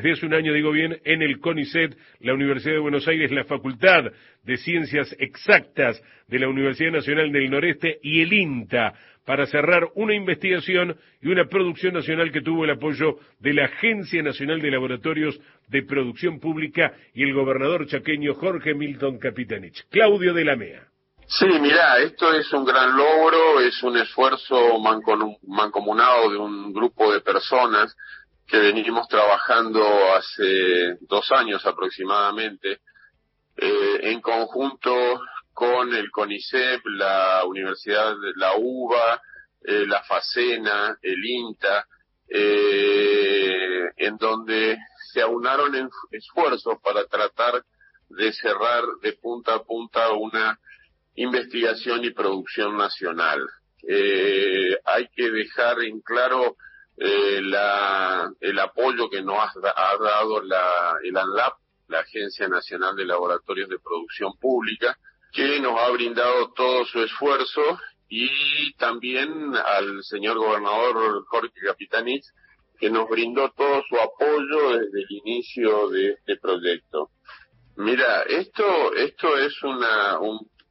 en el CONICET, la Universidad de Buenos Aires, la Facultad de Ciencias Exactas de la Universidad Nacional del Noreste y el INTA, para cerrar una investigación y una producción nacional que tuvo el apoyo de la Agencia Nacional de Laboratorios de Producción Pública y el gobernador chaqueño Jorge Milton Capitanich. Claudio de la Mea. Sí, mirá, esto es un gran logro, es un esfuerzo mancomunado de un grupo de personas que venimos trabajando hace 2 años aproximadamente, en conjunto con el CONICET, la Universidad de la UBA, la FACENA, el INTA, en donde se aunaron esfuerzos para tratar de cerrar de punta a punta una investigación y producción nacional. Hay que dejar en claro el apoyo que nos ha dado el ANLAP, la Agencia Nacional de Laboratorios de Producción Pública, que nos ha brindado todo su esfuerzo, y también al señor gobernador Jorge Capitanich, que nos brindó todo su apoyo desde el inicio de este proyecto. Mira, esto es un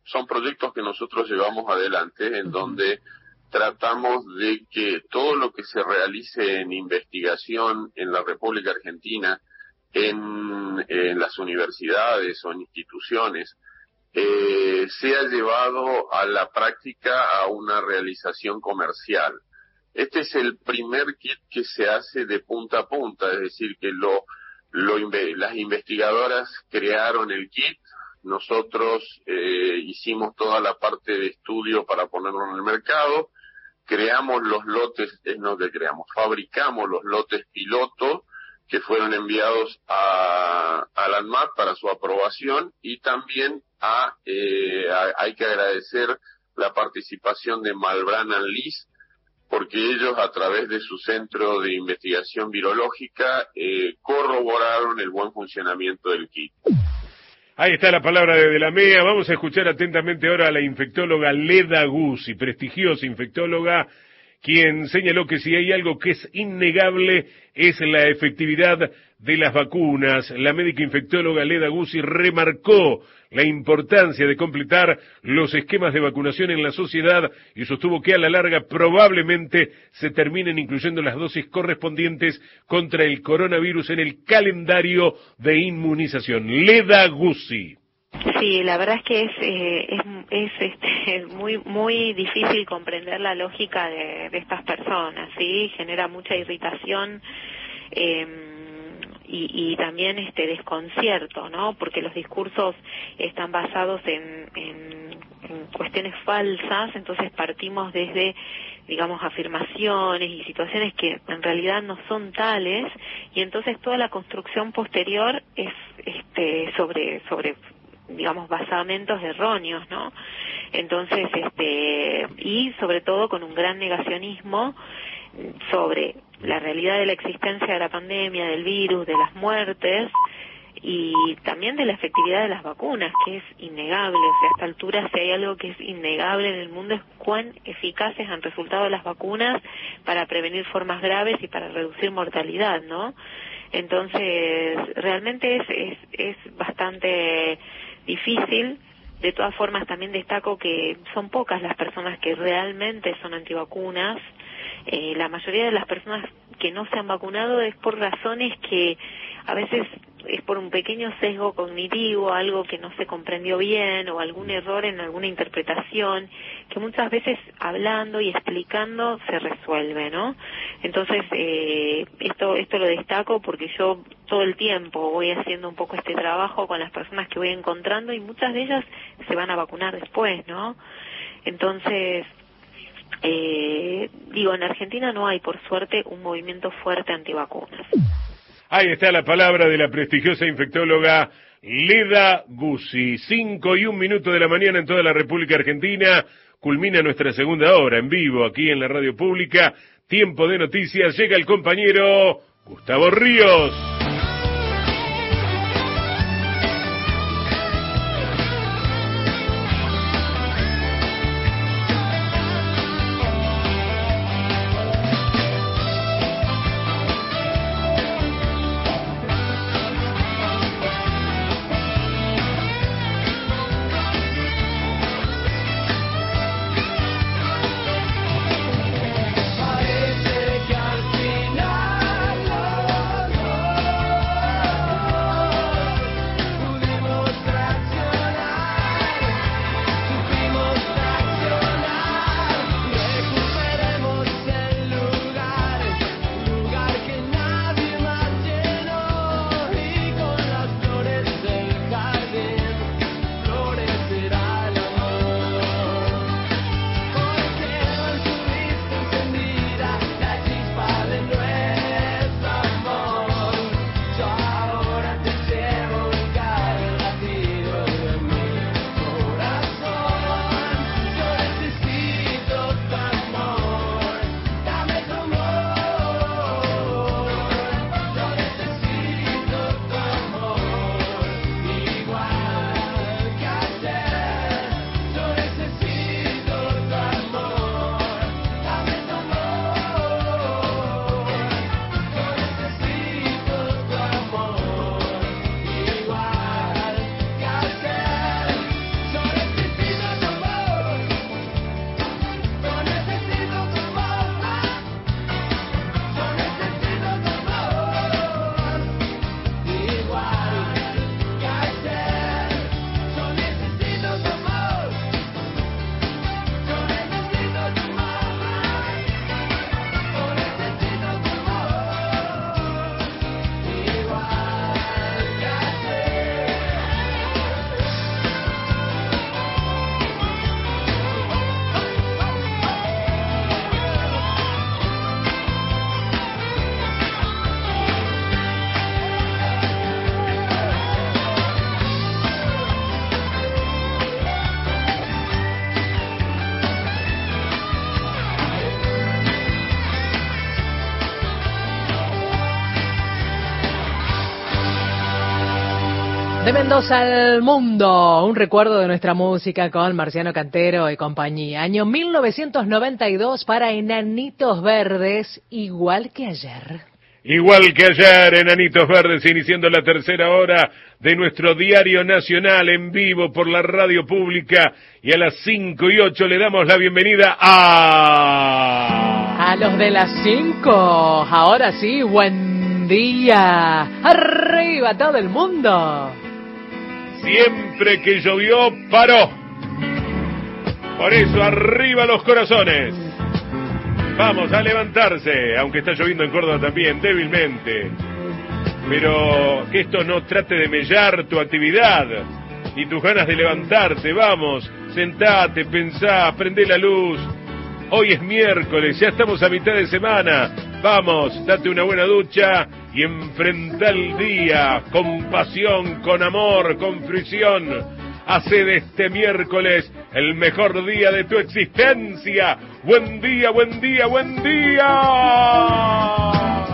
son proyectos que nosotros llevamos adelante, en donde tratamos de que todo lo que se realice en investigación en la República Argentina, en las universidades o en instituciones, sea llevado a la práctica, a una realización comercial. Este es el primer kit que se hace de punta a punta, es decir, que las investigadoras crearon el kit, nosotros hicimos toda la parte de estudio para ponerlo en el mercado, creamos los lotes, fabricamos los lotes piloto que fueron enviados a la ANMAT para su aprobación, y también hay que agradecer la participación de Malbrán Lis, porque ellos, a través de su centro de investigación virológica, corroboraron el buen funcionamiento del kit. Ahí está la palabra de la MEA. Vamos a escuchar atentamente ahora a la infectóloga Leda Guzzi, prestigiosa infectóloga, quien señaló que si hay algo que es innegable es la efectividad de las vacunas. La médica infectóloga Leda Guzzi remarcó la importancia de completar los esquemas de vacunación en la sociedad y sostuvo que a la larga probablemente se terminen incluyendo las dosis correspondientes contra el coronavirus en el calendario de inmunización. Leda Guzzi. Sí, la verdad es que es muy difícil comprender la lógica de estas personas, ¿sí? Genera mucha irritación y también desconcierto, ¿no? Porque los discursos están basados en cuestiones falsas, entonces partimos desde, digamos, afirmaciones y situaciones que en realidad no son tales, y entonces toda la construcción posterior es sobre digamos, basamentos erróneos, ¿no? Entonces, y sobre todo con un gran negacionismo sobre la realidad de la existencia de la pandemia, del virus, de las muertes, y también de la efectividad de las vacunas, que es innegable. O sea, a esta altura, si hay algo que es innegable en el mundo, es cuán eficaces han resultado las vacunas para prevenir formas graves y para reducir mortalidad, ¿no? Entonces, realmente es bastante difícil. De todas formas, también destaco que son pocas las personas que realmente son antivacunas. La mayoría de las personas que no se han vacunado es por razones que a veces es por un pequeño sesgo cognitivo, algo que no se comprendió bien o algún error en alguna interpretación, que muchas veces hablando y explicando se resuelve, ¿no? Entonces, esto lo destaco porque yo todo el tiempo voy haciendo un poco este trabajo con las personas que voy encontrando, y muchas de ellas se van a vacunar después, ¿no? Entonces, en Argentina no hay, por suerte, un movimiento fuerte antivacunas. Ahí está la palabra de la prestigiosa infectóloga Leda Guzzi. 5:01 de la mañana en toda la República Argentina. Culmina nuestra segunda hora en vivo aquí en la radio pública. Tiempo de noticias. Llega el compañero Gustavo Ríos. Parece que al final De Mendoza al mundo, un recuerdo de nuestra música con Marciano Cantero y compañía. Año 1992 para Enanitos Verdes, igual que ayer. Igual que ayer, Enanitos Verdes, iniciando la tercera hora de nuestro diario nacional en vivo por la radio pública, y a las 5:08 le damos la bienvenida a los de las 5. Ahora sí, buen día. Arriba todo el mundo. Siempre que llovió, paró. Por eso, arriba los corazones. Vamos a levantarse, aunque está lloviendo en Córdoba también, débilmente. Pero que esto no trate de mellar tu actividad y tus ganas de levantarte. Vamos, sentate, pensá, prende la luz. Hoy es miércoles, ya estamos a mitad de semana. Vamos, date una buena ducha y enfrenta el día con pasión, con amor, con fruición. Hace de este miércoles el mejor día de tu existencia. Buen día, buen día, buen día.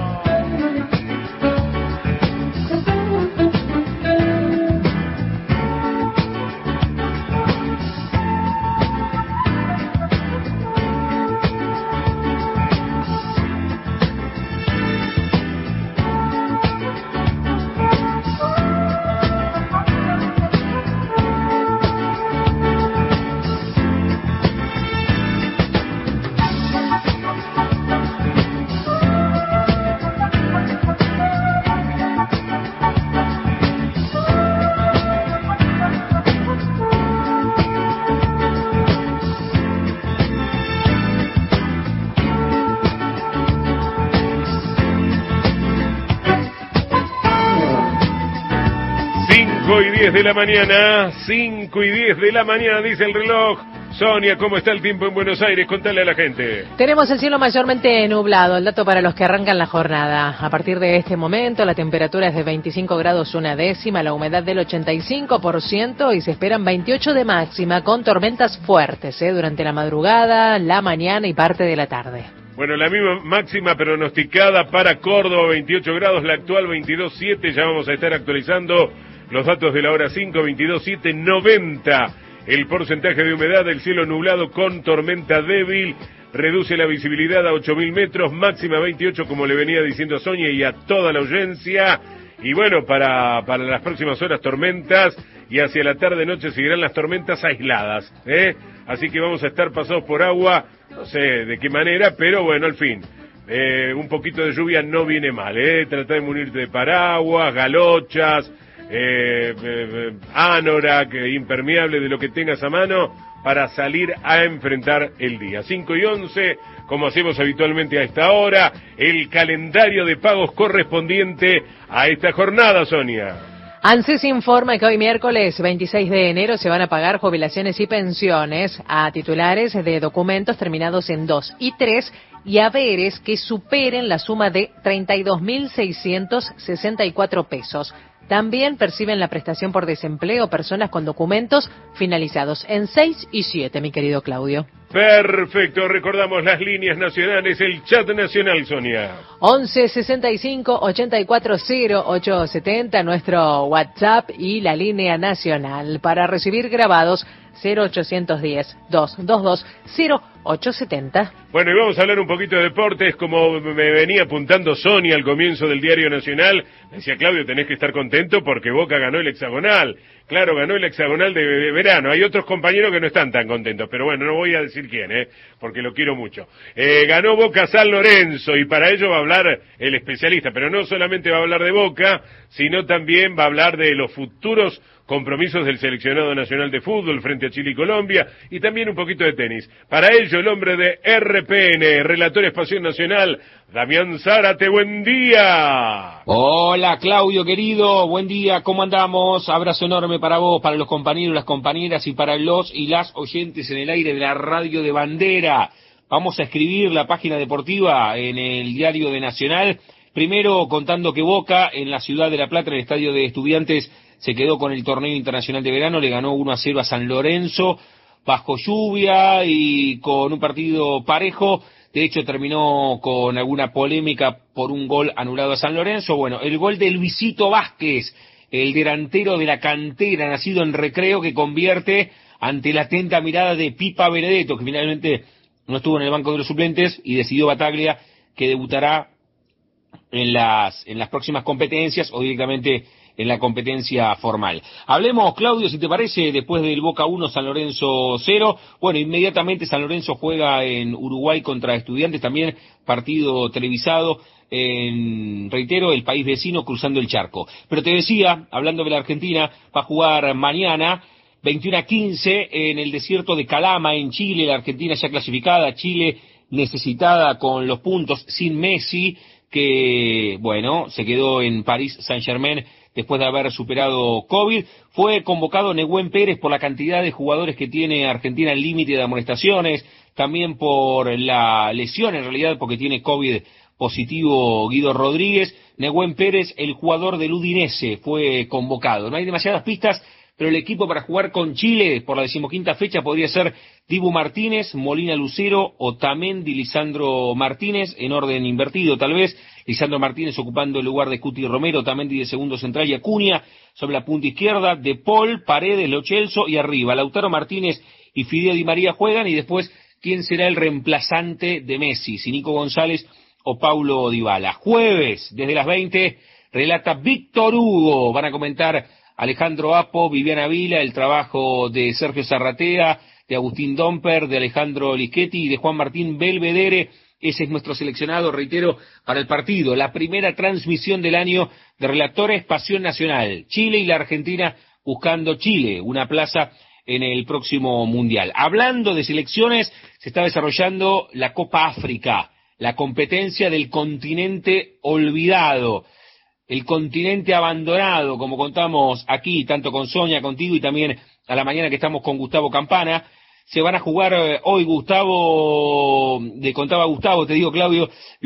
5:10 de la mañana, 5:10 de la mañana, dice el reloj. Sonia, ¿cómo está el tiempo en Buenos Aires? Contale a la gente. Tenemos el cielo mayormente nublado, el dato para los que arrancan la jornada. A partir de este momento, la temperatura es de 25 grados una décima, la humedad del 85% y se esperan 28 de máxima con tormentas fuertes durante la madrugada, la mañana y parte de la tarde. Bueno, la misma máxima pronosticada para Córdoba, 28 grados, la actual 22.7, ya vamos a estar actualizando los datos de la hora 5, 22.7, 90. El porcentaje de humedad del cielo nublado con tormenta débil, reduce la visibilidad a 8.000 metros, máxima 28, como le venía diciendo a Sonia y a toda la audiencia. Y bueno, para las próximas horas tormentas, y hacia la tarde-noche seguirán las tormentas aisladas, Así que vamos a estar pasados por agua, no sé de qué manera, pero bueno, al fin, un poquito de lluvia no viene mal, Trata de munirte de paraguas, galochas, anorak, impermeable, de lo que tengas a mano para salir a enfrentar el día. 5:11, como hacemos habitualmente a esta hora, el calendario de pagos correspondiente a esta jornada, Sonia. ANSES informa que hoy miércoles 26 de enero se van a pagar jubilaciones y pensiones a titulares de documentos terminados en 2 y 3 y haberes que superen la suma de 32.664 pesos. También perciben la prestación por desempleo personas con documentos finalizados en 6 y 7, mi querido Claudio. Perfecto, recordamos las líneas nacionales, el chat nacional, Sonia. 11 65 84 0870, nuestro WhatsApp, y la línea nacional para recibir grabados 0810 222 0870. Bueno, y vamos a hablar un poquito de deportes, como me venía apuntando Sonia al comienzo del Diario Nacional. Me decía, Claudio, tenés que estar contento porque Boca ganó el hexagonal. Claro, ganó el hexagonal de verano. Hay otros compañeros que no están tan contentos, pero bueno, no voy a decir quién, porque lo quiero mucho. Ganó Boca San Lorenzo, y para ello va a hablar el especialista, pero no solamente va a hablar de Boca, sino también va a hablar de los futuros compromisos del seleccionado nacional de fútbol frente a Chile y Colombia, y también un poquito de tenis. Para ello, el hombre de RPN, Relator Espación Nacional, Damián Zárate, buen día. Hola, Claudio, querido, buen día, ¿cómo andamos? Abrazo enorme para vos, para los compañeros, las compañeras y para los y las oyentes en el aire de la radio de Bandera. Vamos a escribir la página deportiva en el Diario de Nacional, primero contando que Boca, en la ciudad de La Plata, en el estadio de Estudiantes, se quedó con el torneo internacional de verano, le ganó 1-0 a San Lorenzo, bajo lluvia y con un partido parejo. De hecho, terminó con alguna polémica por un gol anulado a San Lorenzo. Bueno, el gol de Luisito Vázquez, el delantero de la cantera, nacido en Recreo, que convierte ante la atenta mirada de Pipa Benedetto, que finalmente no estuvo en el banco de los suplentes, y decidió Bataglia que debutará en las próximas competencias o directamente en la competencia formal. Hablemos, Claudio, si te parece, después del Boca 1, San Lorenzo 0. Bueno, inmediatamente San Lorenzo juega en Uruguay contra Estudiantes, también partido televisado en, reitero, el país vecino, cruzando el charco. Pero te decía, hablando de la Argentina, va a jugar mañana 21-15 en el desierto de Calama, en Chile. La Argentina ya clasificada, Chile necesitada con los puntos, sin Messi, que, bueno, se quedó en París Saint-Germain después de haber superado COVID. Fue convocado Nehuen Pérez por la cantidad de jugadores que tiene Argentina en límite de amonestaciones, también por la lesión, en realidad, porque tiene COVID positivo Guido Rodríguez. Nehuen Pérez, el jugador del Udinese, fue convocado. No hay demasiadas pistas, pero el equipo para jugar con Chile por la 15ª fecha podría ser Dibu Martínez, Molina Lucero, Otamendi, Lisandro Martínez, en orden invertido tal vez. Lisandro Martínez ocupando el lugar de Cuti Romero, Otamendi de segundo central y Acuña sobre la punta izquierda, De Paul, Paredes, Lo Celso, y arriba Lautaro Martínez y Fideo Di María juegan, y después quién será el reemplazante de Messi, si Nico González o Paulo Dybala. Jueves, desde las 20, relata Víctor Hugo. Van a comentar Alejandro Apo, Viviana Vila, el trabajo de Sergio Zarratea, de Agustín Domper, de Alejandro Lischetti y de Juan Martín Belvedere. Ese es nuestro seleccionado, reitero, para el partido. La primera transmisión del año de Relatores Pasión Nacional. Chile y la Argentina buscando Chile, una plaza en el próximo Mundial. Hablando de selecciones, se está desarrollando la Copa África, la competencia del continente olvidado, el continente abandonado, como contamos aquí, tanto con Sonia, contigo, y también a la mañana que estamos con Gustavo Campana. Se van a jugar hoy, contaba Gustavo, te digo, Claudio,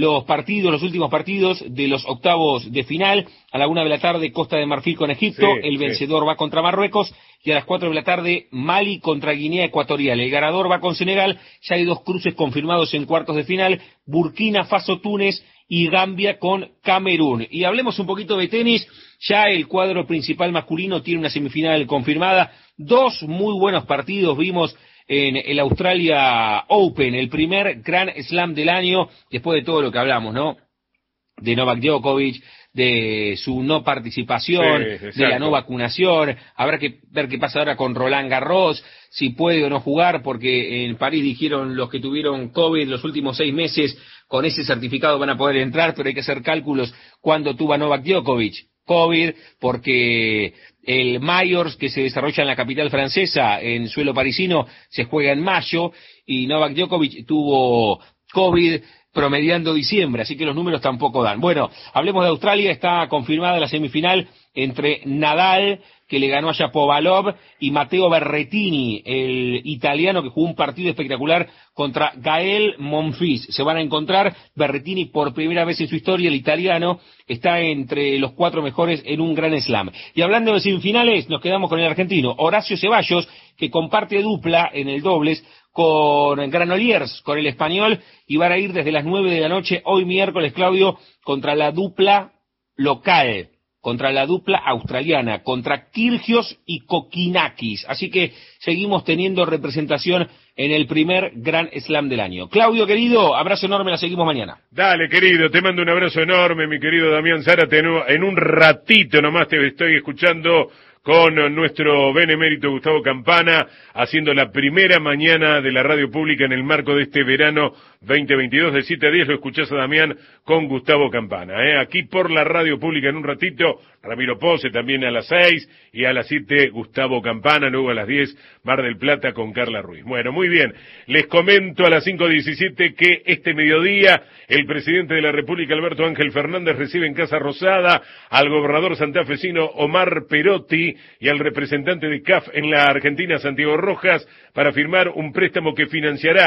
los últimos partidos de los octavos de final. A la 1 de la tarde, Costa de Marfil con Egipto, el vencedor va contra Marruecos, y a las 4 de la tarde, Mali contra Guinea Ecuatorial. El ganador va con Senegal. Ya hay 2 cruces confirmados en cuartos de final, Burkina Faso, Túnez, y Gambia con Camerún. Y hablemos un poquito de tenis. Ya el cuadro principal masculino tiene una semifinal confirmada. 2 muy buenos partidos vimos en el Australia Open, el primer Grand Slam del año, después de todo lo que hablamos, ¿no? De Novak Djokovic, de su no participación, de la no vacunación. Habrá que ver qué pasa ahora con Roland Garros, si puede o no jugar, porque en París dijeron los que tuvieron COVID los últimos 6 meses, con ese certificado van a poder entrar, pero hay que hacer cálculos cuando tuvo Novak Djokovic COVID, porque el Majors, que se desarrolla en la capital francesa, en suelo parisino, se juega en mayo, y Novak Djokovic tuvo COVID promediando diciembre, así que los números tampoco dan. Bueno, hablemos de Australia. Está confirmada la semifinal entre Nadal, que le ganó a Shapovalov, y Matteo Berrettini, el italiano, que jugó un partido espectacular contra Gael Monfils. Se van a encontrar. Berrettini, por primera vez en su historia, el italiano, está entre los 4 mejores en un Grand Slam. Y hablando de semifinales, nos quedamos con el argentino Horacio Ceballos, que comparte dupla en el dobles con Granollers, con el español, y van a ir desde las 9 de la noche, hoy miércoles, Claudio, contra la dupla local, contra la dupla australiana, contra Kyrgios y Kokinakis. Así que seguimos teniendo representación en el primer Grand Slam del año. Claudio, querido, abrazo enorme, la seguimos mañana. Dale, querido, te mando un abrazo enorme, mi querido Damián Zárate. En un ratito nomás te estoy escuchando con nuestro benemérito Gustavo Campana, haciendo la primera mañana de la radio pública en el marco de este verano 2022, de 7 a 10, lo escuchás a Damián con Gustavo Campana, aquí por la radio pública en un ratito, Ramiro Pose también a las 6, y a las 7 Gustavo Campana, luego a las 10 Mar del Plata con Carla Ruiz. Bueno, muy bien, les comento a las 5:17 que este mediodía el presidente de la República, Alberto Ángel Fernández, recibe en Casa Rosada al gobernador santafesino Omar Perotti y al representante de CAF en la Argentina, Santiago Rojas, para firmar un préstamo que financiará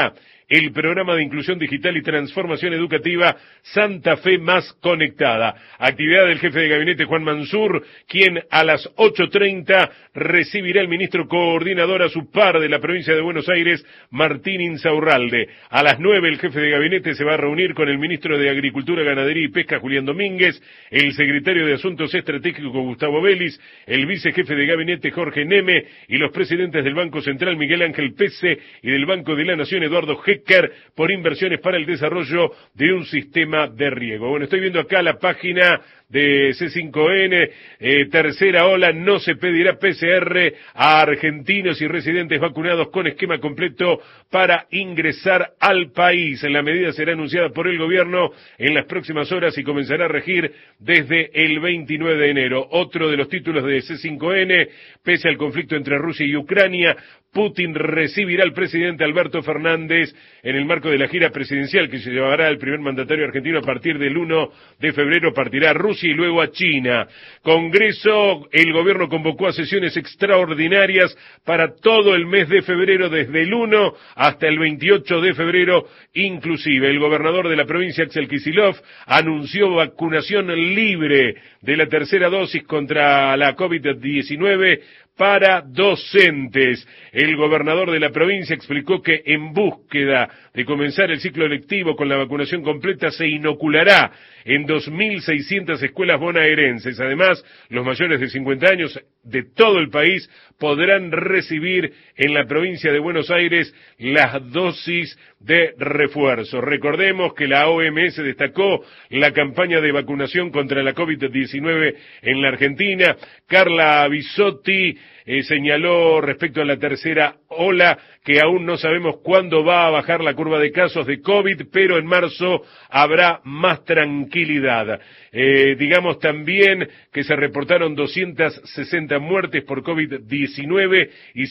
el programa de inclusión digital y transformación educativa Santa Fe Más Conectada. Actividad del jefe de gabinete Juan Mansur, quien a las 8:30 recibirá el ministro coordinador a su par de la provincia de Buenos Aires, Martín Insaurralde. A las 9 el jefe de gabinete se va a reunir con el ministro de Agricultura, Ganadería y Pesca, Julián Domínguez, el secretario de Asuntos Estratégicos, Gustavo Vélez, el vicejefe de gabinete, Jorge Neme, y los presidentes del Banco Central, Miguel Ángel Pese, y del Banco de la Nación, Eduardo Hecker, por inversiones para el desarrollo de un sistema de riego. Bueno, estoy viendo acá la página de C5N, tercera ola, no se pedirá PCR a argentinos y residentes vacunados con esquema completo para ingresar al país. La medida será anunciada por el gobierno en las próximas horas y comenzará a regir desde el 29 de enero. Otro de los títulos de C5N, pese al conflicto entre Rusia y Ucrania, Putin recibirá al presidente Alberto Fernández en el marco de la gira presidencial que se llevará el primer mandatario argentino a partir del 1 de febrero. Partirá a Rusia y luego a China. Congreso, el gobierno convocó a sesiones extraordinarias para todo el mes de febrero, desde el 1 hasta el 28 de febrero inclusive. El gobernador de la provincia, Axel Kicillof, anunció vacunación libre de la tercera dosis contra la COVID-19 para docentes. El gobernador de la provincia explicó que en búsqueda de comenzar el ciclo lectivo con la vacunación completa se inoculará en 2.600 escuelas bonaerenses. Además, los mayores de 50 años de todo el país podrán recibir en la provincia de Buenos Aires las dosis de refuerzo. Recordemos que la OMS destacó la campaña de vacunación contra la COVID-19 en la Argentina. Carla Bisotti señaló respecto a la tercera ola que aún no sabemos cuándo va a bajar la curva de casos de COVID, pero en marzo habrá más tranquilidad. Digamos también que se reportaron 260 muertes por COVID-19 y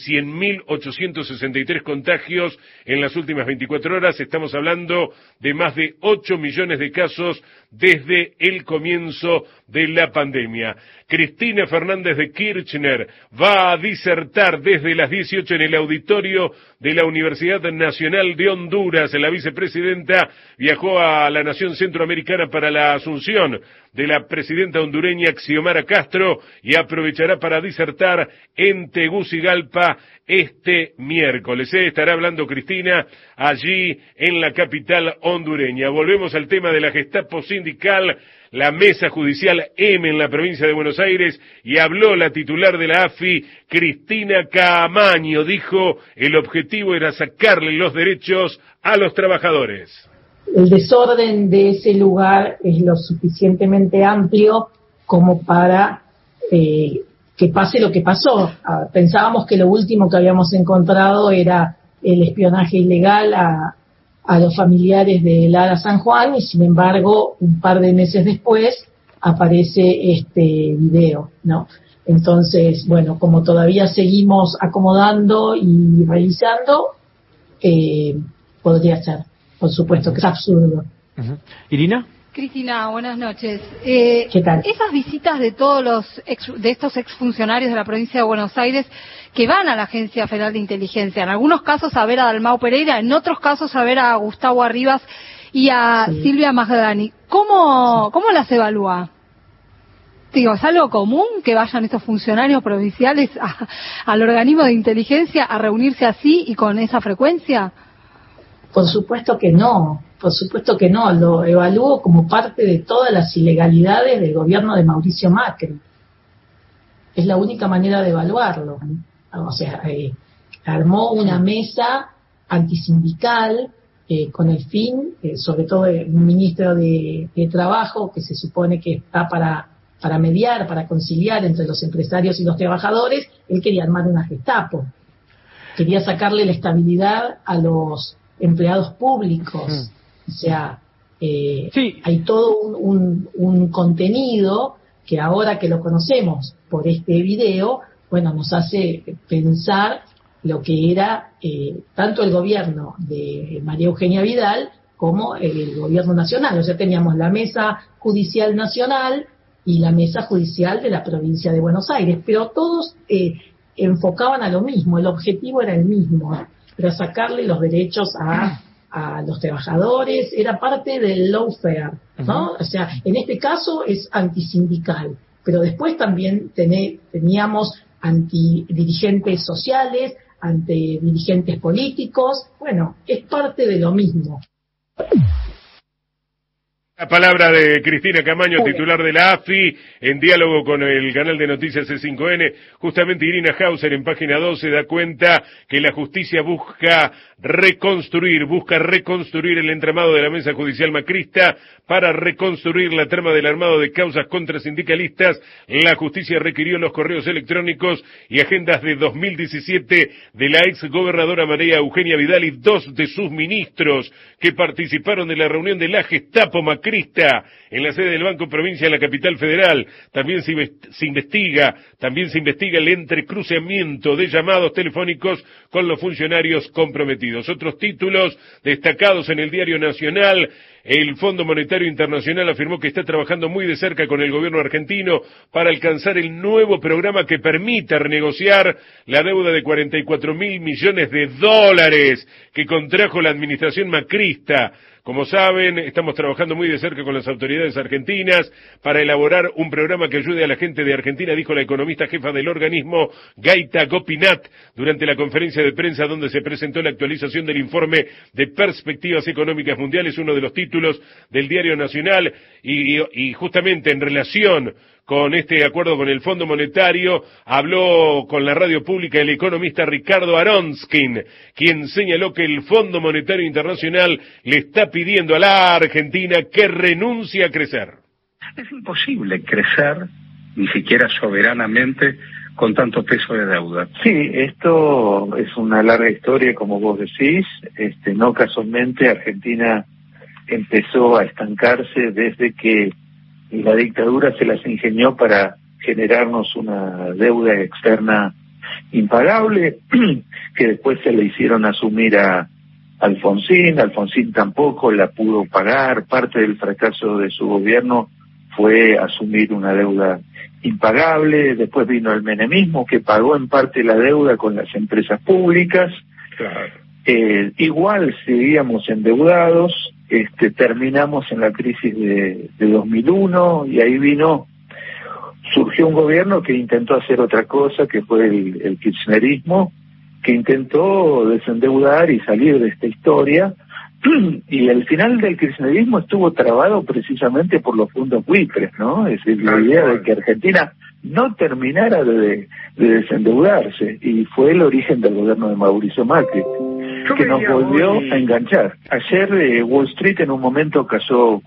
100.863 contagios en las últimas 24 horas. Estamos hablando de más de 8 millones de casos desde el comienzo de la pandemia. Cristina Fernández de Kirchner va a disertar desde las 18 en el auditorio de la Universidad Nacional de Honduras. La vicepresidenta viajó a la nación centroamericana para la asunción de la presidenta hondureña Xiomara Castro y aprovechará para disertar en Tegucigalpa este miércoles. Estará hablando Cristina allí en la capital hondureña. Volvemos al tema de la Gestapo sindical. La mesa judicial M en la provincia de Buenos Aires, y habló la titular de la AFI, Cristina Caamaño. Dijo, el objetivo era sacarle los derechos a los trabajadores. El desorden de ese lugar es lo suficientemente amplio como para que pase lo que pasó. Pensábamos que lo último que habíamos encontrado era el espionaje ilegal a los familiares de Lara San Juan, y sin embargo, un par de meses después aparece este video, ¿no? Entonces, bueno, como todavía seguimos acomodando y revisando, podría ser, por supuesto, que es absurdo. ¿Irina? Cristina, buenas noches. ¿Qué tal? Esas visitas de todos de estos exfuncionarios de la provincia de Buenos Aires que van a la Agencia Federal de Inteligencia, en algunos casos a ver a Dalmau Pereira, en otros casos a ver a Gustavo Arribas y a Silvia Magdalani, ¿cómo las evalúa? Digo, ¿es algo común que vayan estos funcionarios provinciales al organismo de inteligencia a reunirse así y con esa frecuencia? Por supuesto que no, lo evalúo como parte de todas las ilegalidades del gobierno de Mauricio Macri. Es la única manera de evaluarlo. O sea, armó una mesa antisindical con el fin, sobre todo un ministro de Trabajo que se supone que está para mediar, para conciliar entre los empresarios y los trabajadores. Él quería armar una Gestapo, quería sacarle la estabilidad a los empleados públicos. O sea, hay todo un contenido que ahora que lo conocemos por este video, bueno, nos hace pensar lo que era tanto el gobierno de María Eugenia Vidal como el gobierno nacional. O sea, teníamos la mesa judicial nacional y la mesa judicial de la provincia de Buenos Aires, pero todos enfocaban a lo mismo, el objetivo era el mismo, era sacarle los derechos a a los trabajadores, era parte del lawfare, ¿no? O sea, en este caso es antisindical, pero después también teníamos antidirigentes sociales, antidirigentes políticos, bueno, es parte de lo mismo. La palabra de Cristina Camaño, titular de la AFI, en diálogo con el canal de noticias C5N. Justamente Irina Hauser en página 12 da cuenta que la justicia busca reconstruir el entramado de la mesa judicial macrista para reconstruir la trama del armado de causas contra sindicalistas. La justicia requirió los correos electrónicos y agendas de 2017 de la ex gobernadora María Eugenia Vidal y 2 de sus ministros que participaron de la reunión de la Gestapo macrista en la sede del Banco Provincia de la capital federal. También se investiga el entrecruciamiento de llamados telefónicos con los funcionarios comprometidos. Otros títulos destacados en el Diario Nacional: el Fondo Monetario Internacional afirmó que está trabajando muy de cerca con el gobierno argentino para alcanzar el nuevo programa que permita renegociar la deuda de 44.000 millones de dólares que contrajo la administración macrista. Como saben, estamos trabajando muy de cerca con las autoridades argentinas para elaborar un programa que ayude a la gente de Argentina, dijo la economista jefa del organismo, Gaita Gopinath, durante la conferencia de prensa donde se presentó la actualización del informe de perspectivas económicas mundiales, uno de los títulos del Diario Nacional, y justamente en relación con este acuerdo con el Fondo Monetario, habló con la radio pública el economista Ricardo Aronskin, quien señaló que el Fondo Monetario Internacional le está pidiendo a la Argentina que renuncie a crecer. Es imposible crecer, ni siquiera soberanamente, con tanto peso de deuda. Sí, esto es una larga historia, como vos decís. No casualmente Argentina empezó a estancarse desde que la dictadura se las ingenió para generarnos una deuda externa impagable, que después se le hicieron asumir a Alfonsín. Alfonsín tampoco la pudo pagar. Parte del fracaso de su gobierno fue asumir una deuda impagable. Después vino el menemismo, que pagó en parte la deuda con las empresas públicas. Claro. Igual seguíamos endeudados. Terminamos en la crisis de 2001 y ahí surgió un gobierno que intentó hacer otra cosa, que fue el kirchnerismo, que intentó desendeudar y salir de esta historia, y el final del kirchnerismo estuvo trabado precisamente por los fondos buitres, ¿no? Es decir, la idea de que Argentina no terminara de desendeudarse, y fue el origen del gobierno de Mauricio Macri, que nos volvió a enganchar. Ayer Wall Street en un momento cayó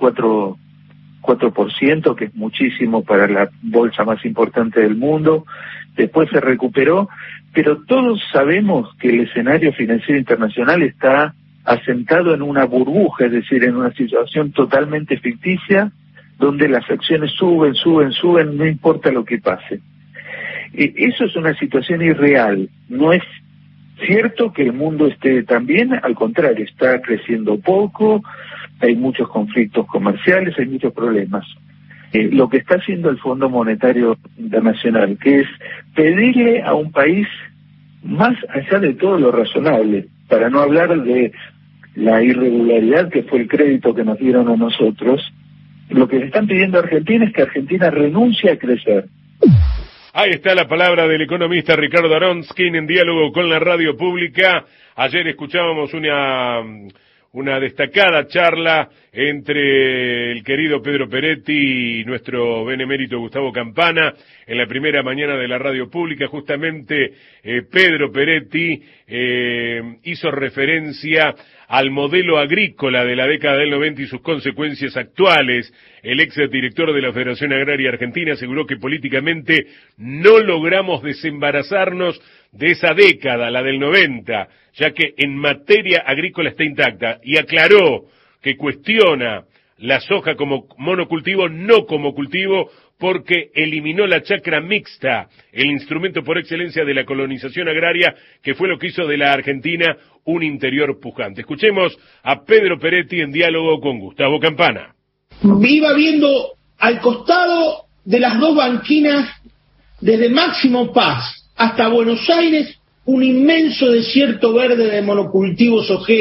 4%, que es muchísimo para la bolsa más importante del mundo. Después se recuperó, pero todos sabemos que el escenario financiero internacional está asentado en una burbuja, es decir, en una situación totalmente ficticia, donde las acciones suben, no importa lo que pase. Eso es una situación irreal. No es cierto que el mundo esté tan bien, al contrario, está creciendo poco, hay muchos conflictos comerciales, hay muchos problemas. Lo que está haciendo el Fondo Monetario Internacional, que es pedirle a un país más allá de todo lo razonable, para no hablar de la irregularidad que fue el crédito que nos dieron a nosotros, lo que le están pidiendo a Argentina es que Argentina renuncie a crecer. Ahí está la palabra del economista Ricardo Aronskin en diálogo con la radio pública. Ayer escuchábamos una destacada charla entre el querido Pedro Peretti y nuestro benemérito Gustavo Campana en la primera mañana de la radio pública. Justamente Pedro Peretti hizo referencia al modelo agrícola de la década del 90 y sus consecuencias actuales. El ex director de la Federación Agraria Argentina aseguró que políticamente no logramos desembarazarnos de esa década, la del 90, ya que en materia agrícola está intacta, y aclaró que cuestiona la soja como monocultivo, no como cultivo, porque eliminó la chacra mixta, el instrumento por excelencia de la colonización agraria, que fue lo que hizo de la Argentina un interior pujante. Escuchemos a Pedro Peretti en diálogo con Gustavo Campana. Iba viendo al costado de las dos banquinas, desde Máximo Paz hasta Buenos Aires, un inmenso desierto verde de monocultivo sojero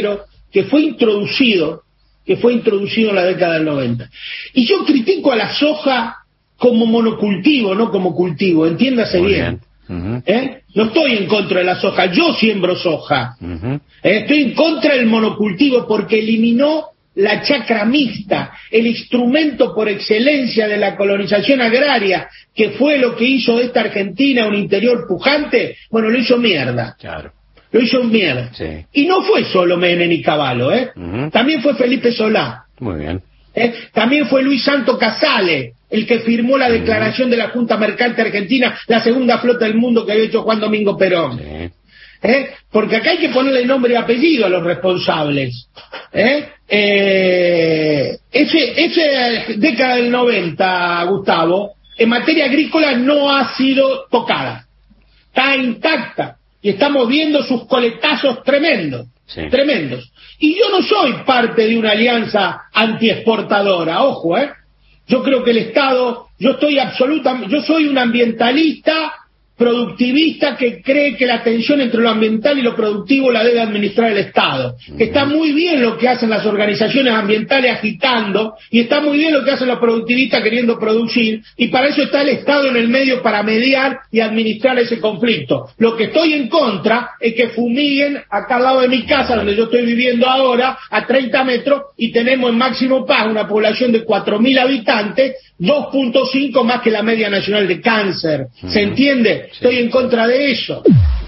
que fue introducido en la década del 90. Y yo critico a la soja como monocultivo, no como cultivo, entiéndase bien. No estoy en contra de la soja, yo siembro soja. Estoy en contra del monocultivo porque eliminó la chacra mixta, el instrumento por excelencia de la colonización agraria, que fue lo que hizo de esta Argentina un interior pujante. Bueno, lo hizo mierda. Claro. Lo hizo mierda. Sí. Y no fue solo Menem y Cavallo, también fue Felipe Solá. Muy bien. También fue Luis Santo Casale, el que firmó la declaración de la Junta Mercante Argentina, la segunda flota del mundo que había hecho Juan Domingo Perón. Porque acá hay que ponerle nombre y apellido a los responsables. Esa década del 90, Gustavo, en materia agrícola no ha sido tocada. Está intacta. Y estamos viendo sus coletazos tremendos. Tremendos. Y yo no soy parte de una alianza antiexportadora, ojo, Yo creo que el Estado, yo soy un ambientalista productivista que cree que la tensión entre lo ambiental y lo productivo la debe administrar el Estado. Que está muy bien lo que hacen las organizaciones ambientales agitando, y está muy bien lo que hacen los productivistas queriendo producir, y para eso está el Estado en el medio para mediar y administrar ese conflicto. Lo que estoy en contra es que fumiguen acá al lado de mi casa, donde yo estoy viviendo ahora, a 30 metros, y tenemos en Máximo Paz una población de 4.000 habitantes, 2.5 más que la media nacional de cáncer. ¿Se entiende? Estoy en contra de eso.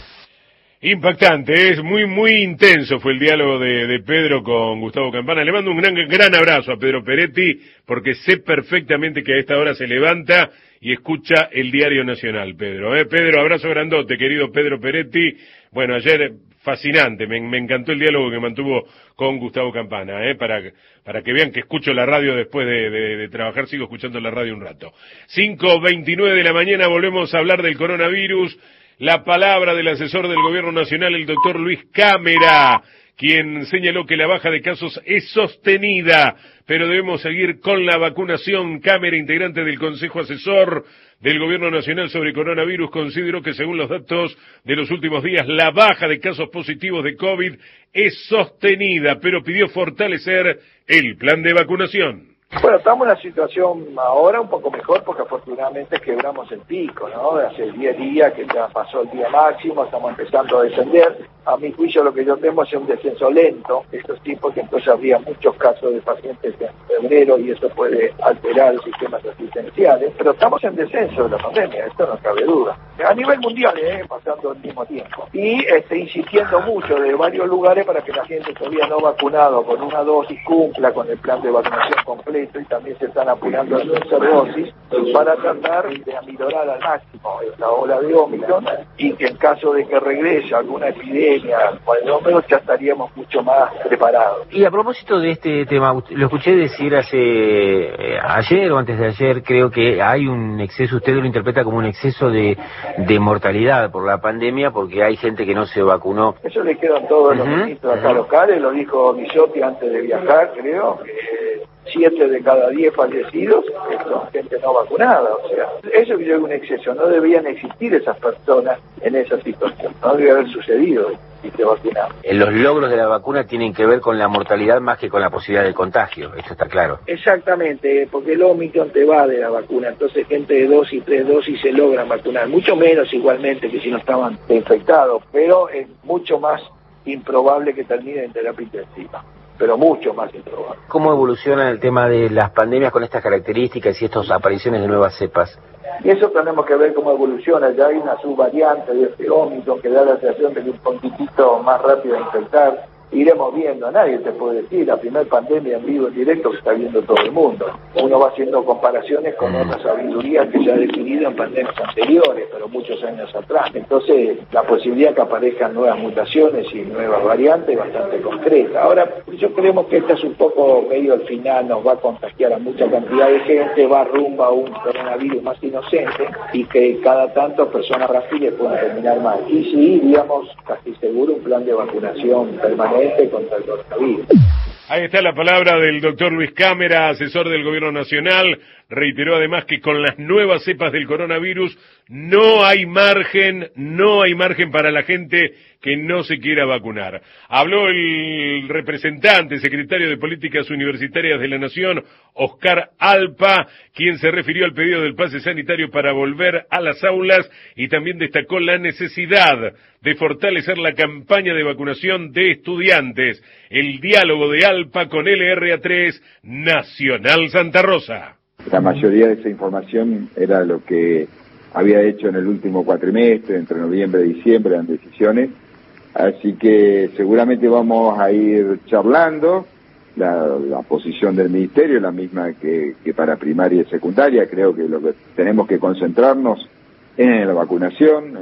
Impactante, es muy intenso fue el diálogo de Pedro con Gustavo Campana. Le mando un gran abrazo a Pedro Peretti, porque sé perfectamente que a esta hora se levanta y escucha el Diario Nacional, Pedro. Pedro, abrazo grandote, querido Pedro Peretti. Bueno, ayer fascinante, me encantó el diálogo que mantuvo con Gustavo Campana, para que vean que escucho la radio después de trabajar, sigo escuchando la radio un rato. 5:29 de la mañana, volvemos a hablar del coronavirus. La palabra del asesor del Gobierno Nacional, el doctor Luis Cámara, quien señaló que la baja de casos es sostenida, pero debemos seguir con la vacunación. Cámara, integrante del Consejo Asesor del Gobierno Nacional sobre coronavirus, consideró que según los datos de los últimos días, la baja de casos positivos de COVID es sostenida, pero pidió fortalecer el plan de vacunación. Bueno, estamos en una situación ahora un poco mejor porque afortunadamente quebramos el pico, ¿no? Hace 10 días que ya pasó el día máximo, estamos empezando a descender. A mi juicio lo que yo temo es un descenso lento, esto sí, porque entonces habría muchos casos de pacientes en febrero y eso puede alterar los sistemas asistenciales, pero estamos en descenso de la pandemia, esto no cabe duda. A nivel mundial, pasando al mismo tiempo. Y insistiendo mucho de varios lugares para que la gente todavía no vacunado con una dosis cumpla con el plan de vacunación completo, y también se están apurando a la tercera dosis para tratar de aminorar al máximo esta ola de Omicron, y que en caso de que regrese alguna epidemia por el número ya estaríamos mucho más preparados. Y a propósito de este tema, lo escuché decir ayer o antes de ayer, creo que hay un exceso, usted lo interpreta como un exceso de mortalidad por la pandemia porque hay gente que no se vacunó. Eso le quedan todos los ministros acá locales, lo dijo Misotti antes de viajar, creo, que 7 de cada 10 fallecidos son gente no vacunada, o sea, eso que yo digo un exceso, no debían existir esas personas en esa situación, no debe haber sucedido si se vacunaban. Los logros de la vacuna tienen que ver con la mortalidad más que con la posibilidad de contagio, eso está claro. Exactamente, porque el Omicron te va de la vacuna, entonces gente de 2 y 3 dosis se logran vacunar, mucho menos igualmente que si no estaban infectados, pero es mucho más improbable que termine en terapia intensiva, pero mucho más improbable. ¿Cómo evoluciona el tema de las pandemias con estas características y estas apariciones de nuevas cepas? Y eso tenemos que ver cómo evoluciona. Ya hay una subvariante de este Omicron que da la sensación de que un poquitito más rápido de infectar. Iremos viendo, nadie te puede decir, la primera pandemia en vivo en directo que está viendo todo el mundo. Uno va haciendo comparaciones con otras sabidurías que se ha definido en pandemias anteriores, pero muchos años atrás. Entonces, la posibilidad que aparezcan nuevas mutaciones y nuevas variantes es bastante concreta. Ahora, yo creemos que esta es un poco medio al final, nos va a contagiar a mucha cantidad de gente, va rumbo a un coronavirus más inocente y que cada tanto personas frágiles pueden terminar mal. Y sí, digamos, casi seguro un plan de vacunación permanente contra el coronavirus. Ahí está la palabra del doctor Luis Cámara, asesor del Gobierno Nacional. Reiteró además que con las nuevas cepas del coronavirus no hay margen para la gente que no se quiera vacunar. Habló el representante, secretario de Políticas Universitarias de la Nación, Oscar Alpa, quien se refirió al pedido del pase sanitario para volver a las aulas y también destacó la necesidad de fortalecer la campaña de vacunación de estudiantes. El diálogo de Alpa con LRA3 Nacional Santa Rosa. La mayoría de esa información era lo que había hecho en el último cuatrimestre, entre noviembre y diciembre, eran decisiones, así que seguramente vamos a ir charlando. La posición del Ministerio es la misma que para primaria y secundaria. Creo que lo que tenemos que concentrarnos es en la vacunación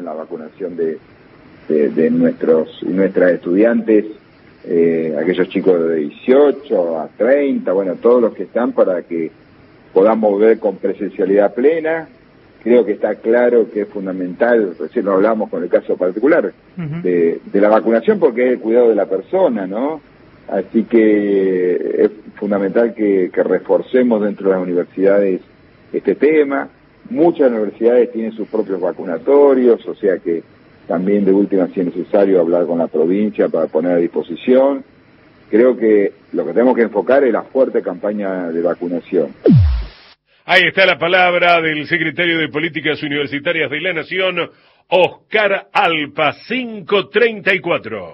de nuestros y nuestras estudiantes, aquellos chicos de 18 a 30, bueno, todos los que están, para que podamos ver con presencialidad plena. Creo que está claro que es fundamental, recién lo hablamos con el caso particular, de la vacunación, porque es el cuidado de la persona, ¿no? Así que es fundamental que reforcemos dentro de las universidades este tema. Muchas universidades tienen sus propios vacunatorios, o sea que también de última, si es necesario, hablar con la provincia para poner a disposición. Creo que lo que tenemos que enfocar es la fuerte campaña de vacunación. Ahí está la palabra del secretario de Políticas Universitarias de la Nación, Oscar Alpa, 5:34.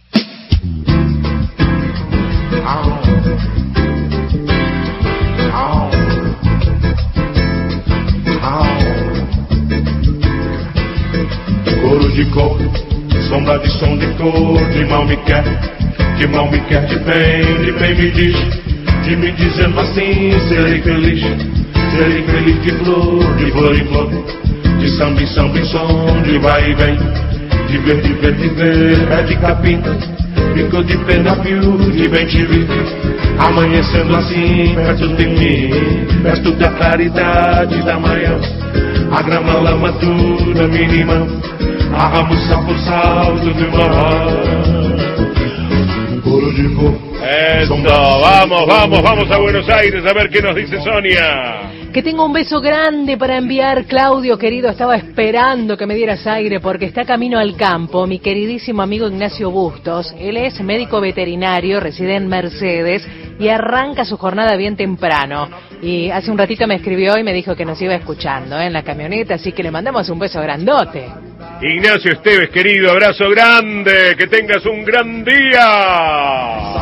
Coro de cor, sombra de som de cor, de mal me quer de bem me diz, de me dizendo assim, serei feliz de flor em flor, de samba em som, de vai e vem, de ver, é de capim, ficou de pena fio, de bem te vi, amanhecendo assim, perto de mim, perto da claridade da manhã, a grama lama dura mínima, arramuça por salto de mar. Coro de cor. Eso, vamos a Buenos Aires a ver qué nos dice Sonia. Que tengo un beso grande para enviar, Claudio, querido, estaba esperando que me dieras aire porque está camino al campo mi queridísimo amigo Ignacio Bustos. Él es médico veterinario, reside en Mercedes y arranca su jornada bien temprano. Y hace un ratito me escribió y me dijo que nos iba escuchando en la camioneta, así que le mandamos un beso grandote. Ignacio Esteves, querido, abrazo grande, que tengas un gran día.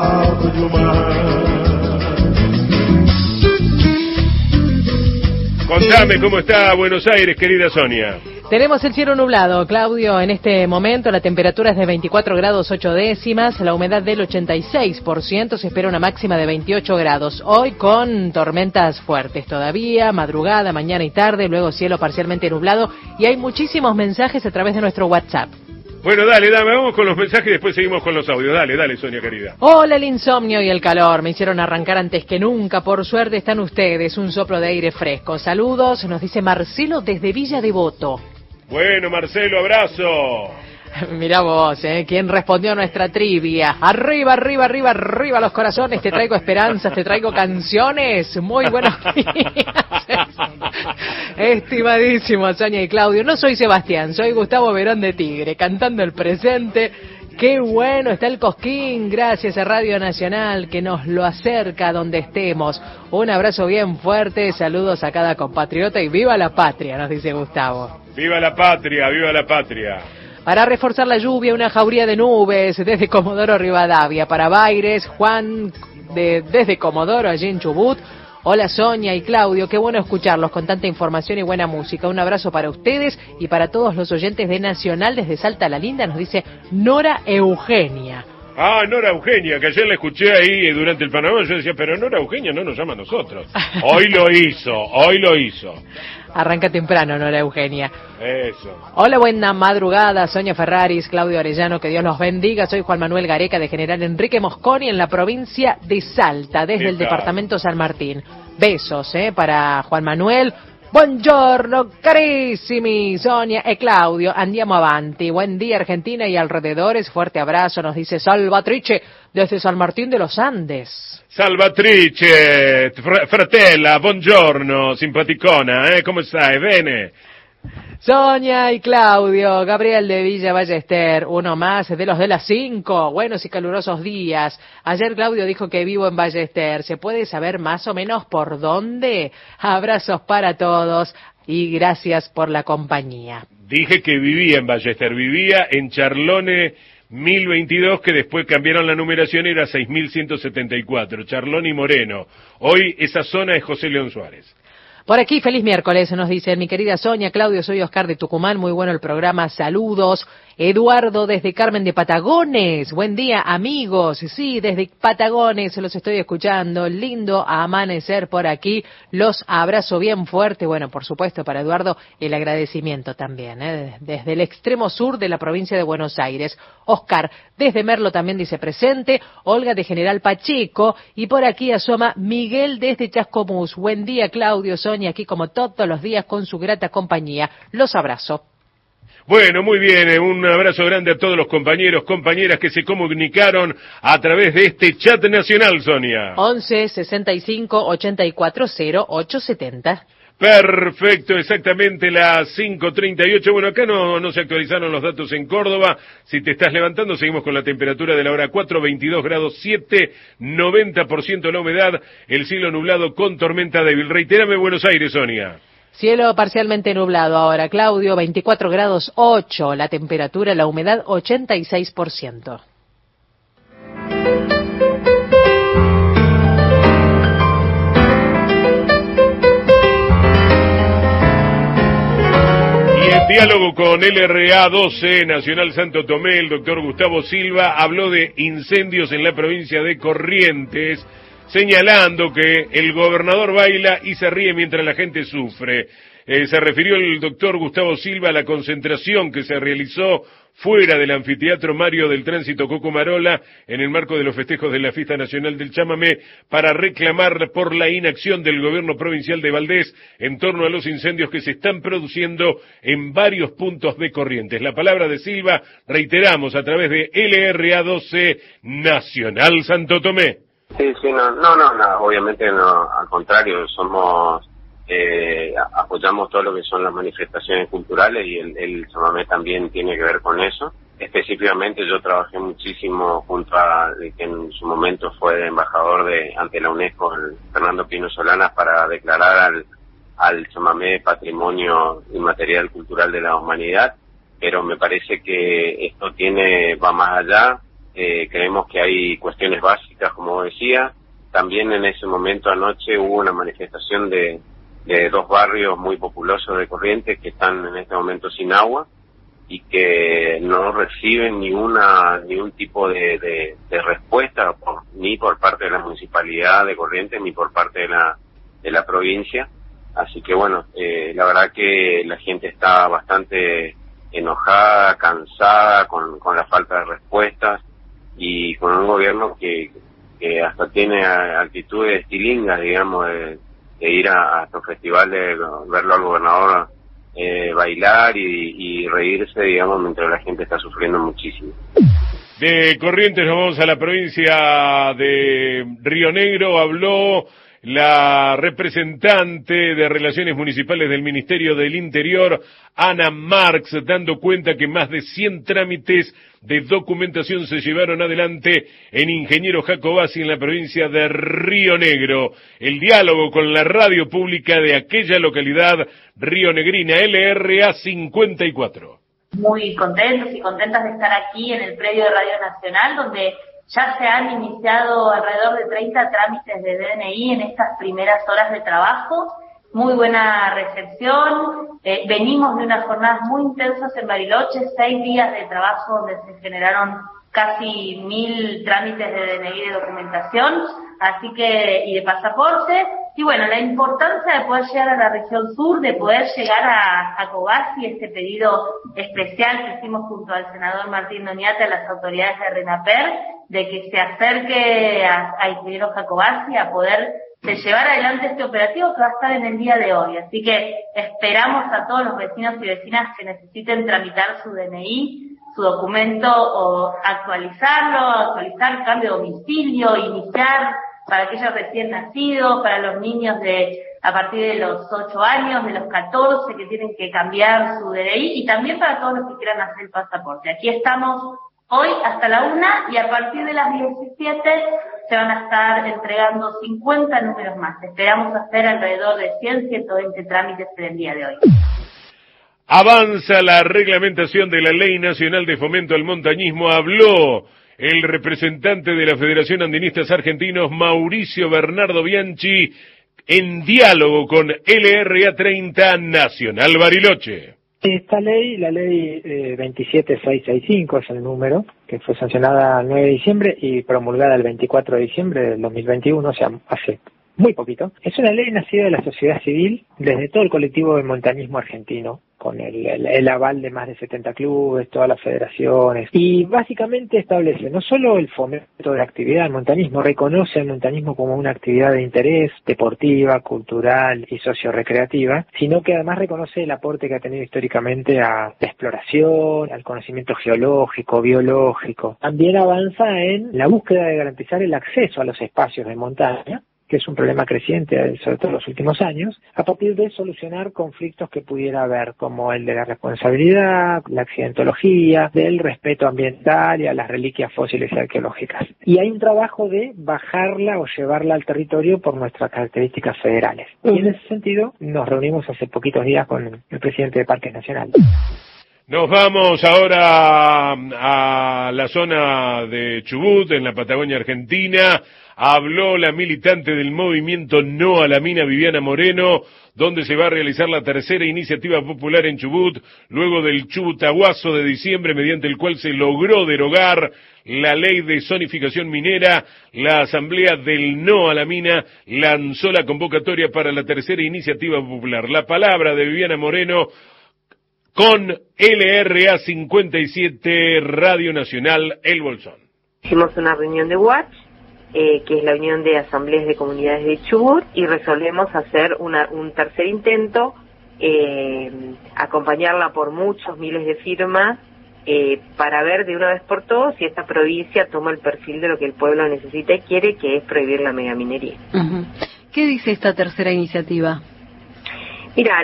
Contame cómo está Buenos Aires, querida Sonia. Tenemos el cielo nublado, Claudio, en este momento la temperatura es de 24 grados 8 décimas, la humedad del 86%, se espera una máxima de 28 grados. Hoy con tormentas fuertes todavía, madrugada, mañana y tarde, luego cielo parcialmente nublado y hay muchísimos mensajes a través de nuestro WhatsApp. Bueno, dale, vamos con los mensajes y después seguimos con los audios. Dale, Sonia, querida. Hola, el insomnio y el calor me hicieron arrancar antes que nunca. Por suerte están ustedes, un soplo de aire fresco. Saludos, nos dice Marcelo desde Villa Devoto. Bueno, Marcelo, abrazo. Mirá vos, ¿quién respondió a nuestra trivia? Arriba los corazones, te traigo esperanzas, te traigo canciones. Muy buenos días. Estimadísimo Sonia y Claudio, no soy Sebastián, soy Gustavo Verón de Tigre, cantando el presente. Qué bueno está el Cosquín, gracias a Radio Nacional que nos lo acerca a donde estemos. Un abrazo bien fuerte, saludos a cada compatriota y viva la patria, nos dice Gustavo. Viva la patria, viva la patria. Para reforzar la lluvia, una jauría de nubes desde Comodoro Rivadavia. Para Baires, Juan desde Comodoro, allí en Chubut. Hola Sonia y Claudio, qué bueno escucharlos con tanta información y buena música. Un abrazo para ustedes y para todos los oyentes de Nacional desde Salta la Linda, nos dice Nora Eugenia. Ah, Nora Eugenia, que ayer la escuché ahí durante el panorama, yo decía, pero Nora Eugenia no nos llama a nosotros. Hoy lo hizo. Arranca temprano, Nora Eugenia. Eso. Hola, buena madrugada, Sonia Ferraris, Claudio Arellano, que Dios los bendiga. Soy Juan Manuel Gareca de General Enrique Mosconi en la provincia de Salta, desde el departamento San Martín. Besos, para Juan Manuel. Buongiorno, carissimi, Sonia e Claudio, andiamo avanti. Buen día, Argentina y alrededores. Fuerte abrazo, nos dice Salvatrice desde San Martín de los Andes. Salvatrice, fratella, buongiorno, simpaticona, come stai? Bene? Sonia y Claudio, Gabriel de Villa Ballester, uno más de los de las 5, buenos y calurosos días. Ayer Claudio dijo que vivo en Ballester, ¿se puede saber más o menos por dónde? Abrazos para todos y gracias por la compañía. Dije que vivía en Ballester, vivía en Charlone 1022, que después cambiaron la numeración, era 6174, Charlone y Moreno. Hoy esa zona es José León Suárez. Por aquí, feliz miércoles, nos dicen, mi querida Sonia, Claudio, soy Oscar de Tucumán, muy bueno el programa, saludos. Eduardo desde Carmen de Patagones, buen día amigos, sí, desde Patagones los estoy escuchando, lindo amanecer por aquí, los abrazo bien fuerte, bueno, por supuesto para Eduardo el agradecimiento también, desde el extremo sur de la provincia de Buenos Aires. Oscar desde Merlo también dice presente, Olga de General Pacheco y por aquí asoma Miguel desde Chascomús, buen día Claudio, Sonia, aquí como todos los días con su grata compañía, los abrazo. Bueno, muy bien, un abrazo grande a todos los compañeros, compañeras que se comunicaron a través de este chat nacional, Sonia. 11 65 84 0870. Perfecto, exactamente las 5:38. Bueno, acá no se actualizaron los datos en Córdoba. Si te estás levantando, seguimos con la temperatura de la hora 4, 22 grados 7, 90% la humedad, el cielo nublado con tormenta débil. Reitérame Buenos Aires, Sonia. Cielo parcialmente nublado ahora, Claudio, 24 grados 8, la temperatura, la humedad 86%. Y en diálogo con LRA 12, Nacional Santo Tomé, el doctor Gustavo Silva habló de incendios en la provincia de Corrientes, señalando que el gobernador baila y se ríe mientras la gente sufre. Se refirió el doctor Gustavo Silva a la concentración que se realizó fuera del anfiteatro Mario del Tránsito Cocomarola en el marco de los festejos de la Fiesta Nacional del Chamamé para reclamar por la inacción del gobierno provincial de Valdés en torno a los incendios que se están produciendo en varios puntos de Corrientes. La palabra de Silva, reiteramos, a través de LRA 12 Nacional Santo Tomé. Sí, no, obviamente no, al contrario, apoyamos todo lo que son las manifestaciones culturales y el chamamé también tiene que ver con eso. Específicamente yo trabajé muchísimo junto a que en su momento fue embajador ante la UNESCO, el Fernando Pino Solanas, para declarar al chamamé Patrimonio Inmaterial Cultural de la Humanidad, pero me parece que esto va más allá. Creemos que hay cuestiones básicas, como decía. También en ese momento anoche hubo una manifestación de dos barrios muy populosos de Corrientes que están en este momento sin agua y que no reciben ningún tipo de respuesta ni por parte de la municipalidad de Corrientes ni por parte de la provincia. Así que bueno, la verdad que la gente está bastante enojada, cansada con la falta de respuestas y con un gobierno que hasta tiene actitudes estilingas, digamos, de ir a estos festivales, verlo al gobernador bailar y reírse, digamos, mientras la gente está sufriendo muchísimo. De Corrientes nos vamos a la provincia de Río Negro. Habló la representante de Relaciones Municipales del Ministerio del Interior, Ana Marx, dando cuenta que más de 100 trámites de documentación se llevaron adelante en Ingeniero Jacobasi en la provincia de Río Negro. El diálogo con la radio pública de aquella localidad rionegrina, LRA 54. Muy contentos y contentas de estar aquí en el predio de Radio Nacional, donde ya se han iniciado alrededor de 30 trámites de DNI en estas primeras horas de trabajo. Muy buena recepción. Venimos de unas jornadas muy intensas en Bariloche, 6 días de trabajo donde se generaron casi 1000 trámites de DNI de documentación, así que, y de pasaporte. Y bueno, la importancia de poder llegar a la región sur, de poder llegar a Jacobasi, este pedido especial que hicimos junto al senador Martín Doñate a las autoridades de RENAPER, de que se acerque a Ingeniero Jacobasi a poder llevar adelante este operativo que va a estar en el día de hoy. Así que esperamos a todos los vecinos y vecinas que necesiten tramitar su DNI, su documento, o actualizar cambio de domicilio, iniciar para aquellos recién nacidos, para los niños de a partir de los 8 años, de los 14 que tienen que cambiar su DNI, y también para todos los que quieran hacer el pasaporte. Aquí estamos hoy hasta la 1 y a partir de las 17 se van a estar entregando 50 números más. Esperamos hacer alrededor de 100, 120 trámites en el día de hoy. Avanza la reglamentación de la Ley Nacional de Fomento al Montañismo. Habló el representante de la Federación Andinistas Argentinos, Mauricio Bernardo Bianchi, en diálogo con LRA 30 Nacional Bariloche. Esta ley, la ley 27665 es el número, que fue sancionada el 9 de diciembre y promulgada el 24 de diciembre del 2021, o sea, hace muy poquito. Es una ley nacida de la sociedad civil, desde todo el colectivo de montañismo argentino, con el aval de más de 70 clubes, todas las federaciones, y básicamente establece no solo el fomento de la actividad del montañismo, reconoce el montañismo como una actividad de interés deportiva, cultural y socio-recreativa, sino que además reconoce el aporte que ha tenido históricamente a la exploración, al conocimiento geológico, biológico. También avanza en la búsqueda de garantizar el acceso a los espacios de montaña, que es un problema creciente, sobre todo en los últimos años, a partir de solucionar conflictos que pudiera haber, como el de la responsabilidad, la accidentología, del respeto ambiental y a las reliquias fósiles y arqueológicas. Y hay un trabajo de bajarla o llevarla al territorio por nuestras características federales. Y en ese sentido, nos reunimos hace poquitos días con el presidente de Parques Nacionales. Nos vamos ahora a la zona de Chubut, en la Patagonia Argentina. Habló la militante del movimiento No a la Mina, Viviana Moreno, donde se va a realizar la tercera iniciativa popular en Chubut, luego del Chubutaguazo de diciembre, mediante el cual se logró derogar la ley de zonificación minera. La Asamblea del No a la Mina lanzó la convocatoria para la tercera iniciativa popular. La palabra de Viviana Moreno con LRA 57 Radio Nacional El Bolsón. Hicimos una reunión de WACH, que es la Unión de Asambleas de Comunidades de Chubut, y resolvemos hacer un tercer intento, acompañarla por muchos miles de firmas, para ver de una vez por todas si esta provincia toma el perfil de lo que el pueblo necesita y quiere, que es prohibir la megaminería. Uh-huh. ¿Qué dice esta tercera iniciativa? Mira,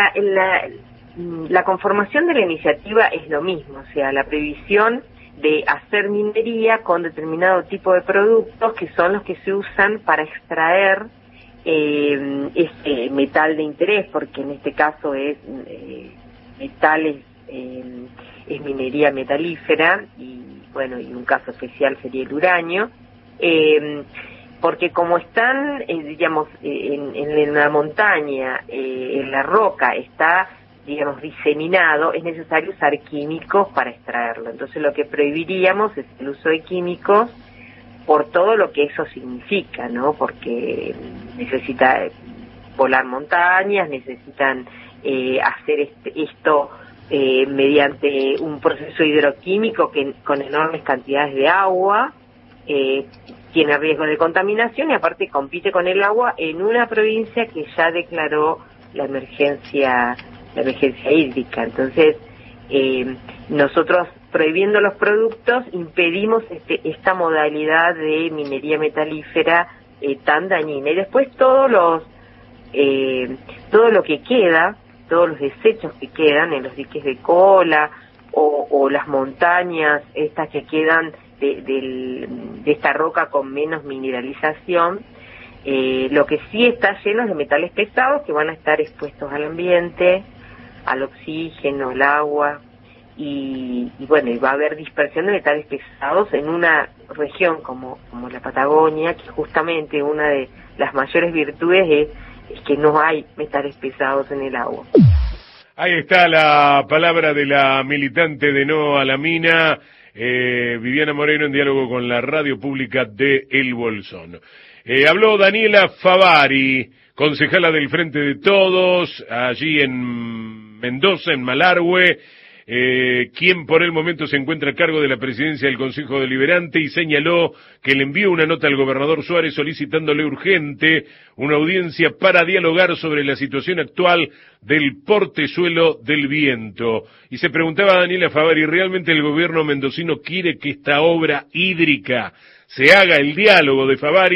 la conformación de la iniciativa es lo mismo, o sea, la prohibición de hacer minería con determinado tipo de productos que son los que se usan para extraer este metal de interés, porque en este caso es metales, es minería metalífera, y bueno, y un caso especial sería el uranio, porque como están, digamos, en la montaña, en la roca está, digamos, diseminado, es necesario usar químicos para extraerlo. Entonces lo que prohibiríamos es el uso de químicos por todo lo que eso significa, ¿no? Porque necesita volar montañas, necesitan hacer esto mediante un proceso hidroquímico que con enormes cantidades de agua, tiene riesgo de contaminación y aparte compite con el agua en una provincia que ya declaró la emergencia hídrica. Entonces, nosotros prohibiendo los productos impedimos esta modalidad de minería metalífera tan dañina. Y después todo lo que queda, todos los desechos que quedan en los diques de cola o las montañas estas que quedan de esta roca con menos mineralización, lo que sí está lleno es de metales pesados que van a estar expuestos al ambiente, al oxígeno, al agua, y bueno, y va a haber dispersión de metales pesados en una región como la Patagonia, que justamente una de las mayores virtudes es que no hay metales pesados en el agua. Ahí está la palabra de la militante de No a la Mina, Viviana Moreno, en diálogo con la radio pública de El Bolsón. Habló Daniela Favari, concejala del Frente de Todos, allí en Mendoza, en Malargüe, quien por el momento se encuentra a cargo de la presidencia del Consejo Deliberante, y señaló que le envió una nota al gobernador Suárez solicitándole urgente una audiencia para dialogar sobre la situación actual del portezuelo del viento. Y se preguntaba Daniela Favari, ¿realmente el gobierno mendocino quiere que esta obra hídrica se haga? El diálogo de Favari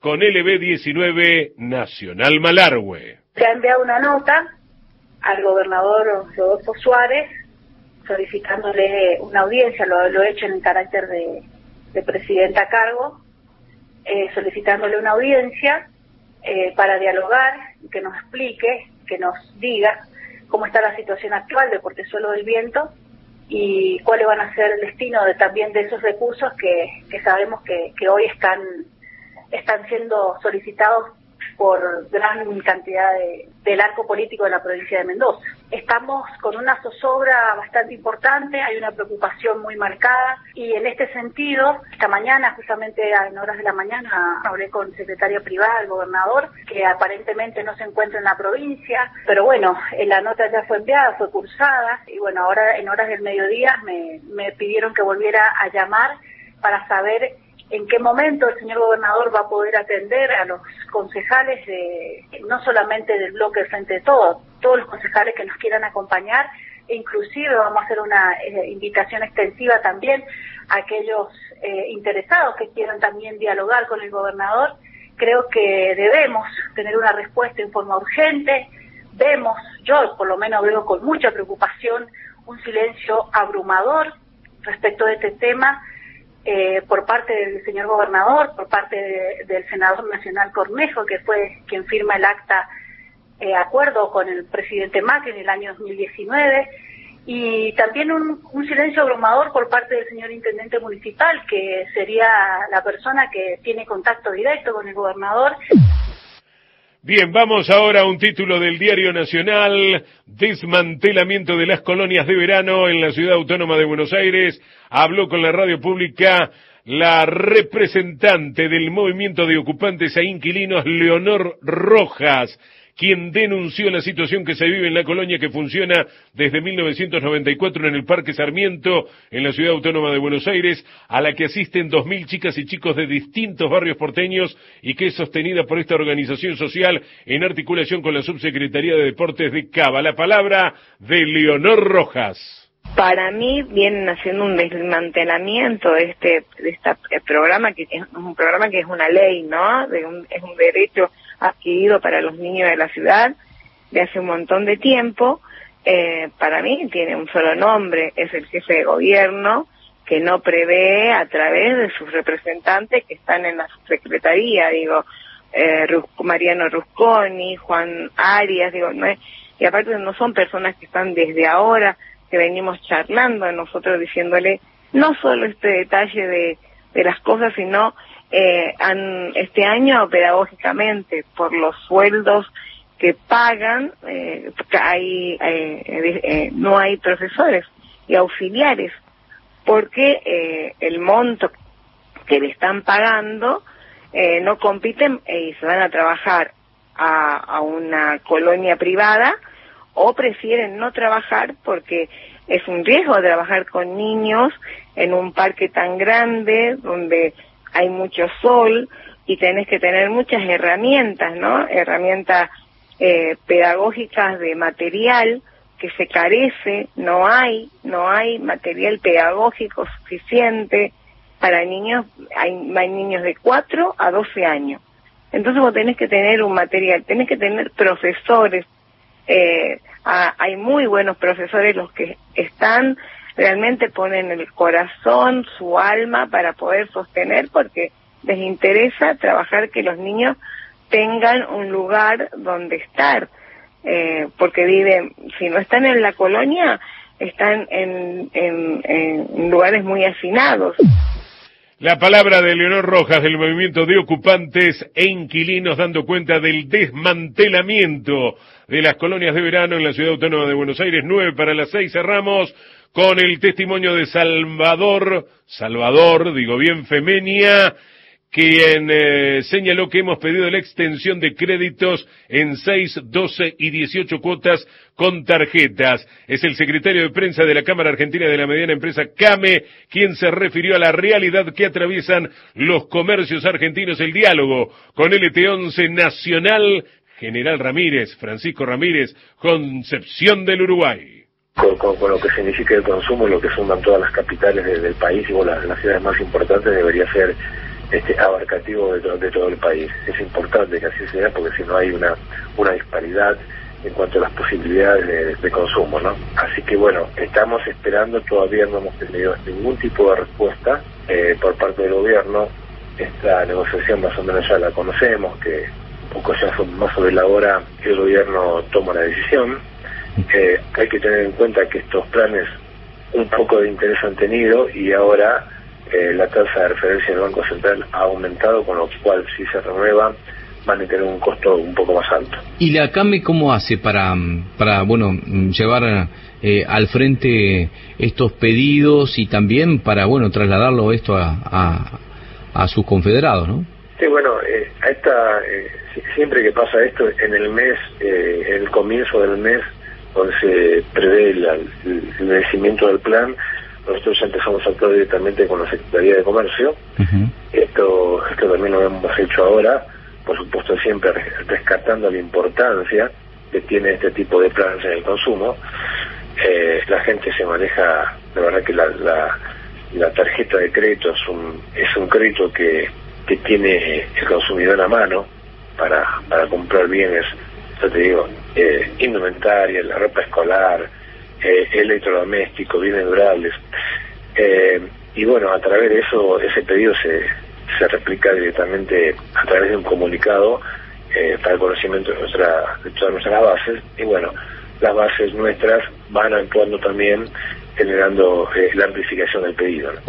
con LB19 Nacional Malargüe. Se ha enviado una nota al gobernador Rodolfo Suárez solicitándole una audiencia, lo he hecho en el carácter de presidenta a cargo, solicitándole una audiencia para dialogar, que nos explique, que nos diga cómo está la situación actual de Portezuelo del Viento y cuáles van a ser el destino también de esos recursos que sabemos que hoy están siendo solicitados por gran cantidad del arco político de la provincia de Mendoza. Estamos con una zozobra bastante importante, hay una preocupación muy marcada y en este sentido, esta mañana, justamente en horas de la mañana, hablé con secretaria privada del gobernador, que aparentemente no se encuentra en la provincia, pero bueno, la nota ya fue enviada, fue cursada y bueno, ahora en horas del mediodía me pidieron que volviera a llamar para saber en qué momento el señor gobernador va a poder atender a los concejales, no solamente del bloque Frente de Todos los concejales que nos quieran acompañar, e inclusive vamos a hacer una invitación extensiva también a aquellos interesados que quieran también dialogar con el gobernador. Creo que debemos tener una respuesta en forma urgente. Yo por lo menos veo con mucha preocupación un silencio abrumador respecto de este tema, por parte del señor gobernador, por parte del senador nacional Cornejo, que fue quien firma el acta acuerdo con el presidente Macri en el año 2019, y también un silencio abrumador por parte del señor intendente municipal, que sería la persona que tiene contacto directo con el gobernador. Bien, vamos ahora a un título del Diario Nacional: desmantelamiento de las colonias de verano en la Ciudad Autónoma de Buenos Aires. Habló con la radio pública la representante del movimiento de ocupantes e inquilinos, Leonor Rojas, quien denunció la situación que se vive en la colonia, que funciona desde 1994 en el Parque Sarmiento, en la Ciudad Autónoma de Buenos Aires, a la que asisten 2.000 chicas y chicos de distintos barrios porteños y que es sostenida por esta organización social en articulación con la Subsecretaría de Deportes de Cava. La palabra de Leonor Rojas. Para mí vienen haciendo un desmantelamiento de este programa, que es un programa que es una ley, ¿no? Es un derecho adquirido para los niños de la ciudad de hace un montón de tiempo. Para mí tiene un solo nombre, es el jefe de gobierno, que no prevé a través de sus representantes que están en la subsecretaría, Mariano Rusconi, Juan Arias, y aparte no son personas que están desde ahora, que venimos charlando nosotros diciéndole no solo este detalle de las cosas, sino este año pedagógicamente por los sueldos que pagan, no hay profesores y auxiliares, porque el monto que le están pagando no compiten y se van a trabajar a una colonia privada, o prefieren no trabajar porque es un riesgo trabajar con niños en un parque tan grande donde hay mucho sol y tenés que tener muchas herramientas, ¿no? Herramientas pedagógicas de material que se carece, no hay material pedagógico suficiente para niños, hay niños de 4 a 12 años. Entonces vos tenés que tener un material, tenés que tener profesores. Hay muy buenos profesores, los que están realmente ponen el corazón, su alma para poder sostener, porque les interesa trabajar que los niños tengan un lugar donde estar, porque viven, si no están en la colonia, están en lugares muy hacinados. La palabra de Leonor Rojas, del movimiento de ocupantes e inquilinos, dando cuenta del desmantelamiento de las colonias de verano en la Ciudad Autónoma de Buenos Aires. 5:45, cerramos con el testimonio de Salvador, Femenia, quien señaló que hemos pedido la extensión de créditos en 6, 12 y 18 cuotas con tarjetas. Es el secretario de prensa de la Cámara Argentina de la Mediana Empresa, CAME, quien se refirió a la realidad que atraviesan los comercios argentinos. El diálogo con LT11 Nacional, General Ramírez, Francisco Ramírez, Concepción del Uruguay. Con lo que significa el consumo, lo que suman todas las capitales del país y las ciudades más importantes, debería ser abarcativo de todo el país. Es importante que así sea, porque si no hay una disparidad en cuanto a las posibilidades de consumo, ¿no? Así que bueno, estamos esperando, todavía no hemos tenido ningún tipo de respuesta por parte del gobierno. Esta negociación más o menos ya la conocemos, que un poco ya más sobre la hora el gobierno toma la decisión. Hay que tener en cuenta que estos planes un poco de interés han tenido, y ahora la tasa de referencia del Banco Central ha aumentado, con lo cual si se renueva van a tener un costo un poco más alto. ¿Y la CAME cómo hace para bueno, llevar al frente estos pedidos y también para, bueno, trasladarlo esto a sus confederados, ¿no? Sí, bueno, siempre que pasa esto, en el mes, en el comienzo del mes, donde se prevé el vencimiento del plan, nosotros ya empezamos a actuar directamente con la Secretaría de Comercio. Esto también lo hemos hecho ahora, por supuesto siempre rescatando la importancia que tiene este tipo de planes en el consumo. La gente se maneja, la verdad que la tarjeta de crédito es un crédito que tiene el consumidor a mano para comprar bienes, yo te digo, indumentaria, la ropa escolar, electrodoméstico, bienes durables, y bueno, a través de eso, ese pedido se replica directamente a través de un comunicado para el conocimiento de todas nuestras bases, y bueno, las bases nuestras van actuando también, generando la amplificación del pedido, ¿no?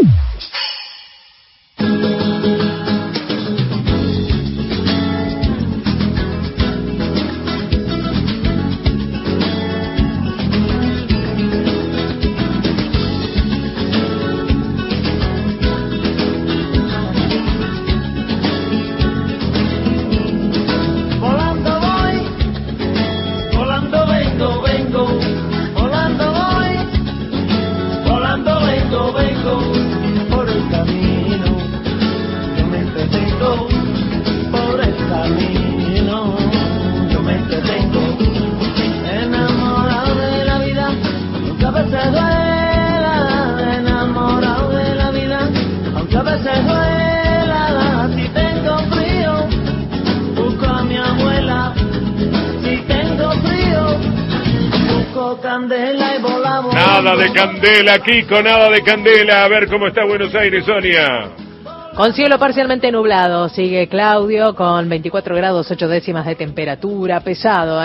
Nada de candela, Kiko, nada de candela. A ver cómo está Buenos Aires, Sonia. Con cielo parcialmente nublado, sigue Claudio con 24 grados 8 décimas de temperatura, pesado,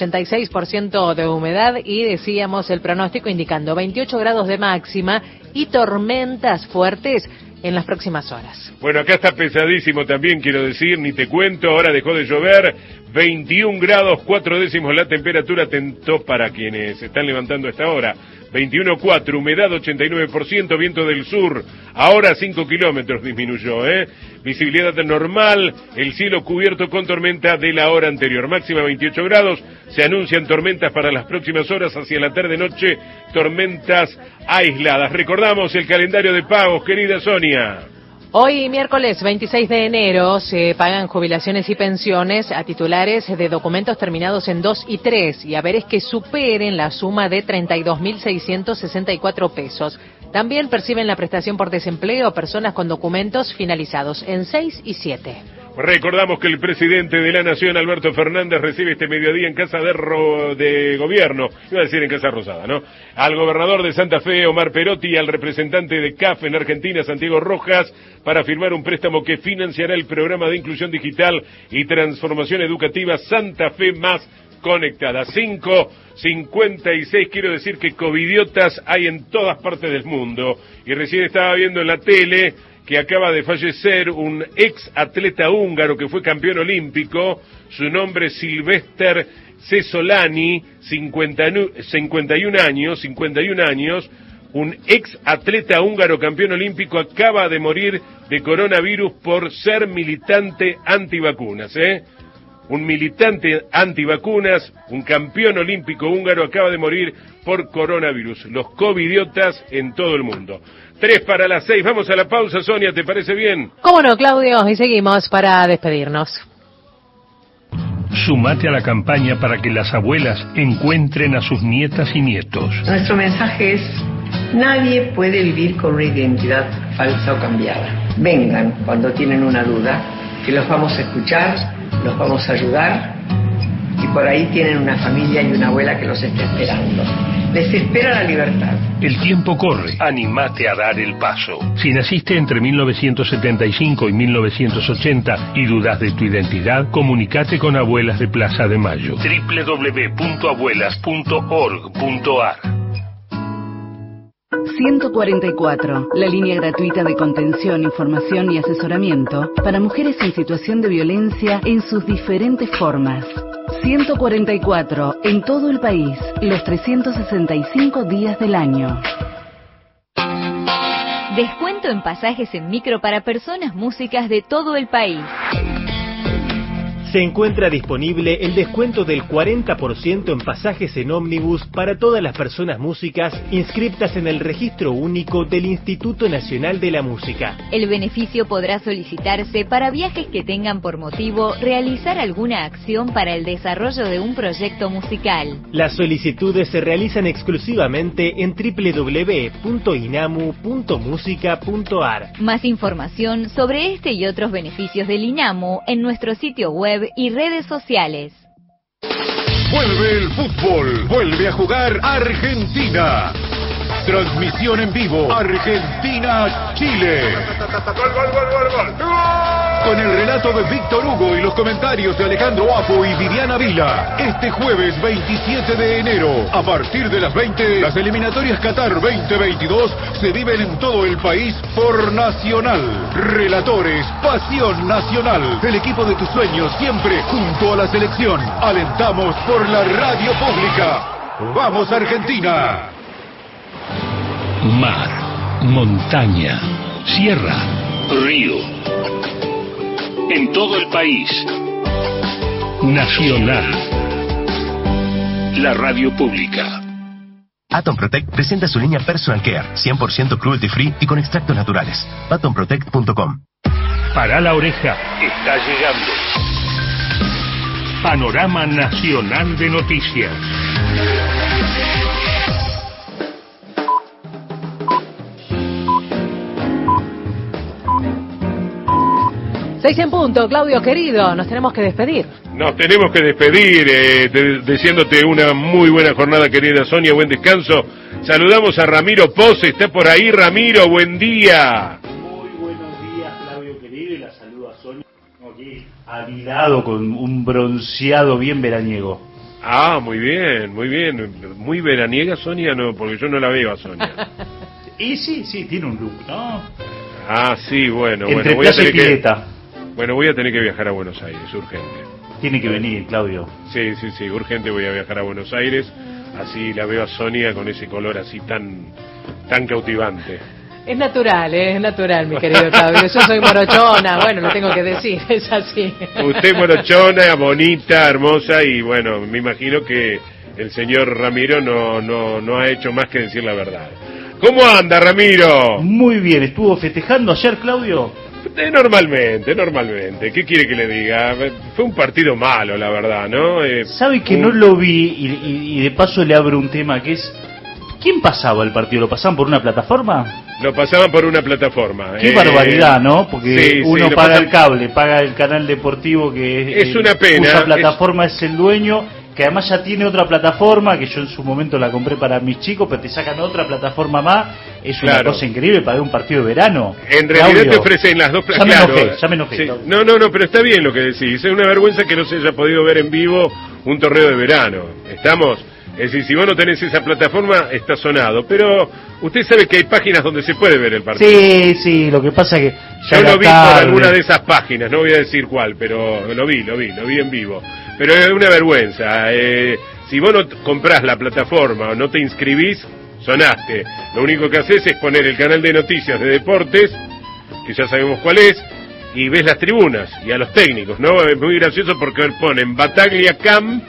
86% de humedad, y decíamos el pronóstico indicando 28 grados de máxima y tormentas fuertes en las próximas horas. Bueno, acá está pesadísimo también, quiero decir, ni te cuento, ahora dejó de llover, 21 grados 4 décimos la temperatura, atento para quienes se están levantando a esta hora, 21,4, humedad 89%, viento del sur, ahora 5 kilómetros disminuyó, visibilidad normal, el cielo cubierto con tormenta de la hora anterior, máxima 28 grados, se anuncian tormentas para las próximas horas, hacia la tarde-noche, tormentas aisladas. Recordamos el calendario de pagos, querida Sonia. Hoy, miércoles 26 de enero, se pagan jubilaciones y pensiones a titulares de documentos terminados en 2 y 3 y haberes que superen la suma de 32.664 pesos. También perciben la prestación por desempleo personas con documentos finalizados en 6 y 7. Recordamos que el presidente de la Nación, Alberto Fernández, recibe este mediodía en Casa de Gobierno, iba a decir en Casa Rosada, ¿no?, al gobernador de Santa Fe, Omar Perotti, y al representante de CAF en Argentina, Santiago Rojas, para firmar un préstamo que financiará el programa de inclusión digital y transformación educativa Santa Fe Más Conectada. 5:56, quiero decir que covidiotas hay en todas partes del mundo, y recién estaba viendo en la tele que acaba de fallecer un ex atleta húngaro que fue campeón olímpico, su nombre es Silvester Cesolani, 51 años, un ex atleta húngaro campeón olímpico, acaba de morir de coronavirus por ser militante antivacunas, Un militante antivacunas, un campeón olímpico húngaro, acaba de morir por coronavirus. Los covidiotas en todo el mundo. 5:03, vamos a la pausa, Sonia, ¿te parece bien? ¿Cómo no, Claudio? Y seguimos para despedirnos. Sumate a la campaña para que las abuelas encuentren a sus nietas y nietos. Nuestro mensaje es: nadie puede vivir con una identidad falsa o cambiada. Vengan cuando tienen una duda, que los vamos a escuchar, los vamos a ayudar, y por ahí tienen una familia y una abuela que los está esperando. Les espera la libertad. El tiempo corre. Animate a dar el paso. Si naciste entre 1975 y 1980 y dudas de tu identidad, comunicate con Abuelas de Plaza de Mayo. www.abuelas.org.ar 144, la línea gratuita de contención, información y asesoramiento para mujeres en situación de violencia en sus diferentes formas. 144, en todo el país, los 365 días del año. Descuento en pasajes en micro para personas músicas de todo el país. Se encuentra disponible el descuento del 40% en pasajes en ómnibus para todas las personas músicas inscriptas en el registro único del Instituto Nacional de la Música. El beneficio podrá solicitarse para viajes que tengan por motivo realizar alguna acción para el desarrollo de un proyecto musical. Las solicitudes se realizan exclusivamente en www.inamu.musica.ar. Más información sobre este y otros beneficios del INAMU en nuestro sitio web y redes sociales. Vuelve el fútbol, vuelve a jugar Argentina. Transmisión en vivo, Argentina-Chile. Con el relato de Víctor Hugo y los comentarios de Alejandro Apo y Viviana Vila. Este jueves 27 de enero, a partir de las 20, las eliminatorias Qatar 2022 se viven en todo el país por Nacional. Relatores, pasión nacional. El equipo de tus sueños siempre junto a la selección. Alentamos por la radio pública. ¡Vamos Argentina! Mar, montaña, sierra, río. En todo el país. Nacional. La radio pública. Atom Protect presenta su línea Personal Care, 100% cruelty free y con extractos naturales. atomprotect.com. Para la oreja, está llegando. Panorama Nacional de Noticias. 6 en punto, Claudio querido, nos tenemos que despedir. Nos tenemos que despedir, deseándote una muy buena jornada, querida Sonia, buen descanso. Saludamos a Ramiro Pose, está por ahí, Ramiro, buen día. Muy buenos días, Claudio querido, y la saludo a Sonia, aquí avilado con un bronceado bien veraniego. Ah, muy bien, muy veraniega Sonia, no, porque yo no la veo a Sonia. Y sí, tiene un look, ¿no? Ah, sí, bueno, Entre voy a tener pileta. Voy a tener que viajar a Buenos Aires, urgente. Tiene que venir, Claudio. Sí, urgente voy a viajar a Buenos Aires, así la veo a Sonia con ese color así tan cautivante. Es natural, mi querido Claudio. Yo soy morochona, bueno, lo tengo que decir, es así. Usted morochona, bonita, hermosa, y bueno, me imagino que el señor Ramiro no ha hecho más que decir la verdad. ¿Cómo anda, Ramiro? Muy bien, ¿estuvo festejando ayer, Claudio? Normalmente. ¿Qué quiere que le diga? Fue un partido malo, la verdad, ¿no? ¿Sabe que no lo vi? Y de paso le abro un tema que es... ¿Quién pasaba el partido? ¿Lo pasaban por una plataforma? Lo pasaban por una plataforma. Qué barbaridad, ¿no? Porque uno paga pasan... el cable, paga el canal deportivo que es una pena. Esa plataforma es el dueño, que además ya tiene otra plataforma, que yo en su momento la compré para mis chicos, pero te sacan otra plataforma más. Es una cosa increíble para ver un partido de verano. En realidad te ofrecen las dos plataformas. Ya me enojé. Sí. No, pero está bien lo que decís. Es una vergüenza que no se haya podido ver en vivo un torneo de verano. ¿Estamos? Es decir, si vos no tenés esa plataforma, está sonado. Pero usted sabe que hay páginas donde se puede ver el partido. Sí, lo que pasa es que... Yo lo vi por alguna de esas páginas, no voy a decir cuál, pero lo vi en vivo. Pero es una vergüenza. Si vos no comprás la plataforma o no te inscribís, sonaste. Lo único que haces es poner el canal de noticias de deportes, que ya sabemos cuál es, y ves las tribunas y a los técnicos, ¿no? Es muy gracioso porque ponen Bataglia Cam,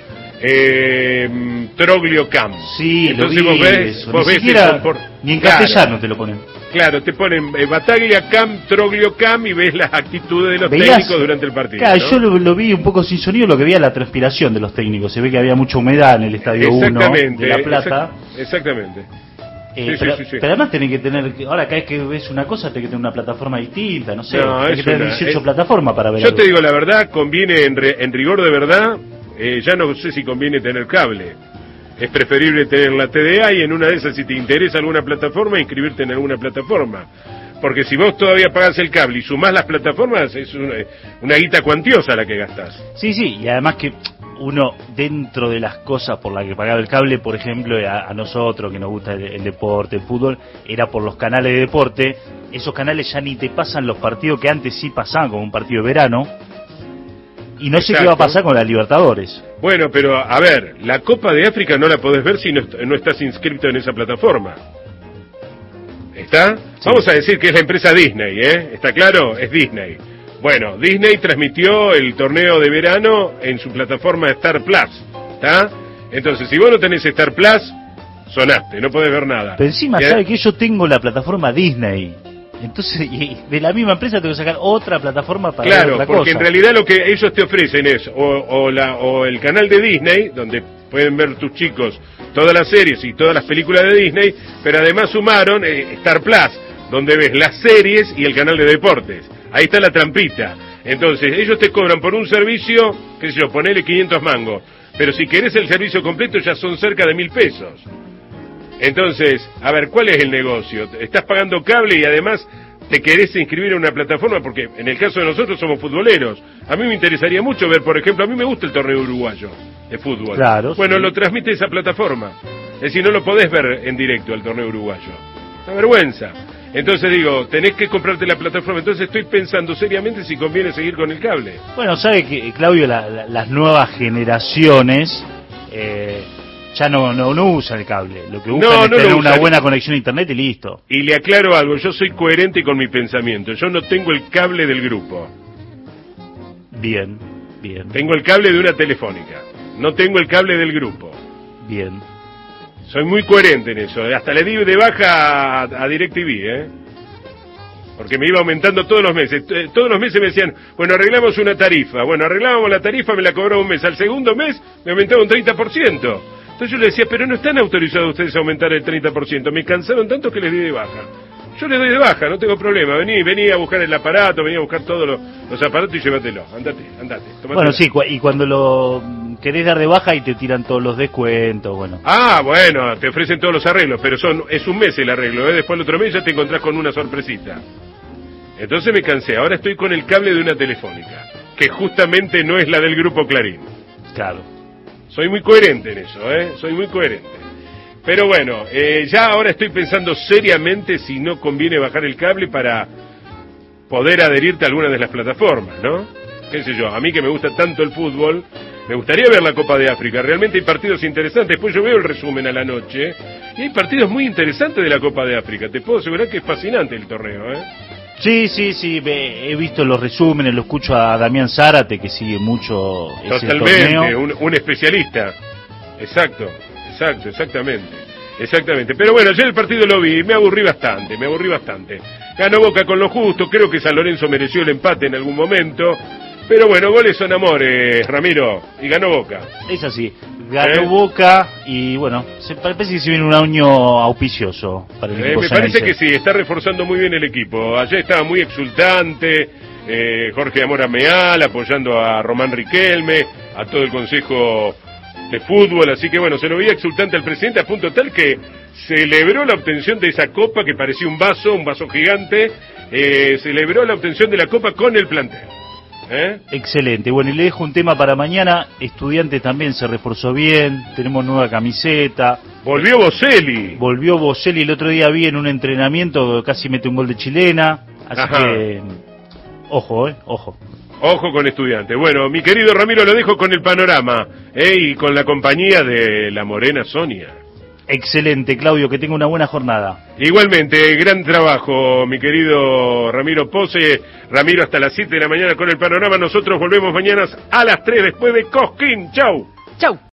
Troglio Cam. Sí, entonces lo vi, vos ves ni en castellano te lo ponen. Claro, te ponen Bataglia Cam, Troglio Cam y ves las actitudes de los técnicos durante el partido. Claro, ¿no? yo lo vi un poco sin sonido, lo que veía la transpiración de los técnicos. Se ve que había mucha humedad en el Estadio 1 de La Plata. Exactamente. pero además tenés que tener, ahora cada vez que ves una cosa tenés que tener una plataforma distinta, no sé, tenés que tener 18 plataformas para ver. Yo te digo la verdad, conviene en rigor de verdad, ya no sé si conviene tener cable. Es preferible tener la TDA y en una de esas, si te interesa alguna plataforma, inscribirte en alguna plataforma. Porque si vos todavía pagás el cable y sumás las plataformas, es una guita cuantiosa la que gastás. Sí, y además que uno, dentro de las cosas por las que pagaba el cable, por ejemplo, a nosotros que nos gusta el deporte, el fútbol, era por los canales de deporte. Esos canales ya ni te pasan los partidos que antes sí pasaban, como un partido de verano. Y no sé qué va a pasar con la Libertadores. Bueno, pero a ver, la Copa de África no la podés ver si no estás inscrito en esa plataforma. ¿Está? Sí. Vamos a decir que es la empresa Disney, ¿Está claro? Es Disney. Bueno, Disney transmitió el torneo de verano en su plataforma Star Plus, ¿está? Entonces, si vos no tenés Star Plus, sonaste, no podés ver nada. Pero encima, ¿sabe que yo tengo la plataforma Disney? Entonces, de la misma empresa tengo que sacar otra plataforma para ver otra cosa. Claro, porque en realidad lo que ellos te ofrecen es o el canal de Disney, donde pueden ver tus chicos todas las series y todas las películas de Disney, pero además sumaron Star Plus, donde ves las series y el canal de deportes. Ahí está la trampita. Entonces, ellos te cobran por un servicio, qué sé yo, ponele 500 mangos, pero si querés el servicio completo ya son cerca de 1.000 pesos. Entonces, a ver, ¿cuál es el negocio? Estás pagando cable y además te querés inscribir en una plataforma, porque en el caso de nosotros somos futboleros. A mí me interesaría mucho ver, por ejemplo, a mí me gusta el torneo uruguayo de fútbol. Claro. Bueno, sí. Lo transmite esa plataforma. Es decir, no lo podés ver en directo al torneo uruguayo. Una vergüenza. Entonces digo, tenés que comprarte la plataforma. Entonces estoy pensando seriamente si conviene seguir con el cable. Bueno, sabe que, Claudio, las nuevas generaciones ya no usan el cable. Lo que buscan es tener una buena conexión a internet y listo. Y le aclaro algo, yo soy coherente con mi pensamiento. Yo no tengo el cable del grupo. Bien. Tengo el cable de una telefónica. No tengo el cable del grupo. Bien. Soy muy coherente en eso. Hasta le di de baja a DirecTV, porque me iba aumentando todos los meses. Todos los meses me decían, bueno, arreglamos una tarifa. Bueno, arreglábamos la tarifa, me la cobraba un mes. Al segundo mes me aumentaba un 30%. Entonces yo le decía, pero no están autorizados ustedes a aumentar el 30%. Me cansaron tanto que les di de baja. Yo les doy de baja, no tengo problema. Vení a buscar el aparato, vení a buscar todos los aparatos y llévatelo. Andate. Bueno, sí, y cuando lo querés dar de baja y te tiran todos los descuentos, bueno. Ah, bueno, te ofrecen todos los arreglos, pero es un mes el arreglo, Después el otro mes ya te encontrás con una sorpresita. Entonces me cansé, ahora estoy con el cable de una telefónica, que justamente no es la del Grupo Clarín. Claro. Soy muy coherente en eso, soy muy coherente. Pero bueno, ya ahora estoy pensando seriamente si no conviene bajar el cable para poder adherirte a alguna de las plataformas, ¿no? Qué sé yo, a mí que me gusta tanto el fútbol, me gustaría ver la Copa de África. Realmente hay partidos interesantes. Después yo veo el resumen a la noche y hay partidos muy interesantes de la Copa de África. Te puedo asegurar que es fascinante el torneo, Sí, he visto los resúmenes, lo escucho a Damián Zárate, que sigue mucho ese torneo. Un especialista. Exactamente. Pero bueno, yo el partido lo vi y me aburrí bastante. Ganó Boca con lo justo, creo que San Lorenzo mereció el empate en algún momento. Pero bueno, goles son amores, Ramiro, y ganó Boca. Es así, ganó Boca y bueno, parece que se viene un año auspicioso para el equipo me parece que sí, está reforzando muy bien el equipo. Ayer estaba muy exultante Jorge Amora Meal apoyando a Román Riquelme, a todo el consejo de fútbol, así que bueno, se lo veía exultante al presidente a punto tal que celebró la obtención de esa copa que parecía un vaso gigante, celebró la obtención de la copa con el plantel. Excelente, bueno, y le dejo un tema para mañana. Estudiantes también se reforzó bien, tenemos nueva camiseta. Volvió Boselli el otro día vi en un entrenamiento, casi mete un gol de chilena, así que ojo. Ojo con Estudiantes. Bueno, mi querido Ramiro, lo dejo con el panorama y con la compañía de la morena Sonia. Excelente, Claudio, que tenga una buena jornada. Igualmente, gran trabajo, mi querido Ramiro Pose. Ramiro, hasta las 7 de la mañana con el panorama. Nosotros volvemos mañana a las 3 después de Cosquín. Chau.